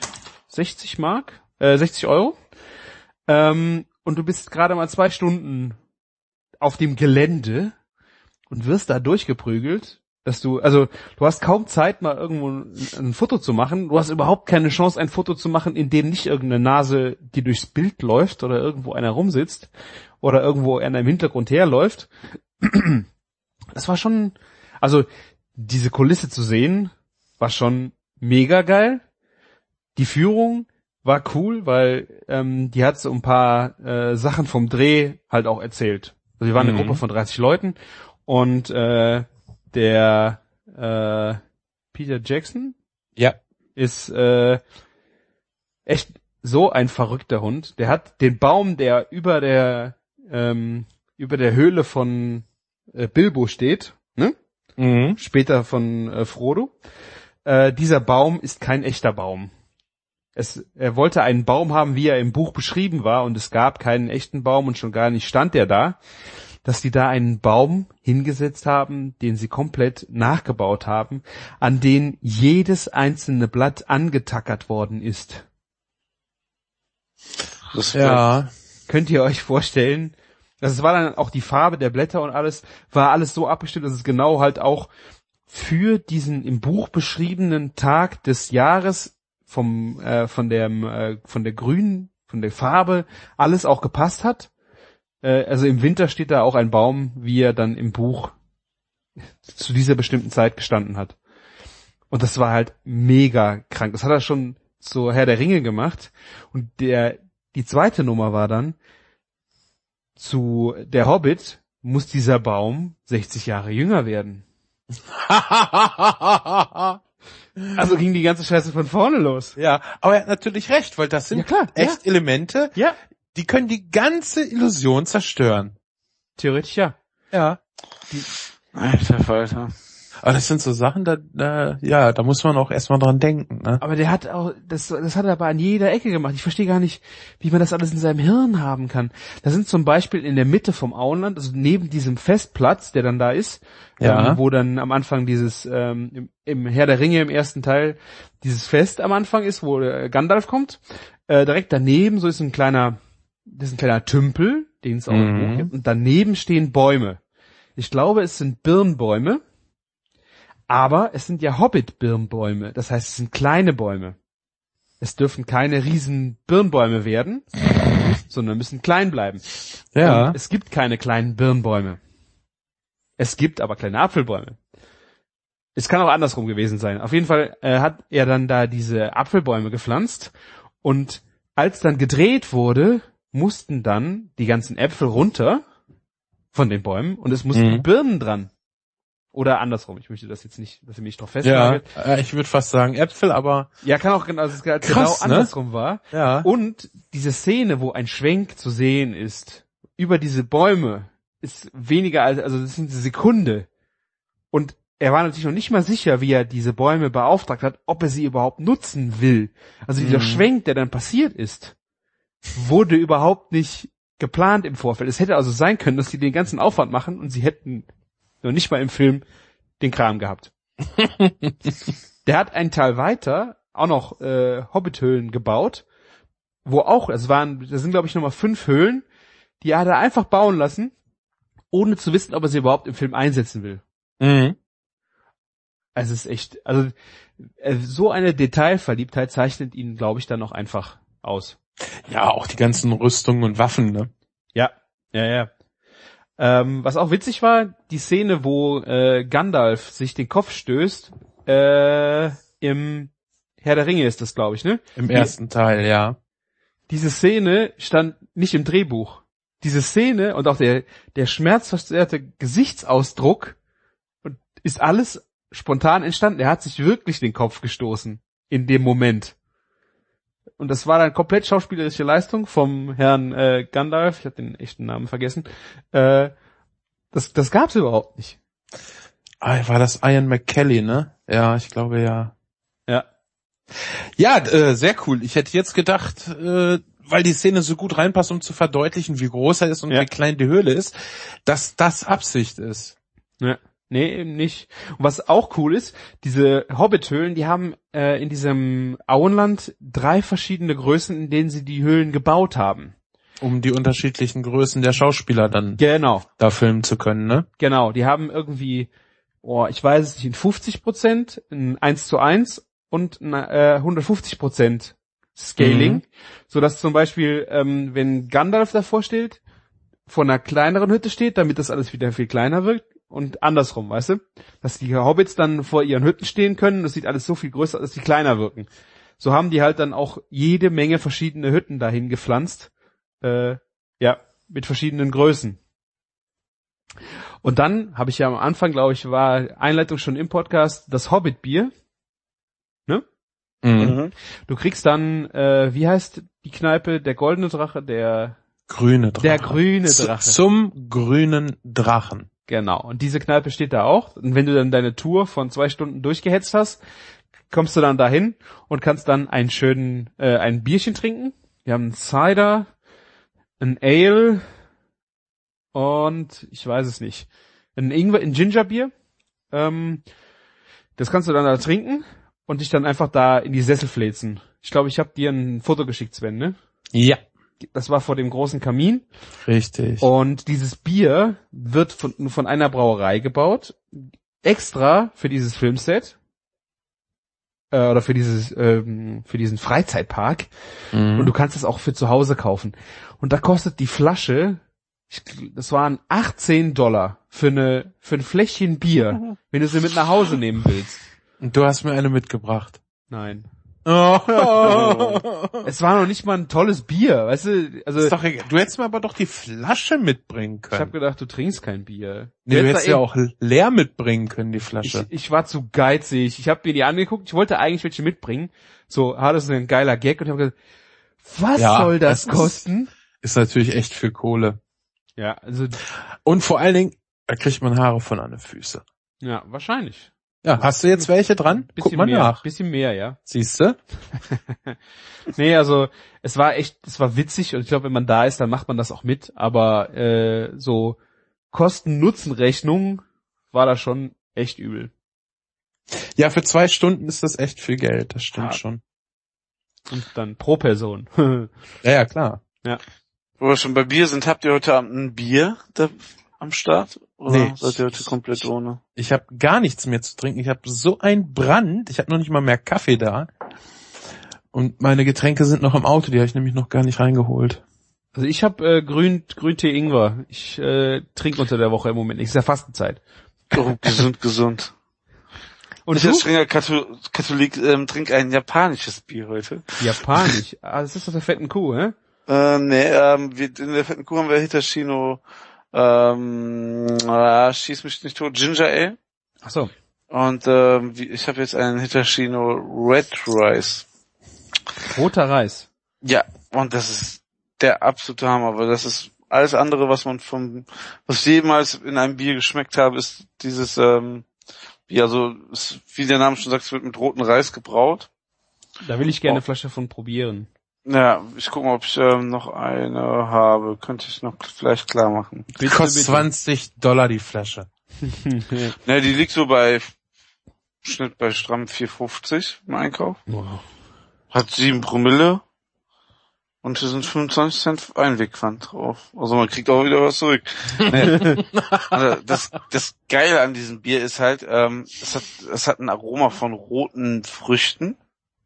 Euro. Und du bist gerade mal 2 Stunden auf dem Gelände und wirst da durchgeprügelt, dass du hast kaum Zeit, mal irgendwo ein Foto zu machen. Du hast überhaupt keine Chance, ein Foto zu machen, in dem nicht irgendeine Nase dir durchs Bild läuft oder irgendwo einer rumsitzt oder irgendwo einer im Hintergrund herläuft. Das war schon, also diese Kulisse zu sehen, war schon mega geil. Die Führung war cool, weil die hat so ein paar Sachen vom Dreh halt auch erzählt. Also wir waren eine Gruppe von 30 Leuten und der Peter Jackson ist echt so ein verrückter Hund. Der hat den Baum, der über der Höhle von Bilbo steht, ne? Mhm. Später von Frodo. Dieser Baum ist kein echter Baum. Er wollte einen Baum haben, wie er im Buch beschrieben war, und es gab keinen echten Baum und schon gar nicht stand der da, dass die da einen Baum hingesetzt haben, den sie komplett nachgebaut haben, an den jedes einzelne Blatt angetackert worden ist. Könnt ihr euch vorstellen? Also es war dann auch die Farbe der Blätter und alles, war alles so abgestimmt, dass es genau halt auch für diesen im Buch beschriebenen Tag des Jahres von der Farbe alles auch gepasst hat. Also im Winter steht da auch ein Baum, wie er dann im Buch zu dieser bestimmten Zeit gestanden hat. Und das war halt mega krank. Das hat er schon zu Herr der Ringe gemacht. Und die zweite Nummer war dann, zu der Hobbit muss dieser Baum 60 Jahre jünger werden. Also ging die ganze Scheiße von vorne los. Ja, aber er hat natürlich recht, weil das sind echt Elemente, die können die ganze Illusion zerstören. Theoretisch ja. Ja. Alter Falter. Aber das sind so Sachen, da muss man auch erstmal dran denken, ne? Aber der hat auch, das hat er aber an jeder Ecke gemacht. Ich verstehe gar nicht, wie man das alles in seinem Hirn haben kann. Da sind zum Beispiel in der Mitte vom Auenland, also neben diesem Festplatz, der dann da ist, wo dann am Anfang dieses, im Herr der Ringe im ersten Teil, dieses Fest am Anfang ist, wo Gandalf kommt, direkt daneben, so ist ein kleiner Tümpel, den es auch im Buch gibt, und daneben stehen Bäume. Ich glaube, es sind Birnbäume. Aber es sind ja Hobbit-Birnbäume, das heißt, es sind kleine Bäume. Es dürfen keine riesen Birnbäume werden, sondern müssen klein bleiben. Ja. Und es gibt keine kleinen Birnbäume. Es gibt aber kleine Apfelbäume. Es kann auch andersrum gewesen sein. Auf jeden Fall hat er dann da diese Apfelbäume gepflanzt und als dann gedreht wurde, mussten dann die ganzen Äpfel runter von den Bäumen und es mussten Birnen dran. Oder andersrum, ich möchte das jetzt nicht, dass ihr mich drauf festlegt. Ja, ich würde fast sagen Äpfel, aber... Ja, kann auch genau andersrum war. Ja. Und diese Szene, wo ein Schwenk zu sehen ist, über diese Bäume, ist weniger also das sind eine Sekunde. Und er war natürlich noch nicht mal sicher, wie er diese Bäume beauftragt hat, ob er sie überhaupt nutzen will. Also dieser Schwenk, der dann passiert ist, wurde überhaupt nicht geplant im Vorfeld. Es hätte also sein können, dass sie den ganzen Aufwand machen und sie hätten noch nicht mal im Film den Kram gehabt. Der hat einen Teil weiter auch noch Hobbit-Höhlen gebaut, wo auch, das sind glaube ich nochmal 5 Höhlen, die hat er einfach bauen lassen, ohne zu wissen, ob er sie überhaupt im Film einsetzen will. Mhm. Also es ist echt, also so eine Detailverliebtheit zeichnet ihn, glaube ich, dann noch einfach aus. Ja, auch die ganzen Rüstungen und Waffen, ne? Ja. Was auch witzig war, die Szene, wo Gandalf sich den Kopf stößt, im Herr der Ringe ist das, glaube ich, ne? Im ersten Teil, ja. Diese Szene stand nicht im Drehbuch. Diese Szene und auch der schmerzverzerrte Gesichtsausdruck ist alles spontan entstanden. Er hat sich wirklich den Kopf gestoßen in dem Moment. Und das war dann komplett schauspielerische Leistung vom Herrn Gandalf. Ich habe den echten Namen vergessen. Das gab's überhaupt nicht. War das Ian McKellen, ne? Ja, ich glaube ja. Ja. Ja, sehr cool. Ich hätte jetzt gedacht, weil die Szene so gut reinpasst, um zu verdeutlichen, wie groß er ist und wie klein die Höhle ist, dass das Absicht ist. Ja. Nee, eben nicht. Und was auch cool ist, diese Hobbit-Höhlen, die haben in diesem Auenland 3 verschiedene Größen, in denen sie die Höhlen gebaut haben. Um die unterschiedlichen Größen der Schauspieler dann da filmen zu können, ne? Genau, die haben irgendwie, ich weiß es nicht, in 50%, in 1:1 und 150% Scaling, sodass zum Beispiel, wenn Gandalf davor steht, vor einer kleineren Hütte steht, damit das alles wieder viel kleiner wirkt, und andersrum, weißt du? Dass die Hobbits dann vor ihren Hütten stehen können, das sieht alles so viel größer, dass die kleiner wirken. So haben die halt dann auch jede Menge verschiedene Hütten dahin gepflanzt, mit verschiedenen Größen. Und dann habe ich ja am Anfang, glaube ich, war Einleitung schon im Podcast, das Hobbit-Bier. Ne? Mhm. Du kriegst dann, wie heißt die Kneipe? Der goldene Drache, der Grüne Drache. Der grüne Drache. Zum grünen Drachen. Genau. Und diese Kneipe steht da auch. Und wenn du dann deine Tour von 2 Stunden durchgehetzt hast, kommst du dann dahin und kannst dann ein Bierchen trinken. Wir haben einen Cider, ein Ale und ich weiß es nicht. Ein Gingerbier. Das kannst du dann da trinken und dich dann einfach da in die Sessel fläzen. Ich glaube, ich habe dir ein Foto geschickt, Sven, ne? Ja. Das war vor dem großen Kamin. Richtig. Und dieses Bier wird von einer Brauerei gebaut, extra für dieses Filmset oder für diesen Freizeitpark. Und du kannst es auch für zu Hause kaufen. Und da kostet die Flasche, das waren $18 für ein Fläschchen Bier, wenn du sie mit nach Hause nehmen willst. Und du hast mir eine mitgebracht. Nein. Oh. Es war noch nicht mal ein tolles Bier, weißt du? Also Ist doch egal. Du hättest mir aber doch die Flasche mitbringen ich können. habe gedacht, du trinkst kein Bier. Nee, du hättest ja auch leer mitbringen können, die Flasche. Ich war zu geizig. Ich habe mir die angeguckt. Ich wollte eigentlich welche mitbringen. So, das ist ein geiler Gag. Und ich habe gesagt, was soll das kosten? Ist natürlich echt viel Kohle. Ja, also Und vor allen Dingen, da kriegt man Haare von an den Füßen. ja, wahrscheinlich. Ja, hast du jetzt welche dran? Guck mal mehr, nach. Bisschen mehr, ja. Siehste? Nee, also es war witzig und ich glaube, wenn man da ist, dann macht man das auch mit. Aber so Kosten-Nutzen-Rechnung war da schon echt übel. Ja, für 2 Stunden ist das echt viel Geld, das stimmt schon. Und dann pro Person. Ja, klar. Ja. Wo wir schon bei Bier sind, habt ihr heute Abend ein Bier da am Start? Oder Nee, seid ihr heute komplett ohne? Ich habe gar nichts mehr zu trinken. Ich habe so einen Brand. Ich habe noch nicht mal mehr Kaffee da. Und meine Getränke sind noch im Auto. Die habe ich nämlich noch gar nicht reingeholt. Also ich habe Grüntee Ingwer. Ich trinke unter der Woche im Moment nicht. Ist ja Fastenzeit. Oh, gesund. Und ich als strenger Katholik trinke ein japanisches Bier heute. Japanisch? Das ist doch der fetten Kuh, hä? In der fetten Kuh haben wir Hitachino, schieß mich nicht tot, Ginger Ale. Ach so. Und ich habe jetzt einen Hitachino Red Rice. Roter Reis. Ja, und das ist der absolute Hammer, weil das ist alles andere, was ich jemals in einem Bier geschmeckt habe, ist dieses Bier, also wie der Name schon sagt, es wird mit rotem Reis gebraut. Da will ich gerne eine Flasche von probieren. Ja, ich gucke mal, ob ich noch eine habe. Könnte ich noch vielleicht klar machen. Kostet $20 die Flasche. Ne, die liegt so bei Schnitt bei stramm 4,50 im Einkauf. Wow. Hat 7 Promille. Und hier sind 25 Cent Einwegpfand drauf. Also man kriegt auch wieder was zurück. Nee. Also das Geile an diesem Bier ist halt, es hat ein Aroma von roten Früchten.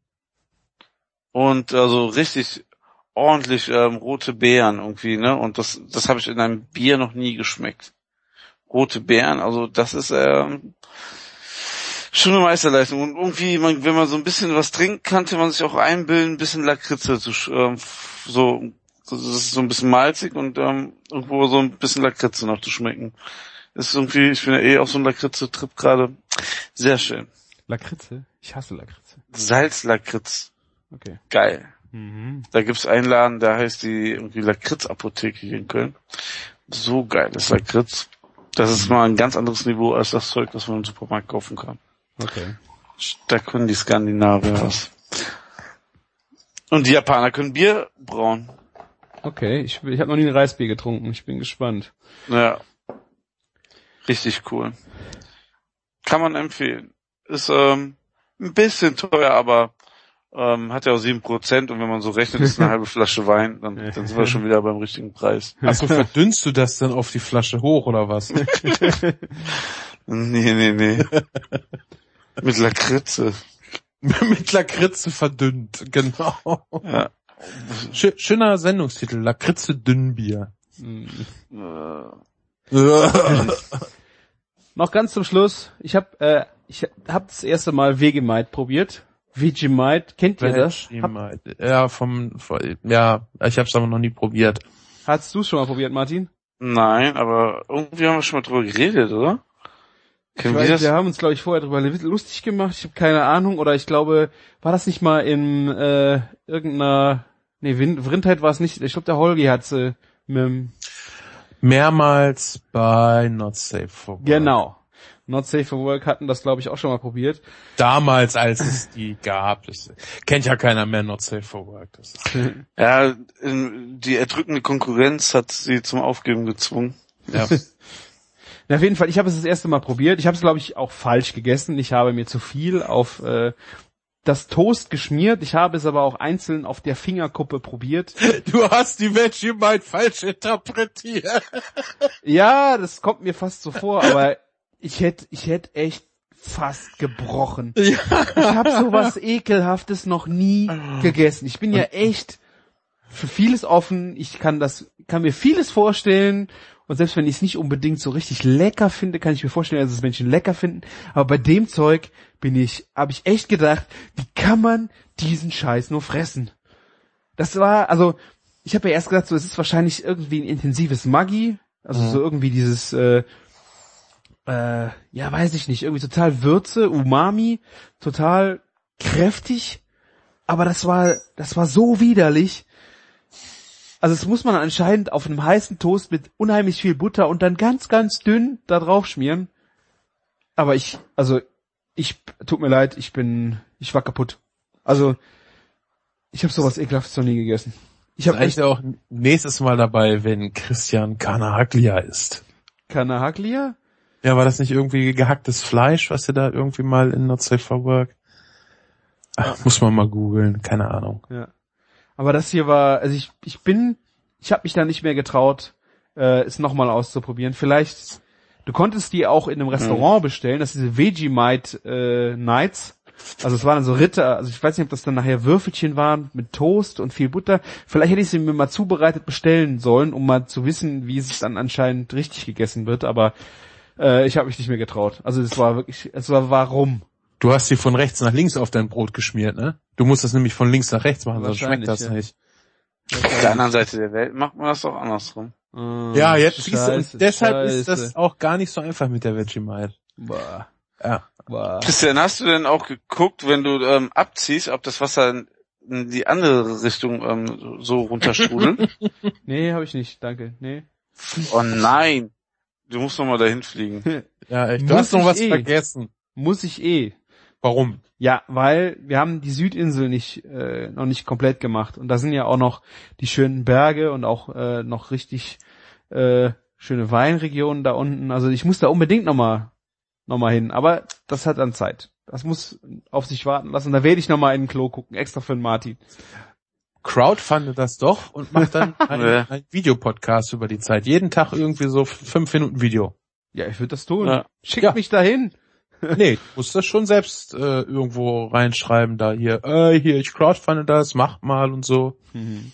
Und also richtig ordentlich rote Beeren irgendwie, ne? Und das habe ich in einem Bier noch nie geschmeckt. Rote Beeren, also das ist schon eine Meisterleistung. Und irgendwie, wenn man so ein bisschen was trinkt, kannte man sich auch einbilden, ein bisschen Lakritze das ist so ein bisschen malzig und irgendwo so ein bisschen Lakritze noch zu schmecken. Ist irgendwie, ich bin ja auf so einem Lakritze-Trip gerade. Sehr schön. Lakritze? Ich hasse Lakritze. Salzlakritz. Okay. Geil. Mhm. Da gibt's einen Laden, da heißt die irgendwie Lakritz-Apotheke hier in Köln. So geiles Lakritz. Das ist mal ein ganz anderes Niveau als das Zeug, das man im Supermarkt kaufen kann. Okay. Da können die Skandinavier was. Und die Japaner können Bier brauen. Okay, ich habe noch nie ein Reisbier getrunken. Ich bin gespannt. Ja. Richtig cool. Kann man empfehlen. Ist ein bisschen teuer, aber hat ja auch 7% und wenn man so rechnet, ist eine halbe Flasche Wein, dann sind wir schon wieder beim richtigen Preis. Achso, verdünnst du das dann auf die Flasche hoch oder was? Nee. Mit Lakritze. Mit Lakritze verdünnt, genau. Ja. Schöner Sendungstitel, Lakritze Dünnbier. noch ganz zum Schluss. Ich hab das erste Mal Vegemite probiert. Vegemite, kennt ihr das? Vegemite. Ja, ich hab's aber noch nie probiert. Hast du es schon mal probiert, Martin? Nein, aber irgendwie haben wir schon mal drüber geredet, oder? Wir haben uns, glaube ich, vorher drüber lustig gemacht. Ich habe keine Ahnung. Oder ich glaube, war das nicht mal in irgendeiner... Nee, Vrindheit war es nicht. Ich glaube, der Holgi hat's mehrmals bei Not Safe for Work. Genau. Not Safe for Work hatten das, glaube ich, auch schon mal probiert. Damals, als es die gab. Das kennt ja keiner mehr Not Safe for Work. Das ist Ja, die erdrückende Konkurrenz hat sie zum Aufgeben gezwungen. ja. Na, auf jeden Fall, ich habe es das erste Mal probiert. Ich habe es, glaube ich, auch falsch gegessen. Ich habe mir zu viel auf das Toast geschmiert. Ich habe es aber auch einzeln auf der Fingerkuppe probiert. Du hast die Vegemite falsch interpretiert. Ja, das kommt mir fast so vor, aber ich hätte echt fast gebrochen. Ja. Ich habe sowas Ekelhaftes noch nie gegessen. Ich bin ja echt für vieles offen. Ich kann mir vieles vorstellen. Und selbst wenn ich es nicht unbedingt so richtig lecker finde, kann ich mir vorstellen, dass es Menschen lecker finden. Aber bei dem Zeug habe ich echt gedacht, wie kann man diesen Scheiß nur fressen? Das war, also, ich habe ja erst gedacht, so, es ist wahrscheinlich irgendwie ein intensives Maggi. Also so irgendwie dieses, weiß ich nicht, irgendwie total Würze, Umami, total kräftig. Aber das war so widerlich. Also das muss man anscheinend auf einem heißen Toast mit unheimlich viel Butter und dann ganz, ganz dünn da drauf schmieren. Aber tut mir leid, ich war kaputt. Also, ich habe sowas Ekelhaftes noch nie gegessen. Ich habe echt auch nächstes Mal dabei, wenn Christian Kanahaglia isst. Kanahaglia? Ja, war das nicht irgendwie gehacktes Fleisch, was ihr da irgendwie mal in Not Safe for Work? Muss man mal googeln, keine Ahnung. Ja. Aber das hier war, also ich habe mich da nicht mehr getraut, es nochmal auszuprobieren. Vielleicht, du konntest die auch in einem Restaurant bestellen, das ist diese Vegemite Nights. Also es waren dann so Ritter, also ich weiß nicht, ob das dann nachher Würfelchen waren mit Toast und viel Butter. Vielleicht hätte ich sie mir mal zubereitet bestellen sollen, um mal zu wissen, wie es dann anscheinend richtig gegessen wird, aber ich habe mich nicht mehr getraut. Also warum? Du hast sie von rechts nach links auf dein Brot geschmiert, ne? Du musst das nämlich von links nach rechts machen, sonst schmeckt das nicht. Auf der anderen Seite der Welt macht man das doch andersrum. Ja, jetzt siehst du, und deshalb ist das auch gar nicht so einfach mit der Vegemite. Boah. Ja. Boah. Christian, hast du denn auch geguckt, wenn du abziehst, ob das Wasser in die andere Richtung so runterstrudelt? Nee, habe ich nicht, danke. Nee. Oh nein. Du musst noch mal dahin fliegen. Ja, echt. Du hast noch was vergessen. Muss ich Warum? Ja, weil wir haben die Südinsel noch nicht komplett gemacht. Und da sind ja auch noch die schönen Berge und auch noch richtig schöne Weinregionen da unten. Also ich muss da unbedingt noch mal hin. Aber das hat dann Zeit. Das muss auf sich warten lassen. Da werde ich noch mal in den Klo gucken, extra für den Martin. Crowdfunde das doch und macht dann einen Videopodcast über die Zeit. Jeden Tag irgendwie so 5 Minuten Video. Ja, ich würde das tun. Ja. Schickt mich dahin. Nee, du musst das schon selbst irgendwo reinschreiben, da hier, ich crowdfunde das, mach mal und so. Mhm.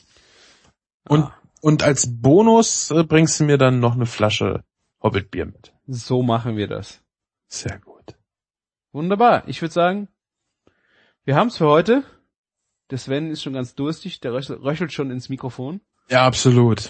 Und als Bonus bringst du mir dann noch eine Flasche Hobbitbier mit. So machen wir das. Sehr gut. Wunderbar. Ich würde sagen, wir haben's für heute. Der Sven ist schon ganz durstig, der röchelt schon ins Mikrofon. Ja, absolut.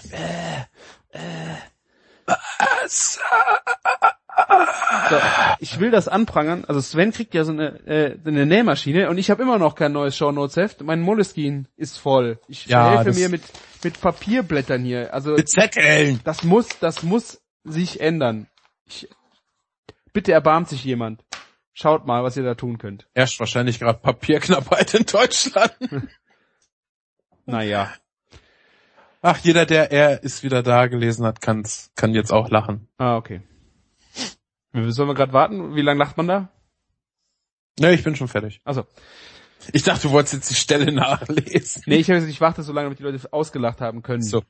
So, ich will das anprangern. Also Sven kriegt ja so eine Nähmaschine und ich habe immer noch kein neues Shownotes-Heft. Mein Moleskine ist voll. Ich helfe mir mit Papierblättern hier. Also mit Zetteln. Das muss sich ändern. Bitte erbarmt sich jemand. Schaut mal, was ihr da tun könnt. Herrscht wahrscheinlich gerade Papierknappheit in Deutschland. Naja. Ach, jeder, der Er ist wieder da gelesen hat, kann jetzt auch lachen. Ah, okay. Sollen wir gerade warten? Wie lange lacht man da? Ne, ich bin schon fertig. Also. Ich dachte, du wolltest jetzt die Stelle nachlesen. Nee, ich habe gesagt, ich warte so lange, damit die Leute ausgelacht haben können. So.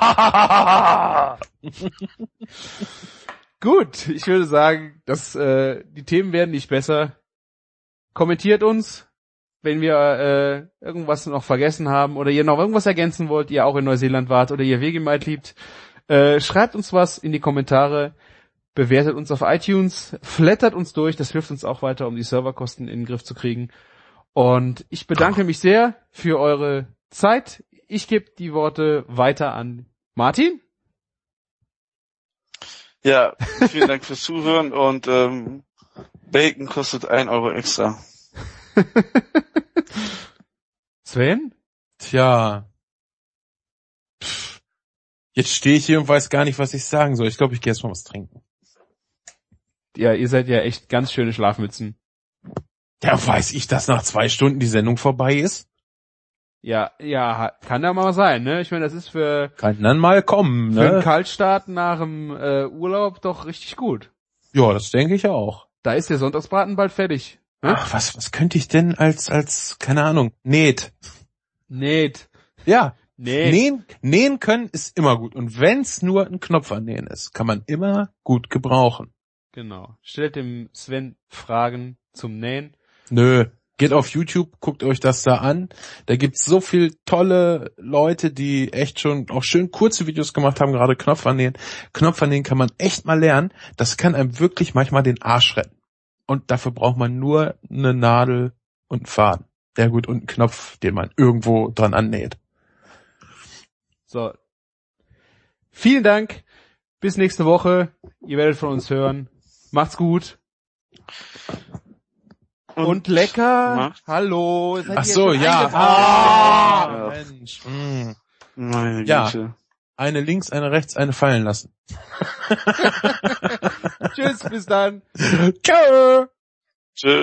Gut, ich würde sagen, dass die Themen werden nicht besser. Kommentiert uns, wenn wir irgendwas noch vergessen haben oder ihr noch irgendwas ergänzen wollt, ihr auch in Neuseeland wart oder ihr Vegemite liebt. Schreibt uns was in die Kommentare. bewertet uns auf iTunes, flattert uns durch, das hilft uns auch weiter, um die Serverkosten in den Griff zu kriegen. Und ich bedanke mich sehr für eure Zeit. Ich gebe die Worte weiter an Martin. Ja, vielen Dank fürs Zuhören und Bacon kostet 1 Euro extra. Sven? Tja. Jetzt stehe ich hier und weiß gar nicht, was ich sagen soll. Ich glaube, ich gehe erst mal was trinken. Ja, ihr seid ja echt ganz schöne Schlafmützen. Ja, weiß ich, dass nach 2 Stunden die Sendung vorbei ist? Ja, kann ja mal sein, ne? Ich meine, das ist Kann dann mal kommen, für einen ne? Kaltstart nach dem Urlaub doch richtig gut. Ja, das denke ich auch. Da ist der Sonntagsbraten bald fertig. Ne? Ach, was könnte ich denn als, keine Ahnung, näht. Näht. Ja. Nee. Nähen können ist immer gut. Und wenn's nur ein Knopf annähen ist, kann man immer gut gebrauchen. Genau. Stellt dem Sven Fragen zum Nähen. Nö. Geht auf YouTube, guckt euch das da an. Da gibt's so viel tolle Leute, die echt schon auch schön kurze Videos gemacht haben, gerade Knopfannähen. Knopfannähen kann man echt mal lernen. Das kann einem wirklich manchmal den Arsch retten. Und dafür braucht man nur eine Nadel und einen Faden. Ja gut, und einen Knopf, den man irgendwo dran annäht. So. Vielen Dank. Bis nächste Woche. Ihr werdet von uns hören. Macht's gut. Und lecker. Macht's. Hallo. Seid Ach ihr so, schon ja. eingetragen? Ja. Mensch. Meine Ja. Güte. Eine links, eine rechts, eine fallen lassen. Tschüss, bis dann. Ciao. Tschö.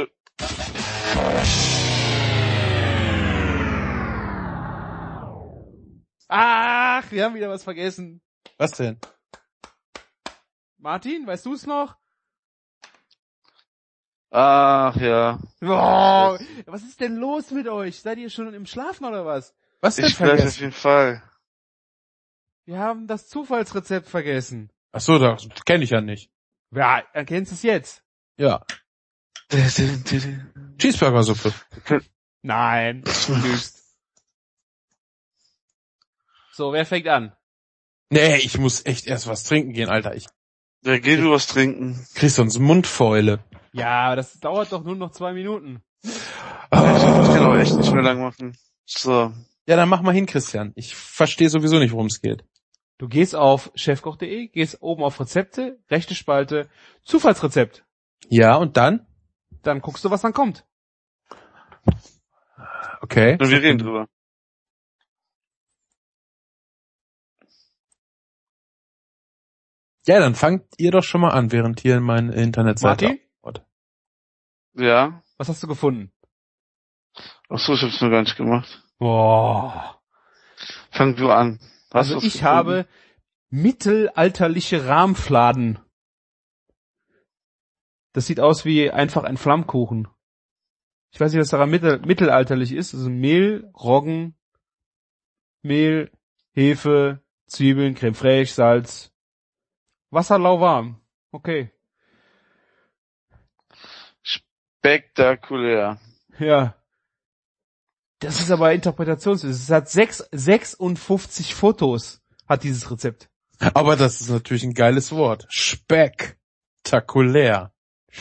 Ach, wir haben wieder was vergessen. Was denn? Martin, weißt du es noch? Ach ja. Boah, was ist denn los mit euch? Seid ihr schon im Schlafen oder was? Was denn Ich weiß auf vergessen? jeden Fall. Wir haben das Zufallsrezept vergessen. Ach so, das kenne ich ja nicht. Ja, erkennst es jetzt? Ja. Cheeseburger-Suppe. Nein, du lügst. So, wer fängt an? Nee, ich muss echt erst was trinken gehen, Alter. Ich Ja, geh du was trinken. krieg sonst Mundfäule. Ja, das dauert doch nur noch 2 Minuten. Ich kann auch echt nicht mehr lang machen. So. Ja, dann mach mal hin, Christian. Ich verstehe sowieso nicht, worum es geht. Du gehst auf chefkoch.de, gehst oben auf Rezepte, rechte Spalte, Zufallsrezept. Ja, und dann? Dann guckst du, was dann kommt. Okay. Und wir reden drüber. Ja, dann fangt ihr doch schon mal an, während hier meine Internetseite Martin? aufbaut. Ja. Was hast du gefunden? Ach so, ich hab's noch gar nicht gemacht. Boah. Fang du an. Hast Also du's ich gefunden? habe mittelalterliche Rahmfladen. Das sieht aus wie einfach ein Flammkuchen. Ich weiß nicht, was daran mittelalterlich ist. Also Mehl, Roggen, Mehl, Hefe, Zwiebeln, Creme fraiche, Salz. Wasser lauwarm. Okay. Spektakulär. Ja. Das ist aber Interpretationssache. Es hat 56 Fotos, hat dieses Rezept. Aber das ist natürlich ein geiles Wort. Spektakulär.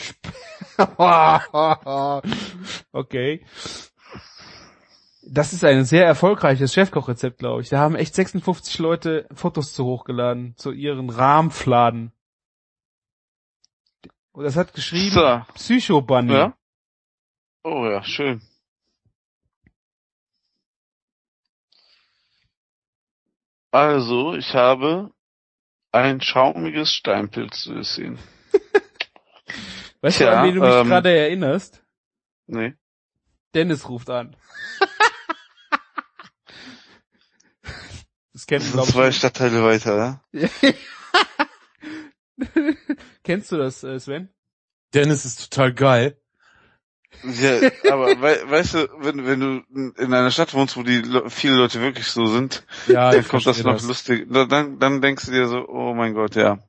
Okay. Das ist ein sehr erfolgreiches Chefkochrezept, glaube ich. Da haben echt 56 Leute Fotos zu hochgeladen, zu ihren Rahmfladen. Und das hat geschrieben So. Psycho-Bunny. Ja? Oh ja, schön. Also, ich habe ein schaumiges Steinpilzsüßchen. Weißt du, Tja, an wen du mich gerade erinnerst? Nee. Dennis ruft an. Das kennst du, Das sind glaube 2 Stadtteile weiter, ich. Kennst du das, Sven? Dennis ist total geil. ja, aber weißt du, wenn du in einer Stadt wohnst, wo viele Leute wirklich so sind, Ja, dann ich kommt das verstehe noch lustig. Dann denkst du dir so, oh mein Gott, ja.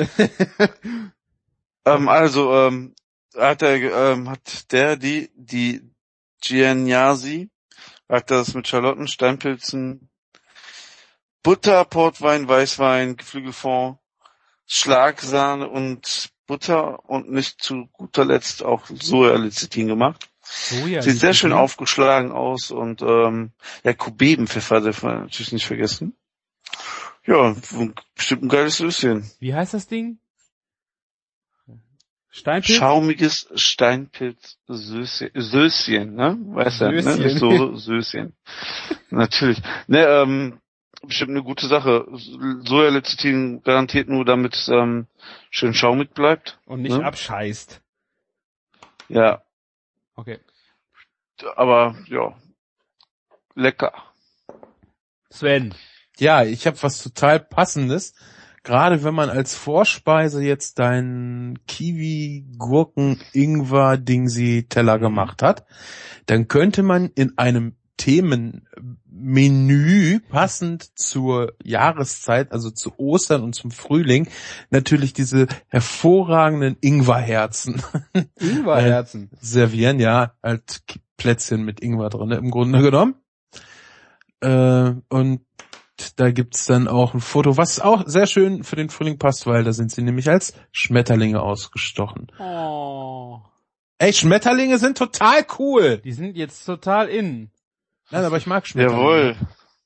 Die Giannasi hat das mit Schalotten, Steinpilzen, Butter, Portwein, Weißwein, Geflügelfond Schlagsahne und Butter und nicht zu guter Letzt auch Sojalecithin gemacht. Soja. Sieht sehr schön aufgeschlagen aus und Kubebenpfeffer darf man natürlich nicht vergessen. Ja, bestimmt ein geiles Süßchen. Wie heißt das Ding? Steinpilz? Schaumiges Steinpilz-Söschen, ne? Weißt du, ne? Söschen. So, Söschen. Natürlich. Ne, bestimmt eine gute Sache. Sojalecithin garantiert nur, damit es schön schaumig bleibt. Und nicht ne? abscheißt. Ja, Okay. aber ja, lecker. Sven. Ja, ich habe was total Passendes. Gerade wenn man als Vorspeise jetzt deinen Kiwi-Gurken-Ingwer-Dingsi-Teller gemacht hat, dann könnte man in einem Themenmenü passend zur Jahreszeit, also zu Ostern und zum Frühling, natürlich diese hervorragenden Ingwerherzen Ingwerherzen. servieren, ja, halt Plätzchen mit Ingwer drin, im Grunde genommen. Und da gibt's dann auch ein Foto, was auch sehr schön für den Frühling passt, weil da sind sie nämlich als Schmetterlinge ausgestochen. Oh. Ey, Schmetterlinge sind total cool. Die sind jetzt total in. Nein, aber ich mag Schmetterlinge. Jawohl.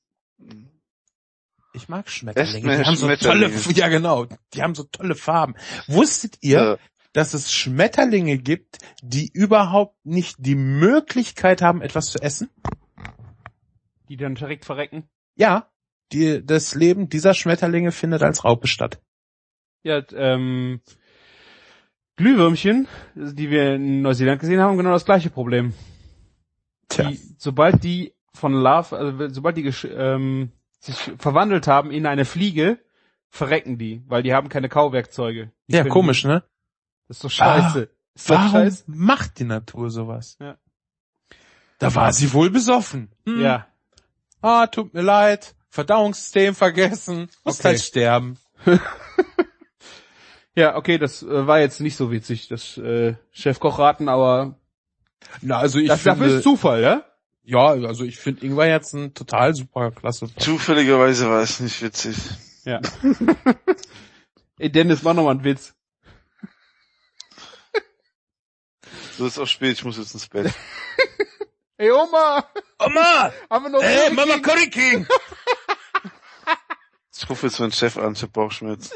Ich mag Schmetterlinge. Esst mehr Die haben so Schmetterlinge. tolle, ja genau, die haben so tolle Farben. Wusstet ihr, dass es Schmetterlinge gibt, die überhaupt nicht die Möglichkeit haben, etwas zu essen? Die dann direkt verrecken? Ja, das Leben dieser Schmetterlinge findet als Raupe statt. Ja, Glühwürmchen, die wir in Neuseeland gesehen haben, genau das gleiche Problem. Tja. Sobald die von Larve, also sobald die sich verwandelt haben in eine Fliege, verrecken die, weil die haben keine Kauwerkzeuge. Die Ja, können- komisch, ne? Das ist doch scheiße. Ist doch Warum scheiße. macht die Natur sowas? Ja. Da war sie wohl besoffen. Ja. Ah, tut mir leid. Verdauungssystem vergessen. Muss Okay. halt sterben. Ja, okay, das war jetzt nicht so witzig, das Chefkochraten, aber Na, also ich dafür finde, ist Zufall, ja? ja, also ich finde Ingwer jetzt ein total super klasse. Zufälligerweise war es nicht witzig. Ja. Ey, Dennis, mach noch mal einen Witz. So ist auch spät, ich muss jetzt ins Bett. Ey, Oma! Oma! Haben wir noch Mama Curry King! Ich rufe jetzt meinen Chef an, ich hab Bauchschmerzen.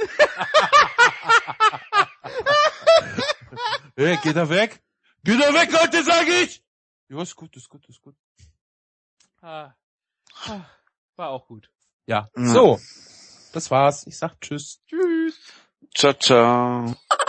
Hey, geht er weg? Geht er weg, Leute, sag ich! Ja, ist gut, ist gut, ist gut. War auch gut. Ja, so. Das war's. Ich sag tschüss. Tschüss. Ciao, ciao.